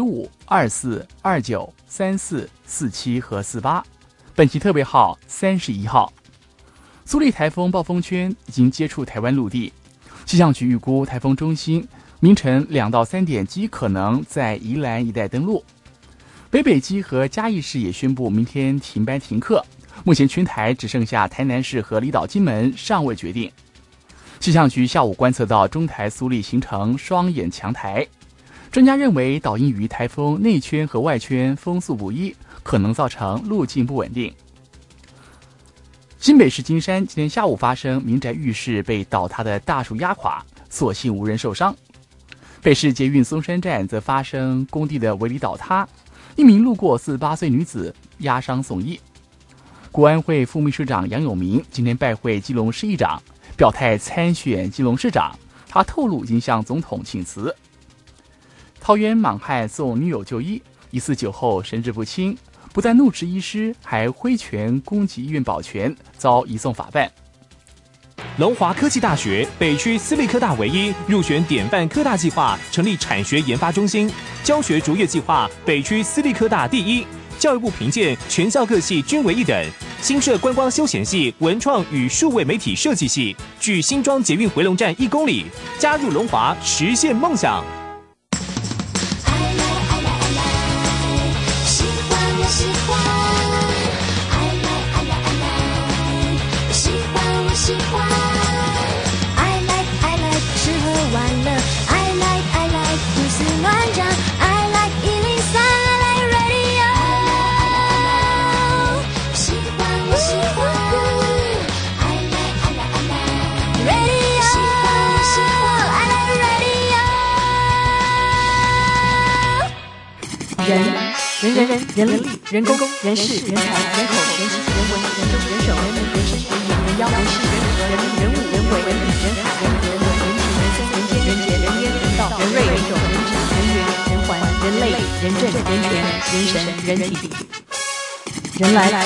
15、24、29、34、47和48。本期特别号31号。苏力台风暴风圈已经接触台湾陆地，气象局预估台风中心明晨2到3点极可能在宜兰一带登陆。北基和嘉义市也宣布明天停班停课，目前全台只剩下台南市和离岛金门尚未决定。气象局下午观测到中台苏力形成双眼强台，专家认为导因于台风内圈和外圈风速不一，可能造成路径不稳定。新北市金山今天下午发生民宅浴室被倒塌的大树压垮，所幸无人受伤。北市捷运松山站则发生工地的围篱倒塌，一名路过48岁女子压伤送医。 国安会副秘书长杨永明今天拜会基隆市议长，表态参选基隆市长。他透露已经向总统请辞。桃园莽汉送女友就医，疑似酒后神志不清，不但怒斥医师，还挥拳攻击医院保全，遭移送法办。 龙华科技大学北区私立科大唯一入选典范科大计划，成立产学研发中心，教学卓越计划北区私立科大第一。教育部评鉴全校各系均为一等。新设观光休闲系、文创与数位媒体设计系，距新庄捷运回龙站1公里。加入龙华，实现梦想。 喜欢我喜欢，爱来爱来爱来，喜欢我喜欢，爱来爱来吃喝玩乐，爱来爱来胡思乱想，爱来103，爱来 radio， 喜欢我喜欢，爱来爱来爱来 radio， 喜欢我喜欢，爱来 radio。 人力、人工、人事、人才、人口、人情、人文、人中、人手、人民、人身、人言、人妖、人事、人和、人民、人物、人为、人理、人海、人和、人情、人生、人间、人杰、人烟、人道、人瑞、人种、人质、人缘、人环、人类、人政、人权、人神、人体、人来。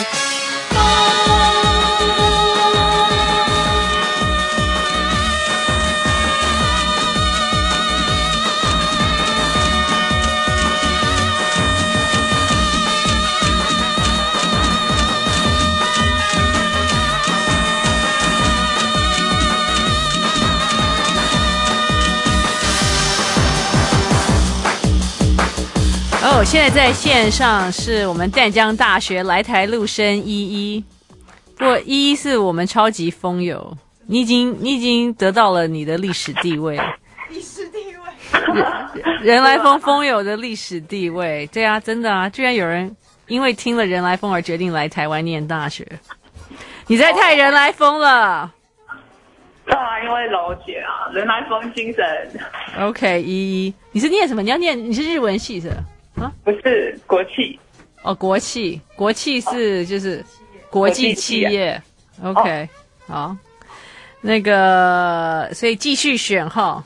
现在在线上是我们淡江大学来台陆生依依，不过依依是我们超级风友，你已经得到了你的历史地位， 历史地位， 人来疯风友的历史地位，对啊，真的啊，居然有人因为听了人来疯而决定来台湾念大学，你在太人来疯了。 对啊，因为楼姐啊，人来疯精神。 OK， 依依，你是念什么？你是日文系是？啊， 不是国企哦，国企是就是国际企业 ，OK， 好，那个所以继续选号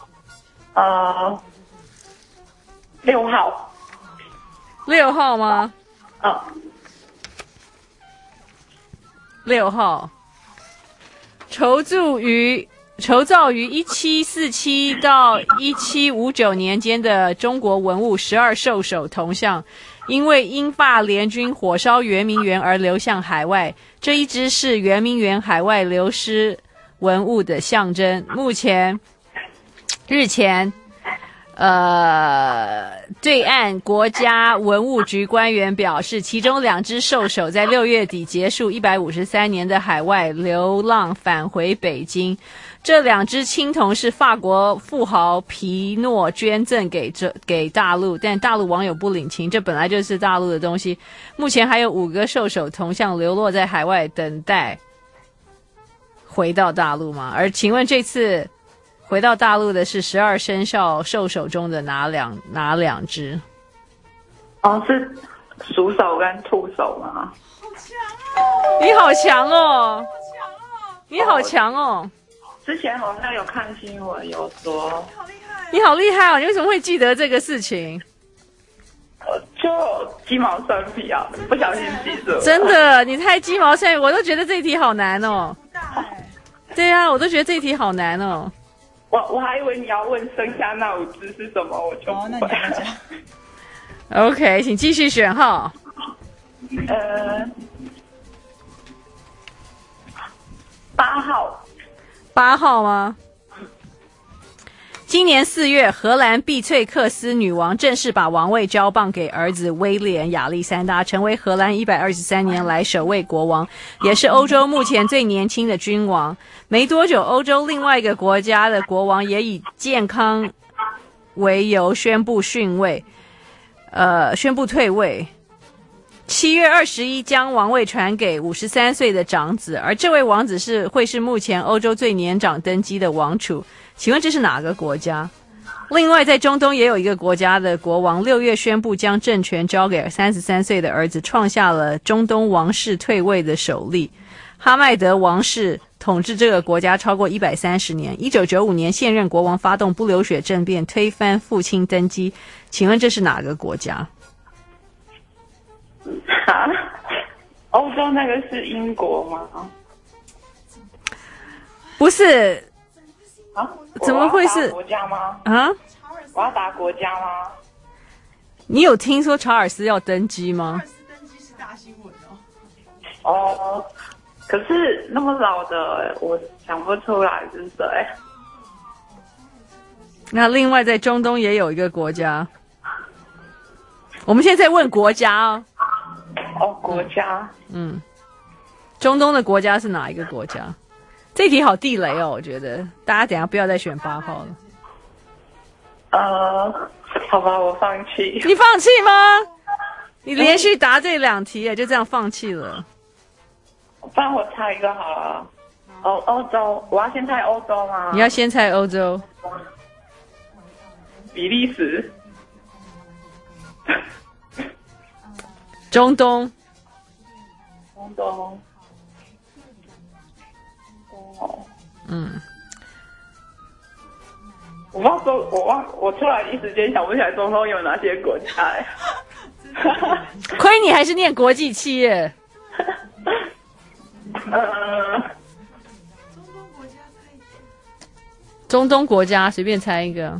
，6号 ，6号吗？6号，筹造于1747到1759年间的中国文物12兽首铜像，因为英法联军火烧圆明园而流向海外。这一只是圆明园海外流失文物的象征。日前，对岸国家文物局官员表示，其中2只兽首在6月底结束153年的海外流浪，返回北京。这2只青铜是法国富豪皮诺捐赠给大陆，但大陆网友不领情，这本来就是大陆的东西。目前还有5个兽首铜像流落在海外，等待回到大陆吗？而请问这次回到大陆的是12生肖兽首中的哪两只？ 是鼠首跟兔首吗？ 你好强哦！你好强哦！ 之前好像有看新闻，有说你好厉害哦！你为什么会记得这个事情？ 就鸡毛蒜皮啊，不小心记住。 真的，你太鸡毛蒜皮，我都觉得这一题好难哦。对啊，我都觉得这一题好难哦。 我还以为你要问剩下那5只是什么，我就不会。那你讲。OK， 请继续选号。 8号。 8号吗？今年4月，荷兰碧翠克斯女王正式把王位交棒给儿子威廉亚历山大，成为荷兰123年来首位国王，也是欧洲目前最年轻的君王。没多久，欧洲另外一个国家的国王也以健康为由宣布退位。7月21将王位传给53岁的长子，而这位王子会是目前欧洲最年长登基的王储。请问这是哪个国家？ 另外，在中东也有一个国家的国王6月宣布将政权交给33岁的儿子，创下了中东王室退位的首例。哈迈德王室统治这个国家超过130年。1995年，现任国王发动不流血政变，推翻父亲登基。请问这是哪个国家？ 欧洲那个是英国吗？ 不是。 啊？ 怎么会是国家吗？ 啊？ 我要打国家吗？ 你有听说查尔斯要登基吗？ 查尔斯登基是大新闻哦。 哦，可是那么老的，我想不出来是谁。 那另外在中东也有一个国家，我们现在问国家哦。 哦，国家。 中东的国家是哪一个国家？这题好地雷哦，我觉得大家等一下不要再选8号了。好吧，我放弃。 你放弃吗？你连续答对2题，就这样放弃了？ 不然我猜一个好了。欧洲，我要先猜欧洲吗？ 你要先猜欧洲。 比利时。 中东。 我突然一时间想不起来中东有哪些国家亏你还是念国际企业。中东国家随便猜一个。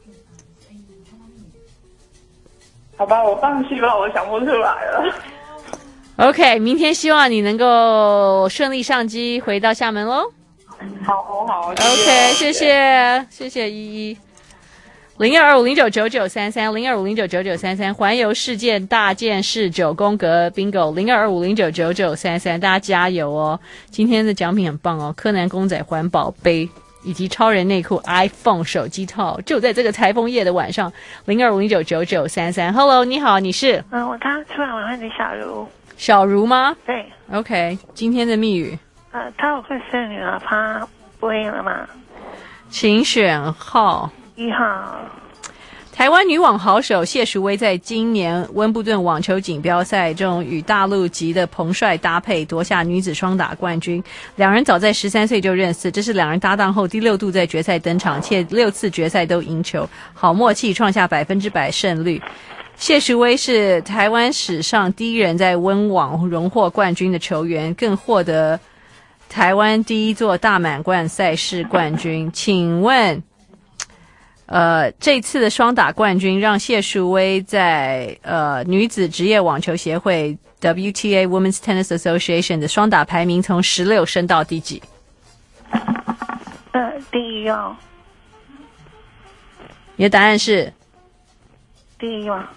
好吧，我放弃吧，我想不出来了。 OK， 明天希望你能够顺利上机回到厦门咯。 好 OK， 谢谢依依。0250999933 0250999933环游世界大件事9宫格 Bingo 0250999933，大家加油哦！今天的奖品很棒哦，柯南公仔环保杯以及超人内裤 iPhone 手机套，就在这个台风夜的晚上。0250999933 Hello， 你好，你是？ 我刚出来晚上的小茹。 小茹吗？ 对。 OK， 今天的密语。 她有会生女儿，她播音了吗？ 请选号。 1号。 台湾女网好手谢淑薇在今年温布顿网球锦标赛中与大陆籍的彭帅搭配夺下女子双打冠军，两人早在13岁就认识，这是两人搭档后第6度在决赛登场，且6次决赛都赢球，好默契，创下100%胜率。谢淑薇是台湾史上第一人在温网荣获冠军的球员，更获得台湾第一座大满贯赛事冠军。请问这次的双打冠军让谢淑薇在女子职业网球协会 WTA Women's Tennis Association 的双打排名从16升到第几？ 第1哦。 你的答案是？ 第1吗？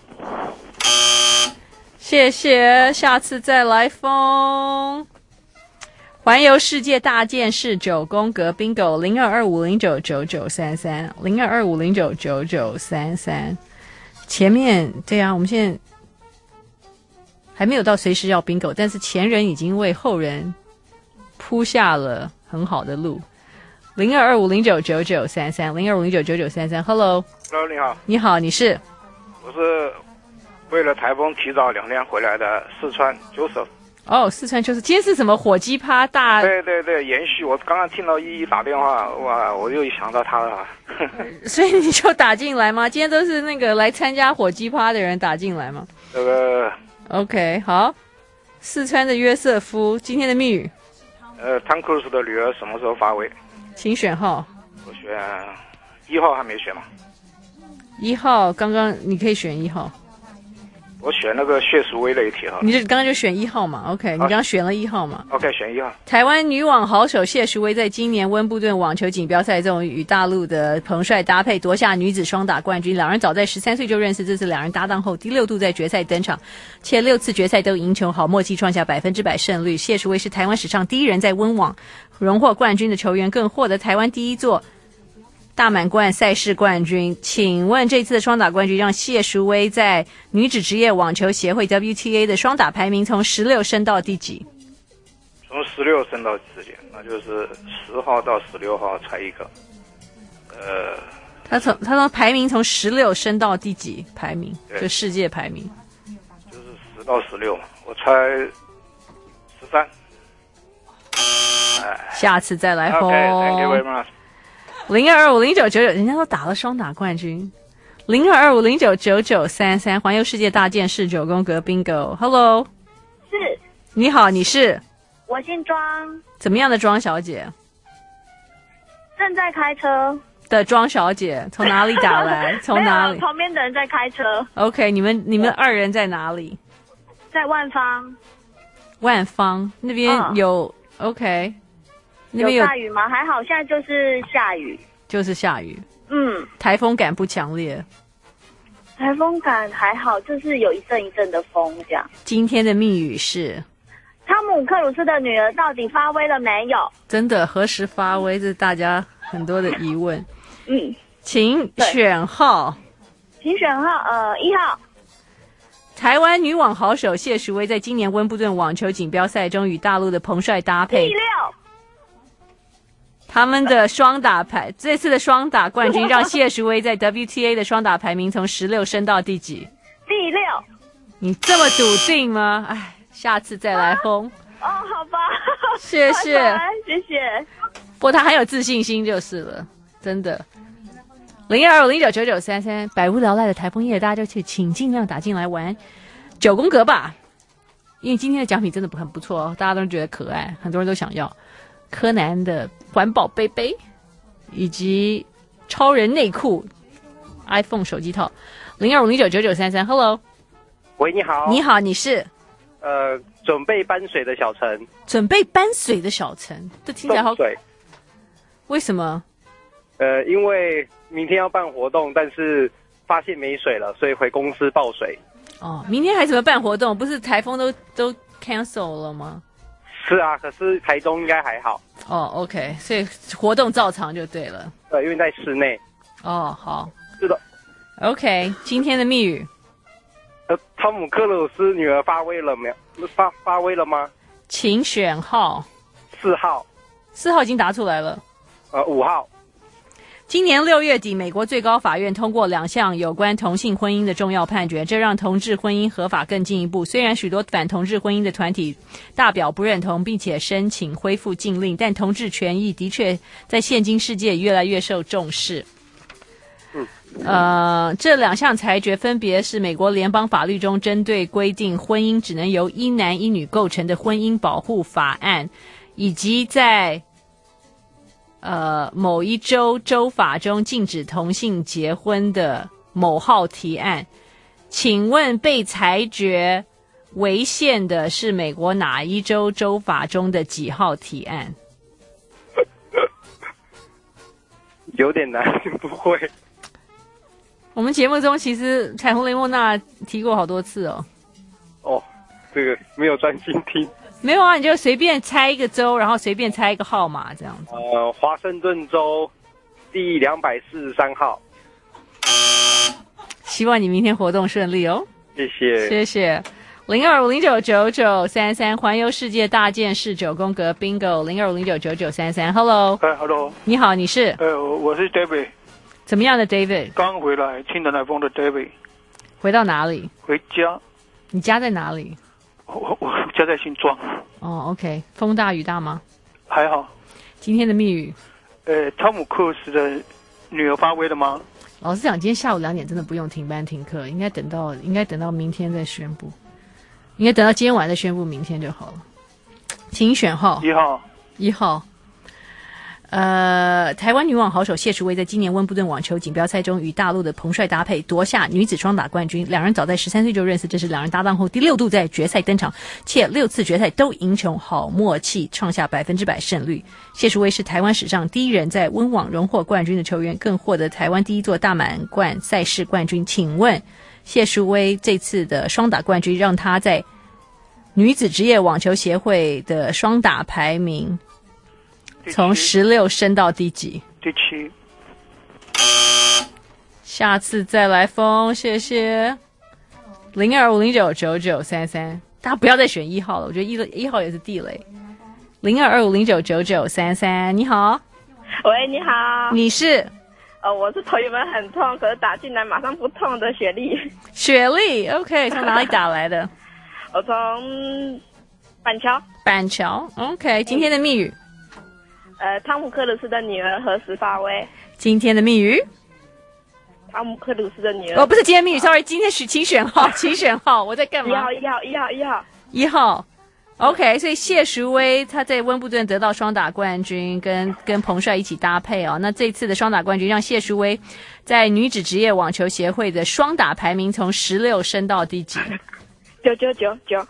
谢谢，下次再来封。环游世界大件事9宫格 Bingo 0225099933 0225099933。前面对啊，我们现在还没有到随时要 Bingo， 但是前人已经为后人铺下了很好的路。0225099933 0225099933 Hello， 你好。 你好，你是？ 我是为了台风提早2天回来的四川Joseph。 哦，四川就是今天是什么火鸡趴大？ 对，延续。我刚刚听到依依打电话，哇，我又想到他了。 所以你就打进来吗？今天都是那个来参加火鸡趴的人打进来吗？OK， 好。四川的约瑟夫，今天的密语。 汤克鲁斯的女儿什么时候发威？ 请选号。 我选1号，还没选吗 ？1号，刚刚你可以选1号。 我选那个谢淑薇那一题哈。 你就刚刚就选1号嘛 ？OK， 你刚刚选了1号嘛 ？OK， 选1号。 台湾女网好手谢淑薇在今年温布顿网球锦标赛中与大陆的彭帅搭配夺下女子双打冠军，两人早在13岁就认识，这次两人搭档后第6度在决赛登场，且6次决赛都赢球，好默契，创下100%胜率。谢淑薇是台湾史上第一人在温网荣获冠军的球员，更获得台湾第一座大满贯赛事冠军。请问这次的双打冠军让谢淑薇在女子职业网球协会 WTA 的双打排名从16升到第几？ 从16升到第几？那就是10号到16号才一个。 他从排名从16升到第几排名？就世界排名。 就是10到16，我猜13。 下次再来吼。 OK，Thank you very much。 02250999，人家都打了双打冠军。0225099933，环游世界大件事9宫格 Bingo。Hello， 是。 你好，你是？ 我姓庄。 怎么样的庄小姐？ 正在开车。 的庄小姐，从哪里打来？从哪里？ 旁边的人在开车。 OK， 你们二人在哪里？ 在万方。 万方那边有、OK， 那边有下雨吗？还好，现在就是下雨。 就是下雨。 嗯。 台风感不强烈？ 台风感还好，就是有一阵一阵的风这样。 今天的密语是： 汤姆克鲁斯的女儿到底发威了没有？ 真的何时发威？这是大家很多的疑问。请选号。 请选号1号。 台湾女网好手谢淑薇在今年温布顿网球锦标赛中与大陆的彭帅搭配。 第6。 他们的双打排，这次的双打冠军让谢淑薇在 WTA 的双打排名从16升到第几？ 第6。 你这么笃定吗？哎，下次再来轰。 好吧。 谢谢， 谢谢。 不过他很有自信心就是了，真的。0225099933，百无聊赖的台风夜，大家就去请尽量打进来玩9宫格吧，因为今天的奖品真的很不错哦，大家都觉得可爱，很多人都想要柯南的环保杯杯，以及超人内裤、iPhone 手机套。0250999933 ，Hello， 喂，你好， 你好，你是？ 准备搬水的小陈。 准备搬水的小陈，这听起来好。 水。 为什么？ 因为明天要办活动，但是发现没水了，所以回公司报水。 哦，明天还怎么办活动？不是台风都 cancel 了吗？ 是啊，可是台中应该还好。 哦 ，OK， 所以活动照常就对了。 因为在室内。 哦，好。 是的。 OK， 今天的密语。 汤姆克鲁斯女儿发威了没有？发威了吗？ 请选号。 4号。 4号已经答出来了。 5号。 今年6月底，美国最高法院通过2项有关同性婚姻的重要判决，这让同志婚姻合法更进一步。虽然许多反同志婚姻的团体大表不认同，并且申请恢复禁令，但同志权益的确在现今世界越来越受重视。这2项裁决分别是美国联邦法律中针对规定婚姻只能由1男1女构成的婚姻保护法案，以及在某一州法中禁止同性结婚的某号提案。请问被裁决违宪的是美国哪一州州法中的几号提案？ 有点难，不会。 我们节目中其实彩虹雷莫娜提过好多次哦。 哦，这个没有专心听。 没有啊，你就随便猜一个州，然后随便猜一个号码这样子。 华盛顿州第243号。 希望你明天活动顺利哦。 谢谢。 谢谢。0250999933，环游世界大件事9宫格 Bingo。0250999933 ，Hello。 Hello。 你好，你是？ 我是 David。 怎么样的 David？ 刚回来，清南台风的 David。 回到哪里？ 回家。 你家在哪里？ 我家在新庄。 哦 ，OK， 风大雨大吗？ 还好。 今天的密语。 汤姆克鲁斯的女儿发威了吗？ 老实讲，今天下午2点真的不用停班停课，应该等到明天再宣布，应该等到今天晚上再宣布，明天就好了。请选号。 1号。 1号。台湾女网好手谢淑薇在今年温布顿网球锦标赛中与大陆的彭帅搭配夺下女子双打冠军。2人早在13岁就认识，这是2人搭档后第6度在决赛登场，且6次决赛都赢球，好默契，创下100%胜率。谢淑薇是台湾史上第一人在温网荣获冠军的球员，更获得台湾第1座大满贯赛事冠军。请问谢淑薇这次的双打冠军让她在女子职业网球协会的双打排名从16升到第几？ 第7。 下次再来封，谢谢。0250999933，大家不要再选1号了，我觉得一号也是地雷。0225099933，你好。 喂，你好。 你是？ 我是头原本很痛，可是打进来马上不痛的雪莉。 雪莉 ，OK， 从哪里打来的？ 我从板桥。 板桥 ，OK， 今天的密语。 汤姆克鲁斯的女儿何时发威？ 今天的密语。 汤姆克鲁斯的女儿。 哦，不是今天密语 ，sorry， 今天请选号，请选号，我在干嘛？1号。OK， 所以谢淑薇她在温布顿得到双打冠军，跟彭帅一起搭配哦。那这次的双打冠军让谢淑薇在女子职业网球协会的双打排名从16升到第几 ？9。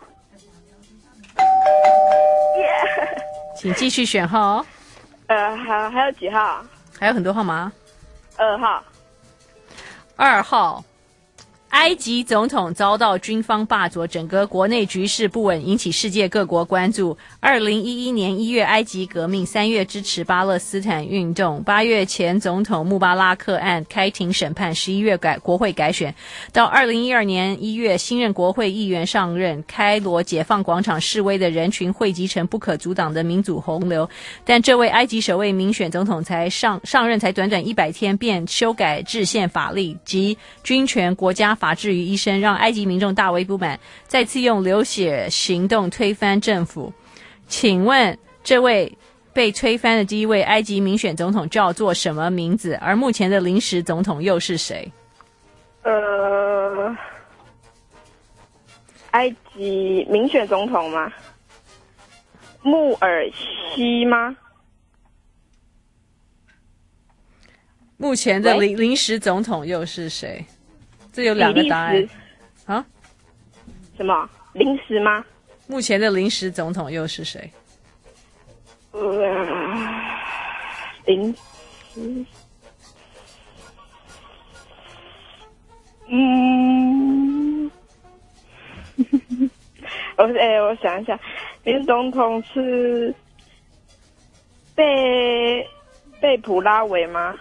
请继续选号哦。 还有几号？ 还有很多号码。2号。埃及总统遭到军方霸左，整个国内局势不稳，引起世界各国关注。2011年1月埃及革命，3月支持巴勒斯坦运动，8月前总统穆巴拉克案开庭审判，11月国会改选，到2012年1月新任国会议员上任，开罗解放广场示威的人群汇集成不可阻挡的民主洪流。但这位埃及首位民选总统才上任才短短100天，便修改制宪法令及军权国家法治于一身，让埃及民众大为不满，再次用流血行动推翻政府。请问这位被推翻的第一位埃及民选总统叫做什么名字？而目前的临时总统又是谁？ 埃及民选总统吗？穆尔西吗？ 目前的临时总统又是谁？这有2个答案啊？ 什么临时吗？ 目前的临时总统又是谁？ 临时，我想一下，临时总统是贝普拉维吗？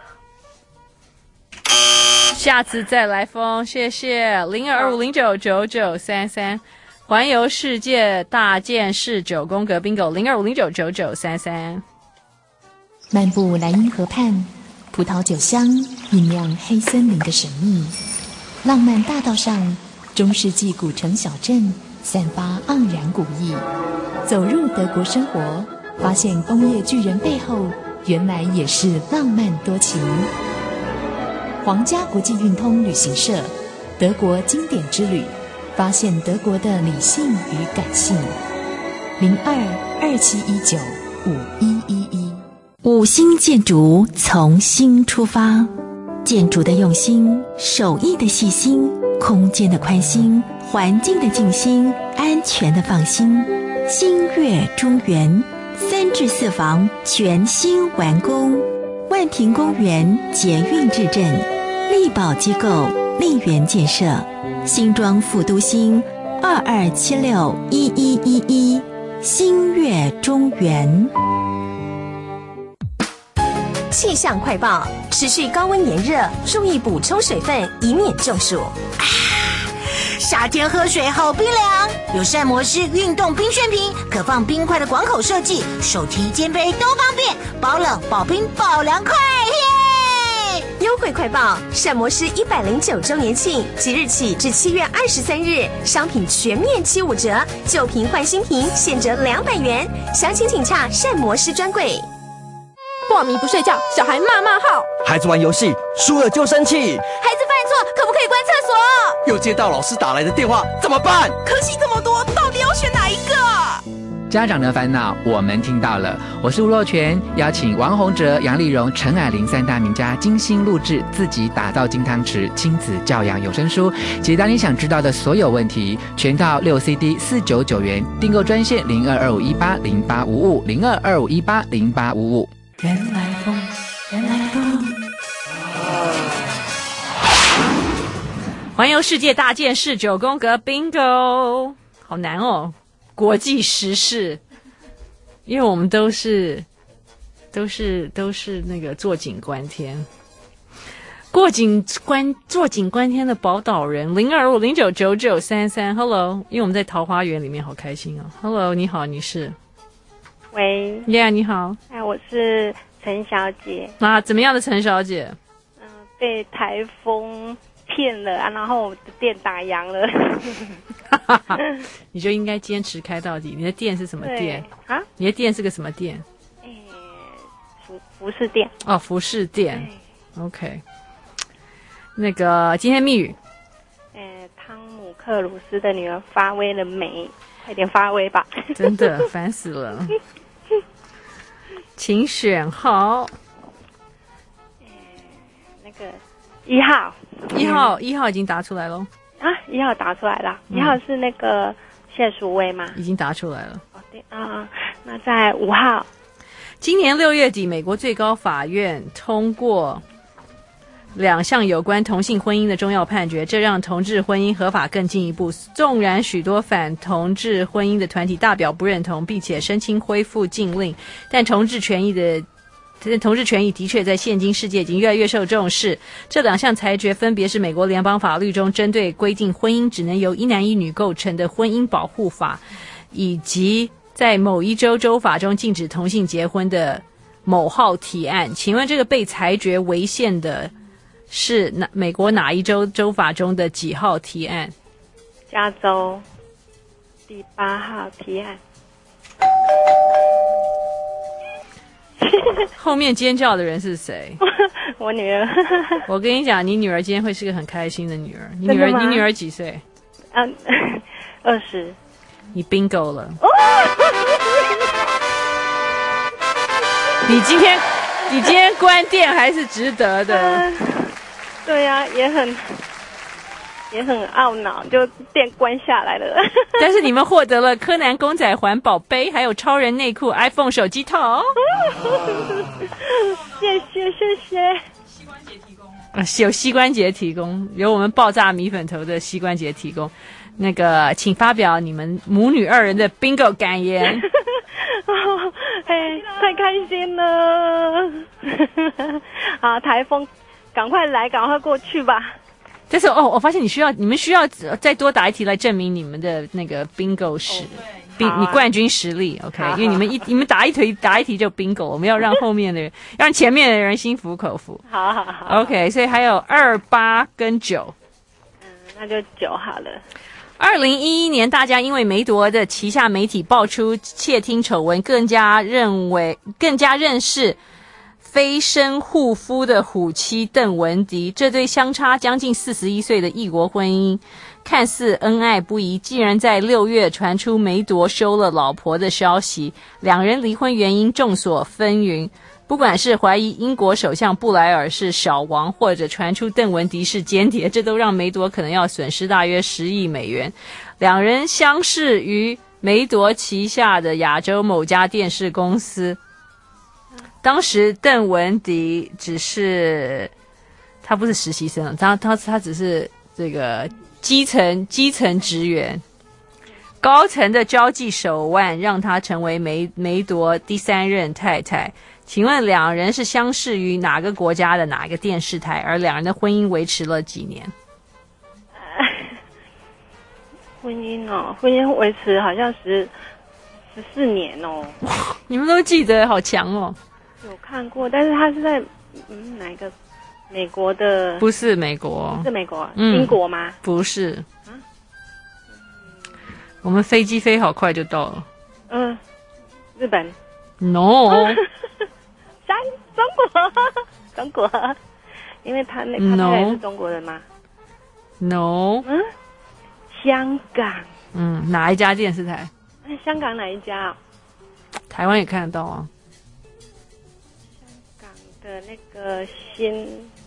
下次再来封，谢谢。0250999933，环游世界大件事9宫格 bingo 0250999933。 漫步莱茵河畔，葡萄酒香酝酿黑森林的神秘。浪漫大道上，中世纪古城小镇散发盎然古意。走入德国生活，发现工业巨人背后原来也是浪漫多情。皇家国际运通旅行社，德国经典之旅，发现德国的理性与感性。0227195111。五星建筑从心出发，建筑的用心，手艺的细心，空间的宽心，环境的静心，安全的放心。新月中园3至4房全新完工，万庭公园捷运至镇，力宝机构丽园建设，新庄副都心22761111，新月中园。 气象快报：持续高温炎热，注意补充水分，以免中暑。 夏天喝水好冰凉，有膳魔师运动冰旋瓶，可放冰块的广口设计，手提肩背都方便，保冷保冰保凉快耶！ 优惠快报：膳魔师109周年庆，即日起至7月23日，商品全面75折，旧瓶换新瓶，现折200元。详情请洽膳魔师专柜。 破迷不睡觉，小孩骂号。 孩子玩游戏输了就生气， 孩子犯错可不可以关厕所？ 又接到老师打来的电话，怎么办？ 科系这么多，到底要选哪一个？ 家长的烦恼我们听到了，我是吴若权，邀请王洪哲、杨丽蓉、陈蔼玲3大名家精心录制自己打造金汤匙亲子教养有声书，解答你想知道的所有问题，全套6 CD 499元，订购专线0225180855 0225180855。 原来风，原来风。 环游世界大件事9宫格 bingo， 好难哦，国际时事，因为我们都是那个坐井观天，坐井观天的宝岛人。0250999933 ，Hello， 因为我们在桃花源里面，好开心哦。Hello， 你好，你是？ 喂 ，Yeah， 你好。 我是陈小姐。 怎么样的陈小姐？ 被台风骗了啊，然后我的店打烊了。 你就应该坚持开到底。你的店是什么店啊？ 你的店是个什么店？ 服饰店。 哦，服饰店。OK。那个今天密语。 汤姆克鲁斯的女儿发威了没？快点发威吧！ 真的烦死了。请选号。 那个1号。 1号已经答出来咯。 啊，1号答出来了。1号是那个谢淑薇吗？ 已经答出来了。 哦，对啊，那在5号。 今年6月底，美国最高法院通过2项有关同性婚姻的重要判决，这让同志婚姻合法更进一步。纵然许多反同志婚姻的团体大表不认同，并且申请恢复禁令，但同志权益的确在现今世界已经越来越受重视。这2项裁决分别是美国联邦法律中针对规定婚姻只能由一男一女构成的婚姻保护法，以及在某一州州法中禁止同性结婚的某号提案。请问这个被裁决违宪的是美国哪一州州法中的几号提案？ 加州第8号提案。 后面尖叫的人是谁？ 我女儿。 我跟你讲，你女儿今天会是个很开心的女儿。你女儿几岁 ？20。 你 bingo 了。你今天关店还是值得的。 对呀，也很懊恼，就店关下来了。 但是你们获得了柯南公仔环保杯，还有超人内裤、iPhone 手机套。 谢谢。 膝关节提供有膝关节提供，有我们爆炸米粉头的膝关节提供。那个，请发表你们母女2人的 bingo 感言。 太开心了！啊，台风赶快来，赶快过去吧。 但是我发现你们需要再多打一题来证明你们的那个 bingo 实，你冠军实力 ，OK？ 因为你们打一题就 bingo， 我们要让后面的人，让前面的人心服口服。 好 ，OK， 所以还有2、8跟9。 那就9好了。 2011年，大家因为梅朵的旗下媒体爆出窃听丑闻，更加认识非身护肤的虎妻邓文迪。这对相差将近41岁的异国婚姻，看似恩爱不移，竟然在6月传出梅朵休了老婆的消息。2人离婚原因众所纷纭，不管是怀疑英国首相布莱尔是小王，或者传出邓文迪是间谍，这都让梅朵可能要损失大约10亿美元。2人相识于梅朵旗下的亚洲某家电视公司，当时邓文迪他不是实习生，他只是这个基层职员。高层的交际手腕让他成为梅朵第3任太太。请问2人是相识于哪个国家的哪个电视台？而2人的婚姻维持了几年？ 婚姻维持好像14年哦。 你们都记得，好强哦。 有看过，但是他是在哪一个美国的？ 不是美国， 是美国，英国吗？ 不是。我们飞机飞好快就到了。 日本。 No。 中国，因为他也是中国人吗 ？No。 香港。 哪一家电视台？ 香港哪一家啊？ 台湾也看得到啊。 香港的那个新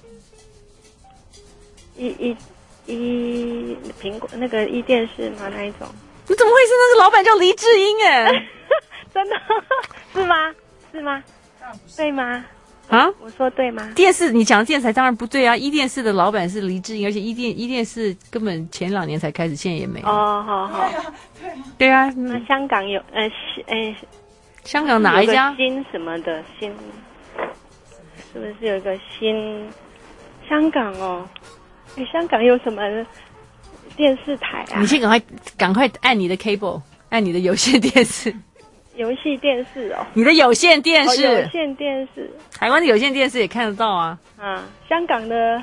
苹果那个电视吗？那一种？ 你怎么会是那个老板叫黎智英？ 真的是吗？对吗？ 啊， 我说对吗？ 电视你讲的电视台当然不对啊！电视的老板是黎智英，而且电视根本前2年才开始，现在也没有。 好。 对啊。 那香港有香港哪一家？ 新什么的新？是不是有一个新香港哦？香港有什么电视台啊？ 你先赶快按你的 cable， 按你的有线电视。 游戏电视哦。 你的有线电视？ 有线电视。 台湾的有线电视也看得到啊。 香港的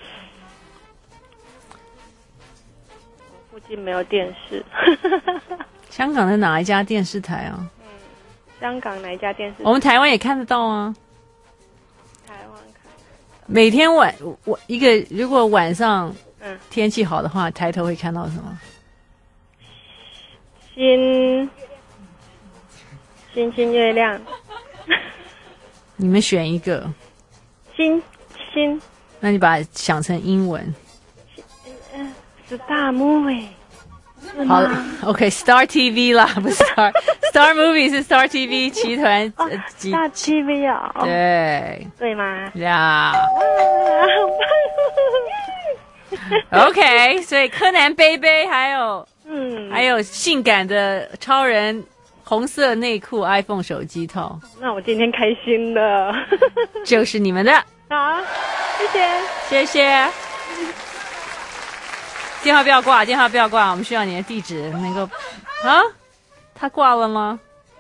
附近没有电视。 香港的哪一家电视台啊？ 香港哪一家电视台？ 我们台湾也看得到啊。 台湾看。 每天如果晚上天气好的话，抬头会看到什么？ 星星月亮。 你们选一个。 星。 那你把它想成英文。 Star Movie。 好了 ，OK，Star TV 啦，不是 Star Movie 是 Star TV 集团 Star TV 啊，对吗？ 呀，OK， 所以柯南贝贝还有性感的超人红色内裤 iPhone 手机套， 那我今天开心了， 就是你们的， 好，谢谢。 电话不要挂，我们需要你的地址。那个啊，他挂了吗？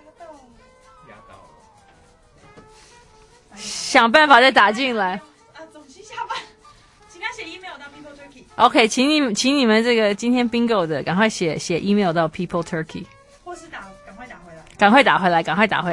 想办法再打进来。 总机下班，请他写 email 到 People Turkey。 OK， 请你们这个今天 bingo 的，赶快写 email 到 People Turkey， 或是赶快打回来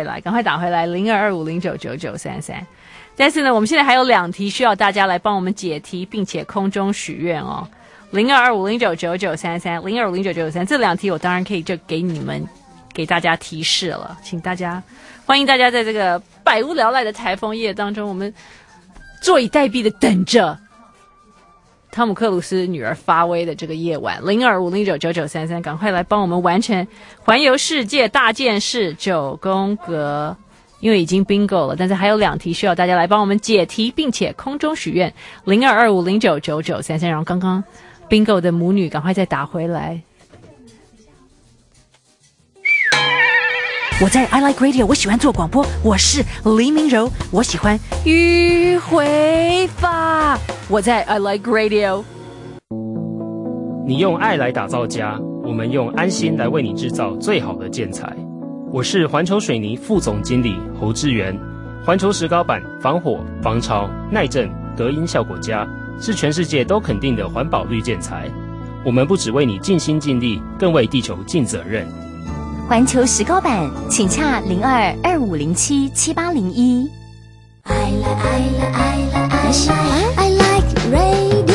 0225099933。但是呢，我们现在还有2题需要大家来帮我们解题，并且空中许愿哦。0225099933 0225099933，这2题我当然可以就给大家提示了，欢迎大家在这个百无聊赖的台风夜当中，我们坐以待毙的等着汤姆克鲁斯女儿发威的这个夜晚。0250999933，赶快来帮我们完成环游世界大件事9宫格。因为已经 bingo 了，但是还有2题需要大家来帮我们解题，并且空中许愿。0225099933，然后刚刚 bingo 的母女赶快再打回来。 我在 I Like Radio， 我喜欢做广播，我是黎明柔，我喜欢迂回法。 我在 I Like Radio。 你用爱来打造家，我们用安心来为你制造最好的建材。我是环球水泥副总经理侯志源。环球石膏板防火、防潮、耐震、隔音效果佳，是全世界都肯定的环保绿建材。我们不只为你尽心尽力，更为地球尽责任。 环球石膏板，请洽0225077801。 I like radio。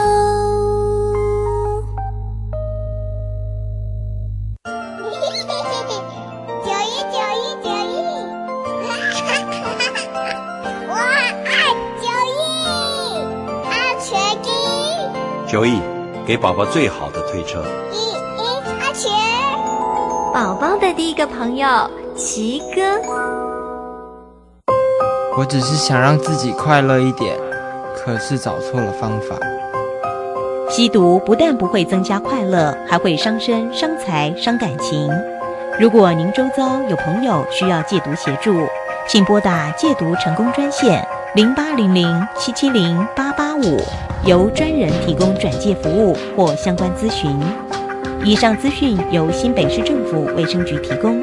9亿，给宝宝最好的推车。 插钱。 宝宝的第一个朋友，奇哥。 我只是想让自己快乐一点，可是找错了方法。 吸毒不但不会增加快乐，还会伤身、伤财、伤感情。如果您周遭有朋友需要戒毒协助，请拨打戒毒成功专线0800770885，由专人提供转介服务或相关咨询。以上资讯由新北市政府卫生局提供。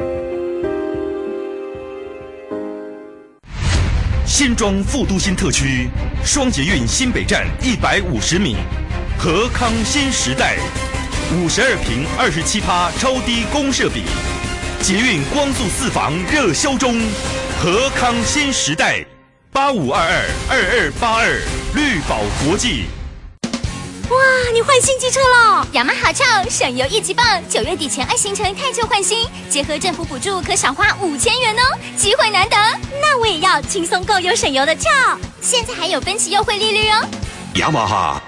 新庄副都心特区双捷运新北站150米，和康新时代52坪27趴超低公设比，捷运光速4房热销中，和康新时代85222282绿宝国际。 哇，你换新机车了！雅马哈超省油一级棒，9月底前按行程太旧换新，结合政府补助可少花5000元哦，机会难得。那我也要轻松购油省油的超，现在还有分期优惠利率哦。 雅马哈。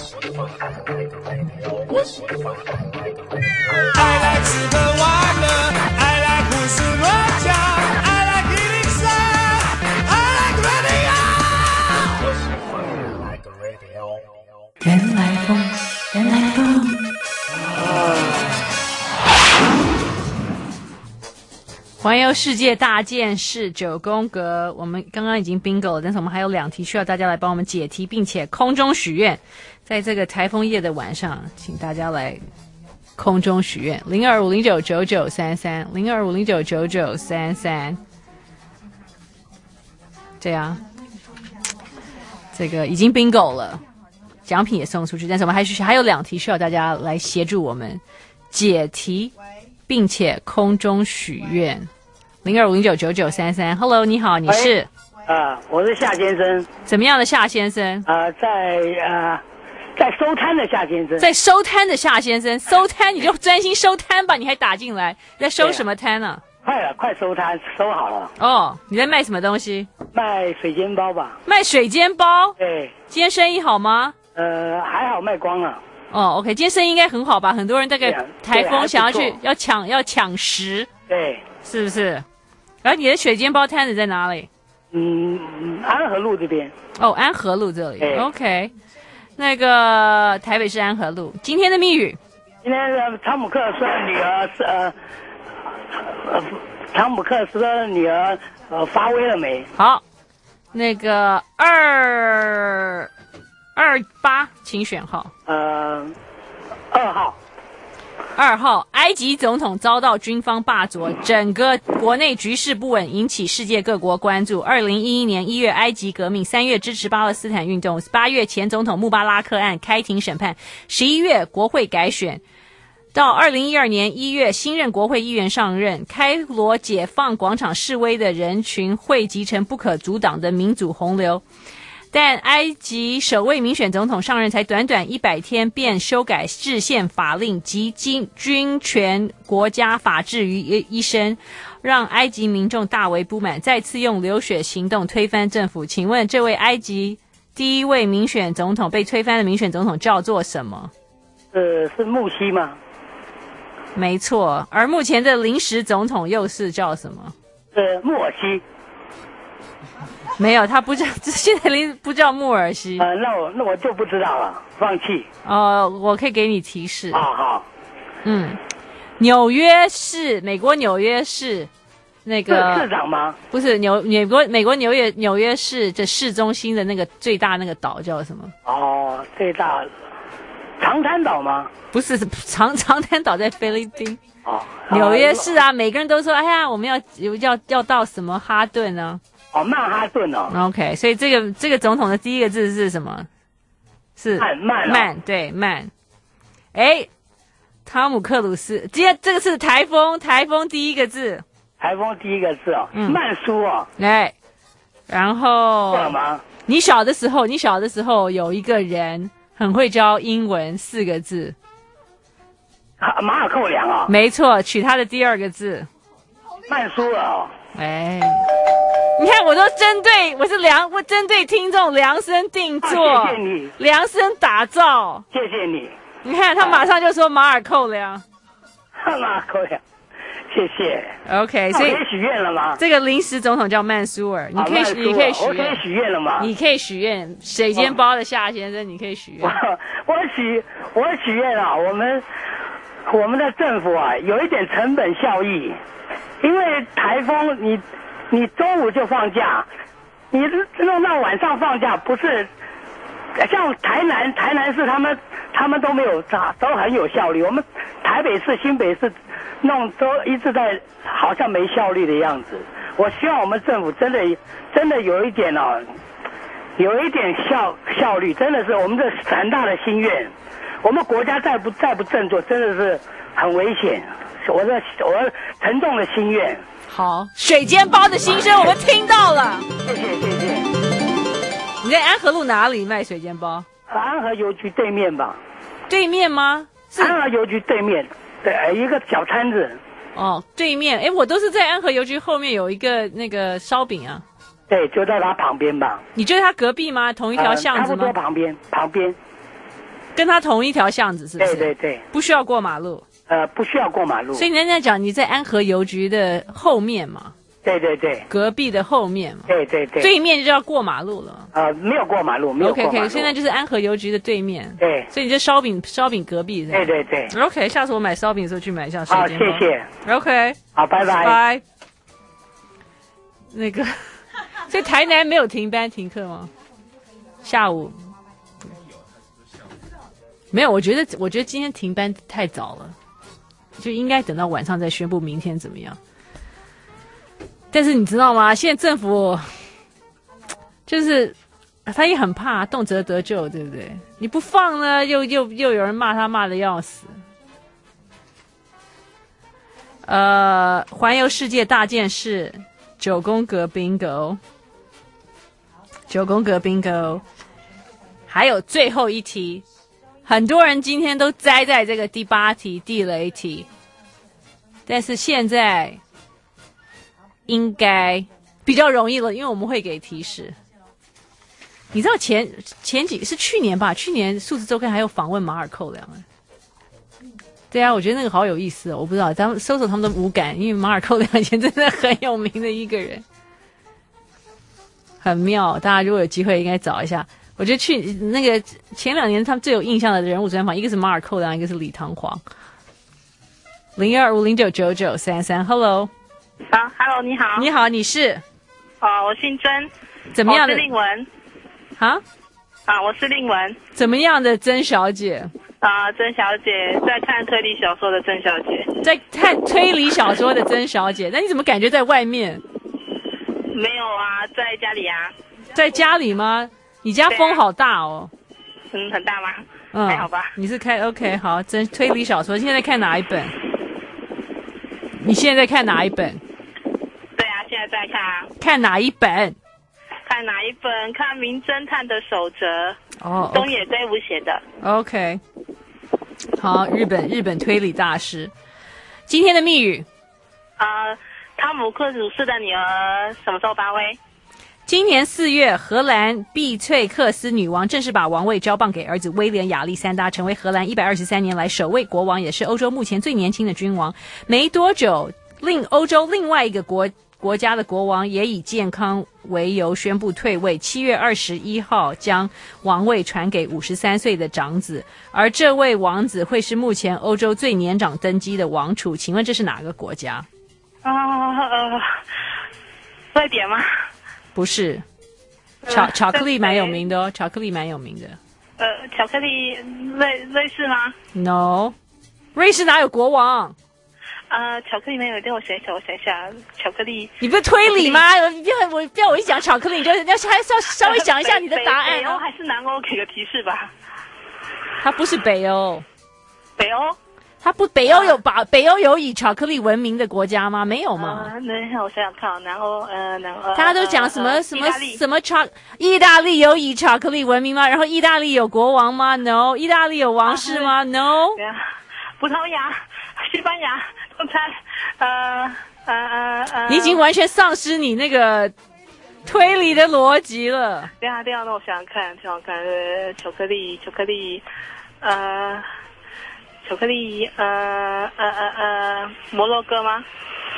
I like 吃喝玩乐 I like 胡思乱想 I like 103 I like radio 原来风环游世界大件事9宫格，我们刚刚已经 bingo 了，但是我们还有2题需要大家来帮我们解题，并且空中许愿。在这个台风夜的晚上，请大家来空中许愿，02-509-9933，02-509-9933。对啊，这个已经 bingo 了，奖品也送出去，但是我们还有2题需要大家来协助我们解题，并且空中许愿。02-509-9933。Hello， 你好，你是？ 我是夏先生。 怎么样的夏先生？ 在收摊的夏先生。 在收摊的夏先生，收摊你就专心收摊吧，你还打进来，在收什么摊呢？ 快收摊，收好了。 哦，你在卖什么东西？ 卖水煎包吧。 卖水煎包？ 对。今天生意好吗？ 还好，卖光了。 哦 ，OK， 今天生意应该很好吧？很多人大概台风想要去要抢食， 对， 是不是？然后你的水煎包摊子在哪里？ 安和路这边。 哦，安和路这里。OK， 那个台北市安和路。今天的密语。 今天的汤姆克斯的女儿汤姆克斯的女儿发威了没？ 好，那个228，请选号。2号，埃及总统遭到军方霸卓，整个国内局势不稳，引起世界各国关注。2011年1月埃及革命，3月支持巴勒斯坦运动，8月前总统穆巴拉克案开庭审判，11月国会改选，到2012年1月新任国会议员上任，开罗解放广场示威的人群汇集成不可阻挡的民主洪流。但埃及首位民选总统上任才短短100天，便修改制宪法令，集军权国家法治于一身，让埃及民众大为不满，再次用流血行动推翻政府。请问这位埃及第一位民选总统被推翻的民选总统叫做什么？ 是穆希吗？ 没错，而目前的临时总统又是叫什么？ 穆尔西。 没有，他不叫，现在不叫穆尔西。 那我就不知道了，放弃。 我可以给你提示。 好。 纽约市，美国纽约市那个市长吗？ 不是美国纽约市的市中心的那个最大那个岛叫什么？ 最大长滩岛吗？ 不是，长滩岛在菲律宾。纽约市啊，每个人都说，哎呀，我们要到什么哈顿呢？ 曼哈顿哦。 OK， 所以这个总统的第一个字是什么？是曼，对，曼。汤姆克鲁斯，今天这个是台风第一个字。 台风第一个字哦，曼苏哦。 然后你小的时候有一个人很会教英文4个字。 马尔寇良啊。 没错，取他的第2个字。 曼苏尔哦。 你看，我针对听众量身定做， 谢谢你， 量身打造， 谢谢你。 你看，他马上就说马尔寇良， 马尔寇良，谢谢。 OK， 所以可以许愿了吗？ 这个临时总统叫曼苏尔，你可以许愿， 我可以许愿了吗？ 你可以许愿，水煎包的夏先生，你可以许愿。 我许愿啊，我们的政府啊，有一点成本效益，因为台风你中午就放假，你弄到晚上放假，不是像台南市他们都没有都很有效率，我们台北市新北市弄都一直在好像没效率的样子。我希望我们政府真的有一点有一点效率，真的是我们这很大的心愿。我们国家再不振作，真的是很危险。我沉重的心愿。 好，水煎包的心声我们听到了， 谢谢。 你在安和路哪里卖水煎包？ 安和邮局对面吧。 对面吗？ 安和邮局对面，对，一个小摊子。 对面。我都是在安和邮局后面有一个那个烧饼啊。 对，就在他旁边吧。 你就在他隔壁吗？同一条巷子吗？ 差不多旁边。 跟他同一条巷子是不是？ 对。 不需要过马路。 不需要过马路。 所以人家讲你在安和邮局的后面嘛。 对。 隔壁的后面嘛。 对。 对面就要过马路了。 没有过马路，没有过马路。 OK， 现在就是安和邮局的对面。 对。 所以你这烧饼隔壁。 对。 OK， 下次我买烧饼的时候去买一下水煎包。 好，谢谢。 OK。 好，拜拜。 拜。那个，所以台南没有停班停课吗？下午。没有，我觉得今天停班太早了。 就应该等到晚上再宣布明天怎么样。但是你知道吗？现在政府就是他也很怕动辄得咎，对不对？你不放呢，又有人骂他，骂得要死。环游世界大件事，9宫格 bingo， 9宫格 bingo， 还有最后一题，很多人今天都栽在这个第8题地雷题，但是现在应该比较容易了，因为我们会给提示。你知道前几是去年吧？去年数字周刊还有访问马尔寇良。对啊，我觉得那个好有意思哦。我不知道咱们搜他们的五感，因为马尔寇良以前真的很有名的一个人，很妙。大家如果有机会应该找一下。我觉得那个前2年他们最有印象的人物专访，一个是马尔寇良，一个是李唐煌。0250999933 Hello， 你好。 你好，你是？ 我姓曾。 怎么样的？ 我是令文。我是令文。 怎么样的曾小姐？ 曾小姐在看推理小说的曾小姐。 在看推理小说的曾小姐，那你怎么感觉在外面？ 没有啊，在家里啊。 在家里吗？你家风好大哦。 很大吗？还好吧。 你是OK 好，真推理小说，现在看哪一本？你现在看哪一本？ 对啊，现在在看啊。 看哪一本？ 看哪一本？看《名侦探的守则》。东野圭吾写的。 OK。好，日本推理大师。今天的密语。 汤姆克鲁斯的女儿什么时候发威？ 今年4月，荷兰碧翠克斯女王正式把王位交棒给儿子威廉亚历山大，成为荷兰123年来首位国王，也是欧洲目前最年轻的君王。没多久，欧洲另外一个国家的国王也以健康为由宣布退位，7月21号将王位传给53岁的长子，而这位王子会是目前欧洲最年长登基的王储。请问这是哪个国家？ 瑞典吗？ 不是，巧克力蛮有名的哦，巧克力蛮有名的。 巧克力瑞士吗 ？No， 瑞士哪有国王？ 巧克力没有，让我想一想，巧克力。 你不是推理吗？不要我一讲巧克力，你就要稍微想一下你的答案。 北欧还是南欧？给个提示吧。 它不是北欧。 北欧？ 它不，北欧有以巧克力闻名的国家吗？没有吗？ 那我想想看，南欧， 大家都讲什么意大利有以巧克力闻名吗？然后意大利有国王吗 ？No。意大利有王室吗 ？No。 葡萄牙、西班牙，都猜。 你已经完全丧失你那个推理的逻辑了。 对啊，那我想想看，巧克力，摩洛哥吗？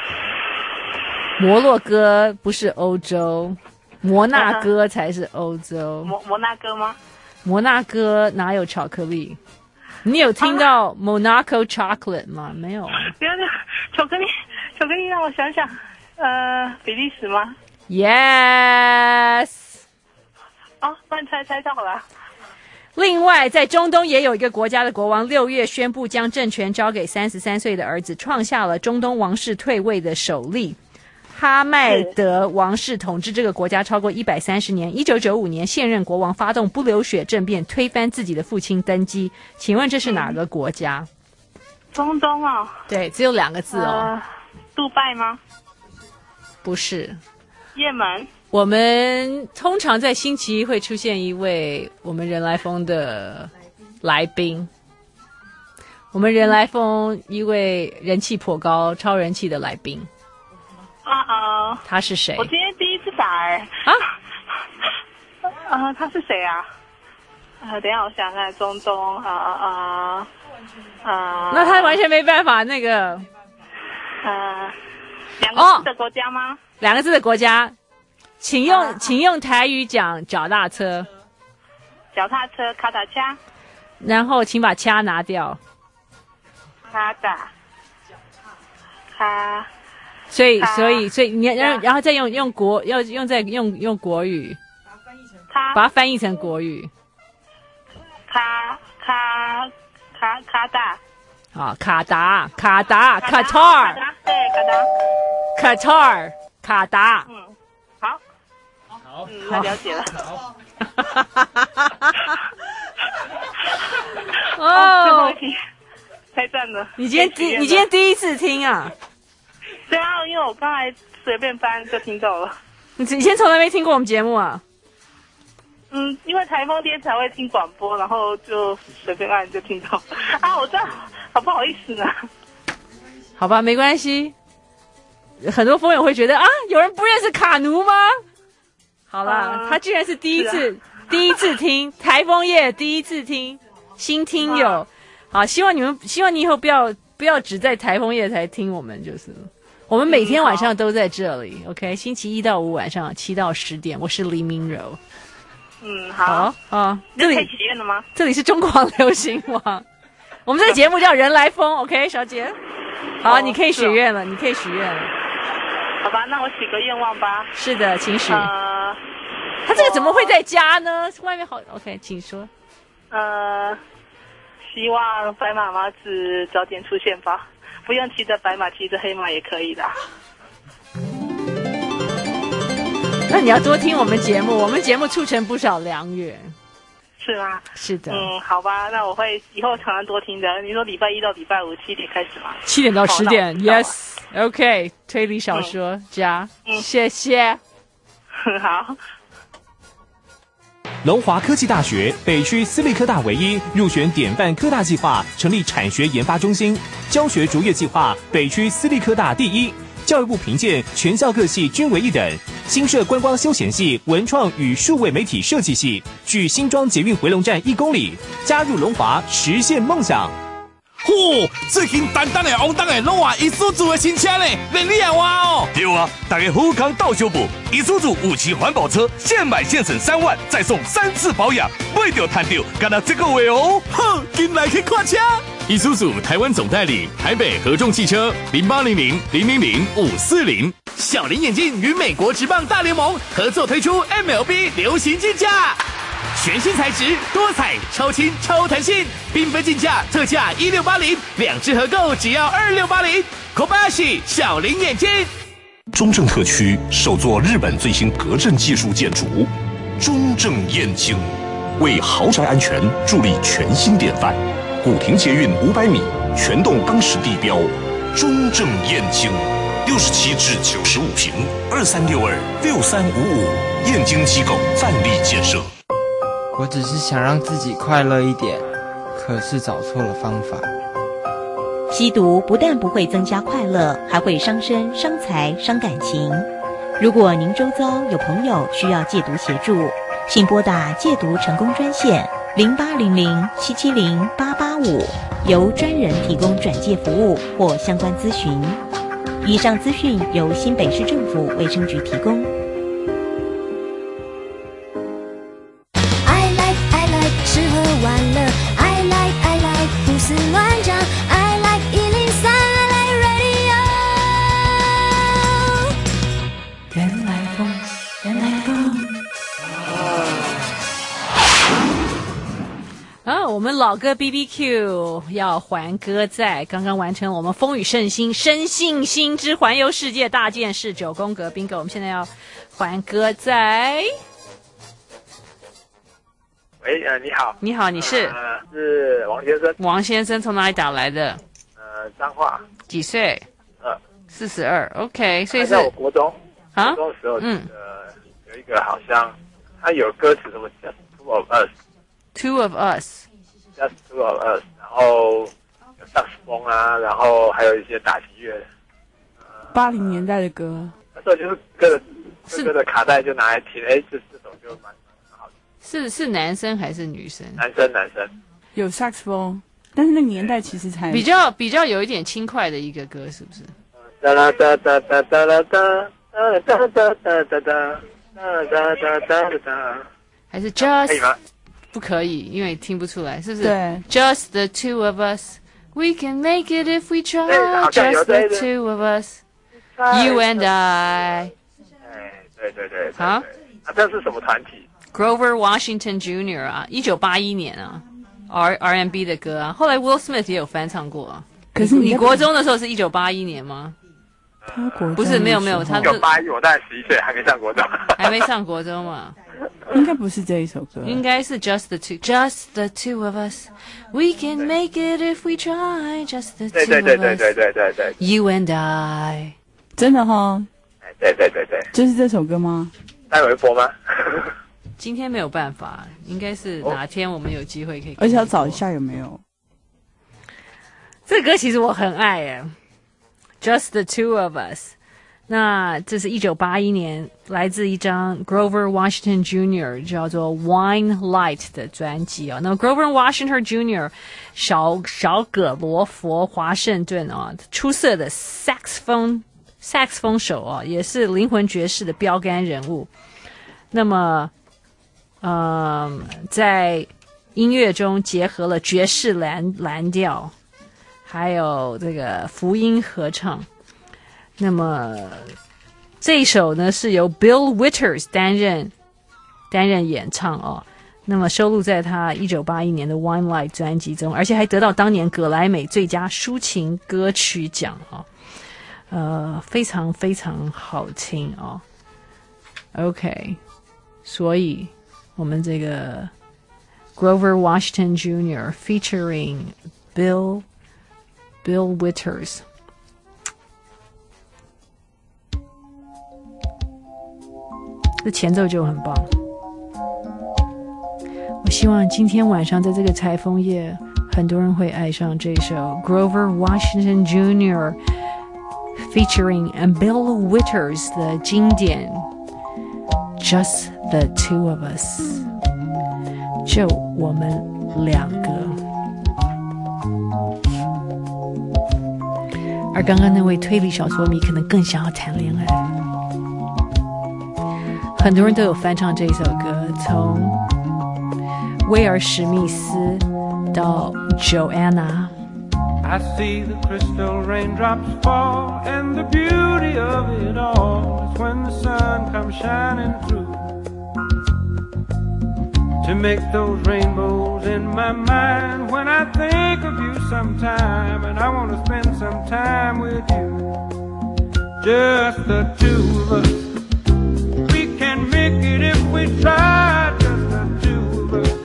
摩洛哥不是欧洲，摩纳哥才是欧洲。 摩纳哥吗？ 摩纳哥哪有巧克力？你有听到 Monaco chocolate 吗？没有。 对啊，巧克力让我想想，比利时吗 ？Yes。 那你猜到了。 另外，在中东也有一个国家的国王6月宣布将政权交给33岁的儿子，创下了中东王室退位的首例。哈迈德王室统治这个国家超过130年。1995年，现任国王发动不流血政变，推翻自己的父亲登基。请问这是哪个国家？ 中东哦。 对，只有2个字哦。 杜拜吗？ 不是。 也门。 我们通常在星期一会出现一位我们人来疯的来宾，我们人来疯一位人气颇高、超人气的来宾。他是谁？ 我今天第一次打他是谁啊？等一下我想看，中东那他完全没办法那个 2个字的国家吗 ？2个字的国家。请用台语讲脚踏车。 脚踏车，卡达恰。 然后请把恰拿掉。 卡达。卡。 所以你然后再用国语，把它翻译成国语。 卡达。 好，卡达 Qatar， 对， Qatar，卡达。 好，那了解了。 哦， 太赞了！ 你今天第一次听啊？ 对啊，因为我刚才随便翻就听到了。 你以前从来没听过我们节目啊？ 因为台风天才会听广播，然后就随便按就听到。啊，我这样好不好意思呢？ 好吧，没关系。很多风友会觉得啊，有人不认识卡奴吗？好啦，他居然是第一次听台风夜，第一次听新听友。好，希望你以后不要只在台风夜才听我们，就是我们每天晚上都在这里。OK， 星期1到5晚上7到10点，我是黎明柔。 好啊， 这里可以许愿了吗？ 这里是中广流行网，我们这个节目叫人来疯。OK， 小姐，好，你可以许愿了，你可以许愿了。 好吧，那我许个愿望吧。 是的，请许。他这个怎么会在家呢？外面好 OK， 请说。 希望白马妈子早点出现吧，不用骑着白马，骑着黑马也可以的。 那你要多听我们节目，我们节目促成不少良缘。 是吗？ 是的。 好吧，那我会以后常常多听的。你说礼拜1到礼拜57点开始吗 ？7点到10点 ，Yes，OK， 推理小说加，谢谢。 好。 龙华科技大学北区私立科大唯一入选典范科大计划，成立产学研发中心，教学卓越计划北区私立科大第1，教育部评鉴全校各系均为1等。新设观光休闲系、文创与数位媒体设计系，距新庄捷运回龙站1公里，加入龙华，实现梦想。 最近单单的、王当的拢话伊苏组的新车呢，连你也话哦。 对啊，大家福康到修补，伊苏组5期环保车，现买现省3万，再送3次保养，买到赚到，干到这个月哦。 哼，进来去看车。伊苏组台湾总代理，台北合众汽车0800000540。小林眼镜与美国职棒大联盟合作推出 MLB 流行竞价。全新材质，多彩、超轻、超弹性，缤纷竞价，特价1680，2支合购只要2680。Kobayashi 小林眼镜。 中正特区首座日本最新隔震技术建筑中正燕京，为豪宅安全助力全新典范。古亭捷运500米，全栋当时地标中正燕京，67至95平，23626355，燕京机构范例建设。 我只是想让自己快乐一点，可是找错了方法。 吸毒不但不会增加快乐，还会伤身、伤财、伤感情。如果您周遭有朋友需要戒毒协助，请拨打戒毒成功专线0800770885，由专人提供转介服务或相关咨询。以上资讯由新北市政府卫生局提供。 吃喝玩乐 I like 胡思乱想 I like 103 I like radio 人来疯人来疯我们老歌 BBQ 要还歌在，刚刚完成我们风雨圣心深信心之环游世界大件事9宫格 bingo， 我们现在要还歌在。 喂，你好。 你好，你是？ 是王先生。 王先生从哪里打来的？ 彰化。 几岁？42。OK， 所以是。 在我国中。 啊。 国中的时候，有一个好像他有歌词什么 Just Two of Us。Two of Us。Just Two of Us， 然后有萨克斯风啊，然后还有一些打击乐。 80年代的歌。 那时候就是歌的卡带就拿来听，这首就蛮。 是男生还是女生？ 男生有萨克斯风，但是那个年代其实才比较有一点轻快的一个歌，是不是？ 哒啦哒哒哒哒啦哒哒哒哒哒哒哒哒哒哒， 还是 Just 可以吗？ 不可以，因为听不出来，是不是？ 对 ，Just the two of us, we can make it if we try. Just the two of us, you and I. 对。 好， 这是什么团体？ Grover Washington Jr. 啊，1981年啊。 R&B 的歌啊，后来 Will Smith 也有翻唱过啊。 可是你国中的时候是1981年吗？ 他国中不是，没有，他 1981，我大概11岁，还没上国中。 还没上国中嘛？ 应该不是这一首歌， 应该是 Just the two of us, we can make it if we try. Just the two of us, 对 you and I. 真的哈？ 对， 就是这首歌吗？ 待会播吗？ 今天没有办法，应该是哪天我们有机会可以。 而且要找一下有没有。 这个歌其实我很爱耶 ，Just the two of us。那这是1981年来自一张 Grover Washington Jr. 叫做 Wine Light 的专辑啊。那么 Grover Washington Jr. 小葛罗佛华盛顿啊，出色的萨克斯风手啊，也是灵魂爵士的标杆人物。那么，在音乐中结合了爵士蓝调，还有这个福音合唱。那么这一首呢是由 Bill Withers 担任演唱哦。那么收录在他1981年的 Wine Light 专辑中，而且还得到当年葛莱美最佳抒情歌曲奖哦。非常非常好听哦。OK， 所以我们这个 Grover Washington Jr. featuring Bill Withers。这前奏就很棒。我希望今天晚上在这个台风夜，很多人会爱上这首 Grover Washington Jr. featuring Bill Withers 的经典 Just the two of us， 就我们两个。而刚刚那位推理小说迷可能更想要谈恋爱。很多人都有翻唱这首歌，从威尔史密斯到 Joanna。 I see the crystal raindrops fall, and the beauty of it all is when the sun comes shining through to make those rainbows in my mind. When I think of you sometime, and I want to spend some time with you, just the two of us. Make it if we try, just the two of us.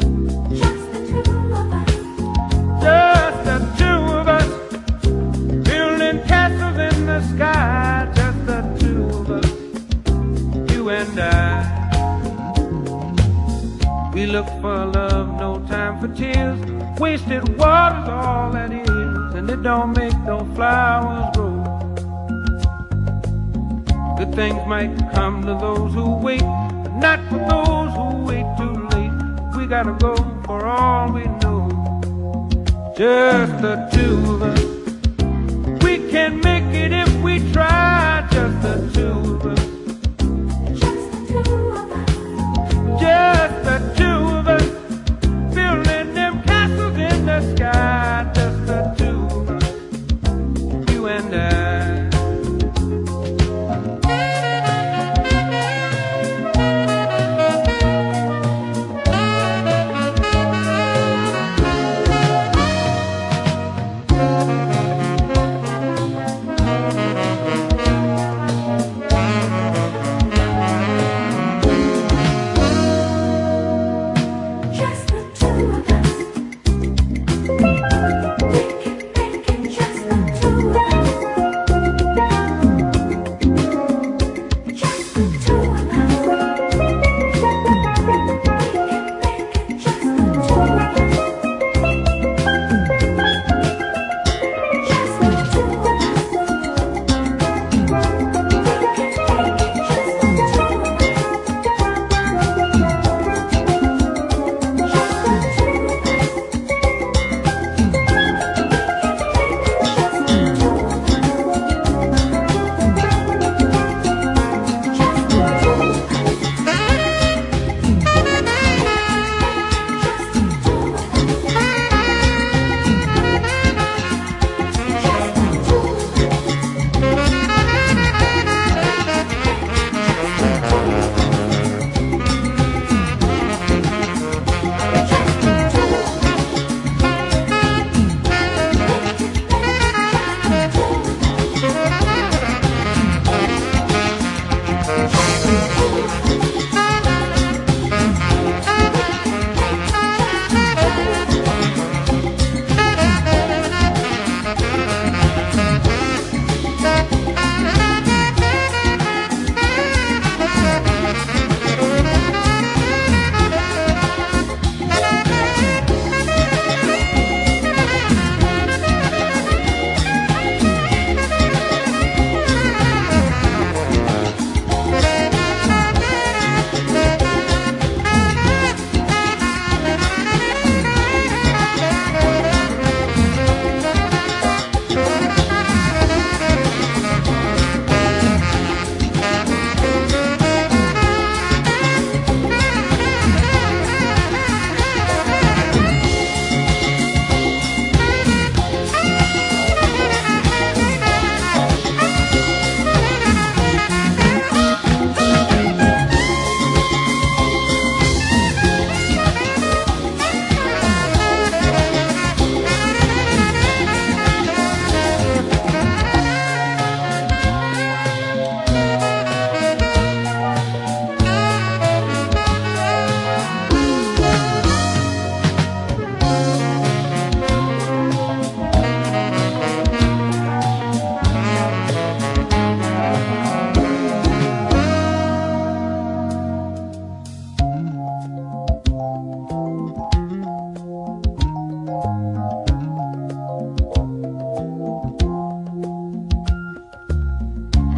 Just the two of us. Building castles in the sky, just the two of us. You and I. We look for love, no time for tears. Wasted water's all that is, and it don't make no flowers grow. Good things might come to those who wait, but not for those who wait too late. We gotta go for all we know. Just the two of us. We can make it if we try. Just the two of us. Just the two of us. Building them castles in the sky. Just the two of us. You and I.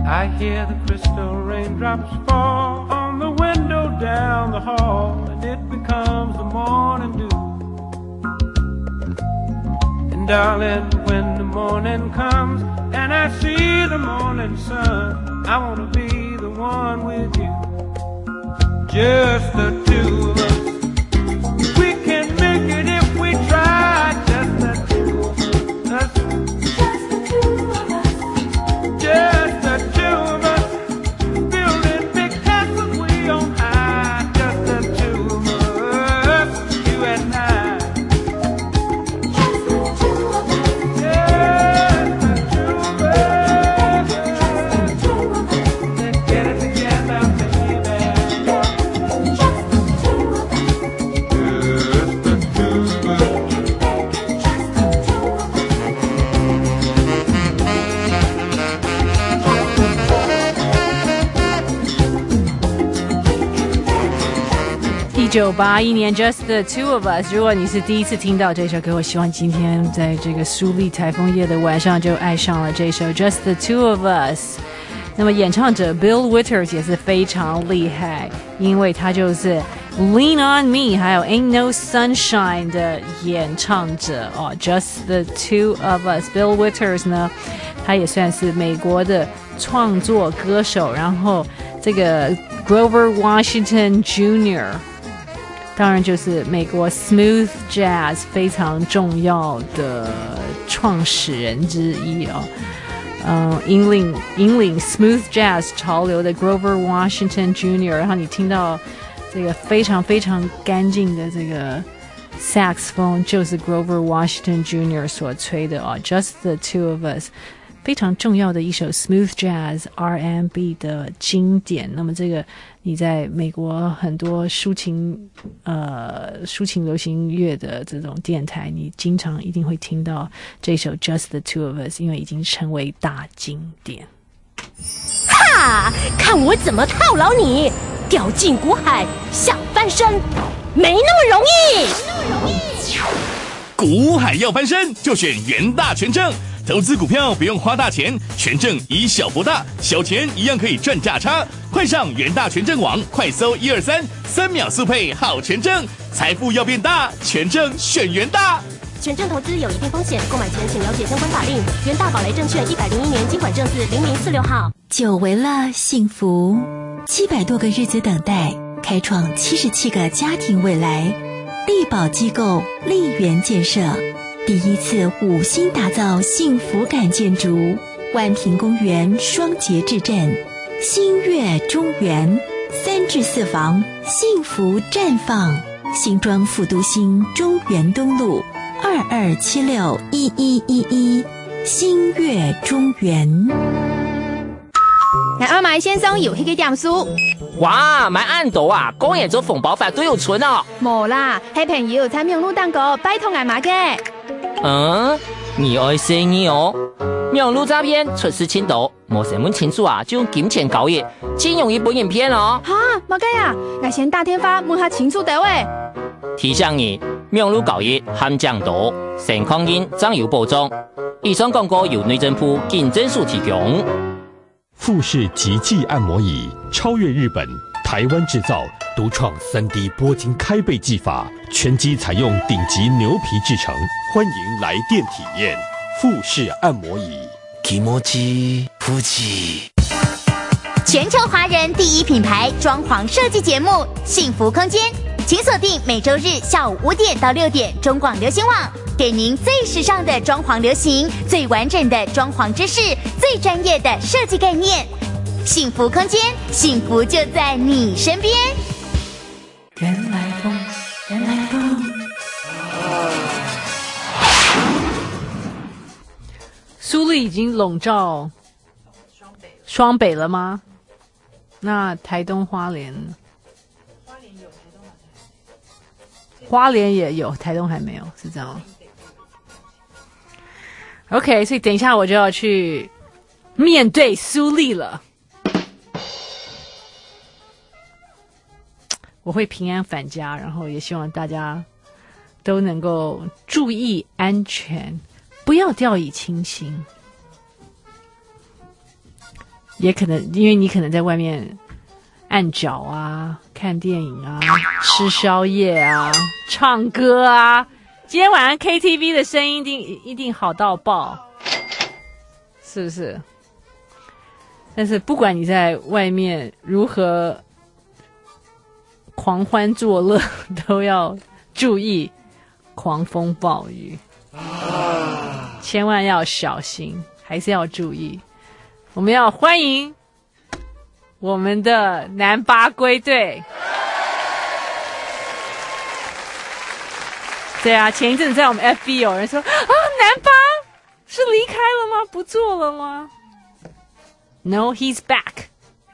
I hear the crystal raindrops fall on the window down the hall, and it becomes the morning dew. And darling, when the morning comes and I see the morning sun, I want to be the one with you, just the two of us. We can make it if we try, just the two of us. Just the two of us. Just the two of us. Building big castles way on high. Just the two of us, you and I. Just the two of us. Just the two of us. Just the two of us. Let's get it together, baby. Just the two of us. Just the two of us. 1981年 Just the Two of Us。 如果你是第一次听到这首歌，我希望今天在这个苏丽台风夜的晚上就爱上了这首 Just the Two of Us。 那么演唱者 Bill Withers 也是非常厉害，因为他就是 Lean on Me 还有 Ain't No Sunshine 的演唱者哦。 Just the Two of Us。 Bill Withers 呢，他也算是美国的创作歌手，然后这个 Grover Washington Jr. 当然就是美国 Smooth Jazz 非常重要的创始人之一哦。引领 Smooth Jazz 潮流的 Grover Washington Jr. 然后你听到这个非常非常干净的这个 saxophone 就是 Grover Washington Jr. 所吹的哦。 Just the Two of Us 非常重要的一首 Smooth Jazz R&B 的经典。那么这个你在美国很多抒情流行乐的这种电台，你经常一定会听到这首 Just the Two of Us， 因为已经成为大经典。 哈！看我怎么套牢你！掉进股海想翻身，没那么容易。 股海要翻身，就选元大权证。投资股票不用花大钱，权证以小博大，小钱一样可以赚价差。快上元大权证网，快搜123，3秒速配好权证，财富要变大，权证选元大。 权证投资有一定风险，购买前请了解相关法令。元大宝来证券101年金管证字0046号。 久违了幸福，700多个日子等待，开创77个家庭未来。力宝机构丽园建设第一次5星打造幸福感建筑，万平公园双节制镇，新月中园3至4房，幸福绽放。新庄副都心中原东路22761111，新月中园。 我买先生有迄个点数。 哇，买按斗啊，公演做凤宝饭都有存哦。 冇啦，迄朋友在明路蛋糕拜托俺买嘅。 你爱生意哦。明路诈骗出事青岛，冇什么清楚啊，就用金钱交易，金融一本影片哦。 哈，冇计啊，我先打电话问下清楚单位。 提醒你，明路交易含降毒，情况因掌有保障。以上广告由内政部竞争署提供。 富士极技按摩椅超越日本，台湾制造，独创3D 拨筋开背技法，全机采用顶级牛皮制成，欢迎来电体验富士按摩椅。 気持ち富士。 全球华人第一品牌装潢设计节目《幸福空间》，请锁定每周日下午5点到6点中广流行网，给您最时尚的装潢流行，最完整的装潢知识，最专业的设计概念。幸福空间，幸福就在你身边。 原来风，原来风。 苏丽已经笼罩双北了吗？那台东花莲，花莲也有，台东还没有，是这样吗？ OK， 所以等一下我就要去面对苏丽了。我会平安返家，然后也希望大家都能够注意安全，不要掉以轻心。 也可能因为你可能在外面按脚啊、看电影啊、吃宵夜啊、唱歌啊。今天晚上 KTV 的声音一定好到爆，是不是？但是不管你在外面如何狂欢作乐，都要注意狂风暴雨，千万要小心，还是要注意。我们要欢迎我们的南巴龟队。对啊，前一阵在我们 FB 有人说啊，南巴是离开了吗？不做了吗？ No, he's back。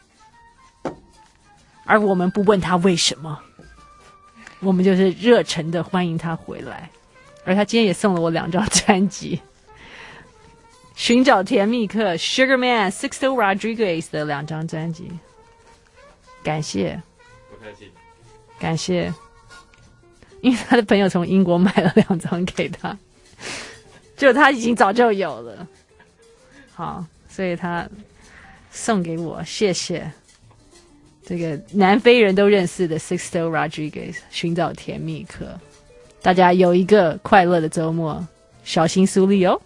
而我们不问他为什么，我们就是热忱的欢迎他回来。而他今天也送了我2张专辑，寻找甜蜜客 Sugarman Sixto Rodriguez 的2张专辑，感谢， 不客气， 感谢。因为他的朋友从英国买了2张给他，就他已经早就有了，好，所以他送给我，谢谢。这个南非人都认识的 Sixto Rodriguez 寻找甜蜜客，大家有一个快乐的周末，小心苏力哦。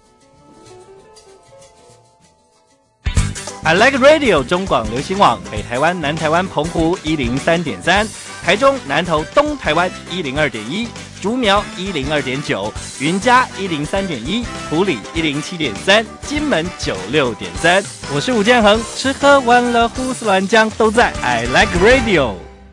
I Like Radio 中广流行网北台湾、南台湾澎湖103.3，台中南投东台湾102.1，竹苗102.9，云嘉103.1，埔里107.3，金门96.3。我是吴建衡，吃喝玩乐胡思乱讲都在 I Like Radio。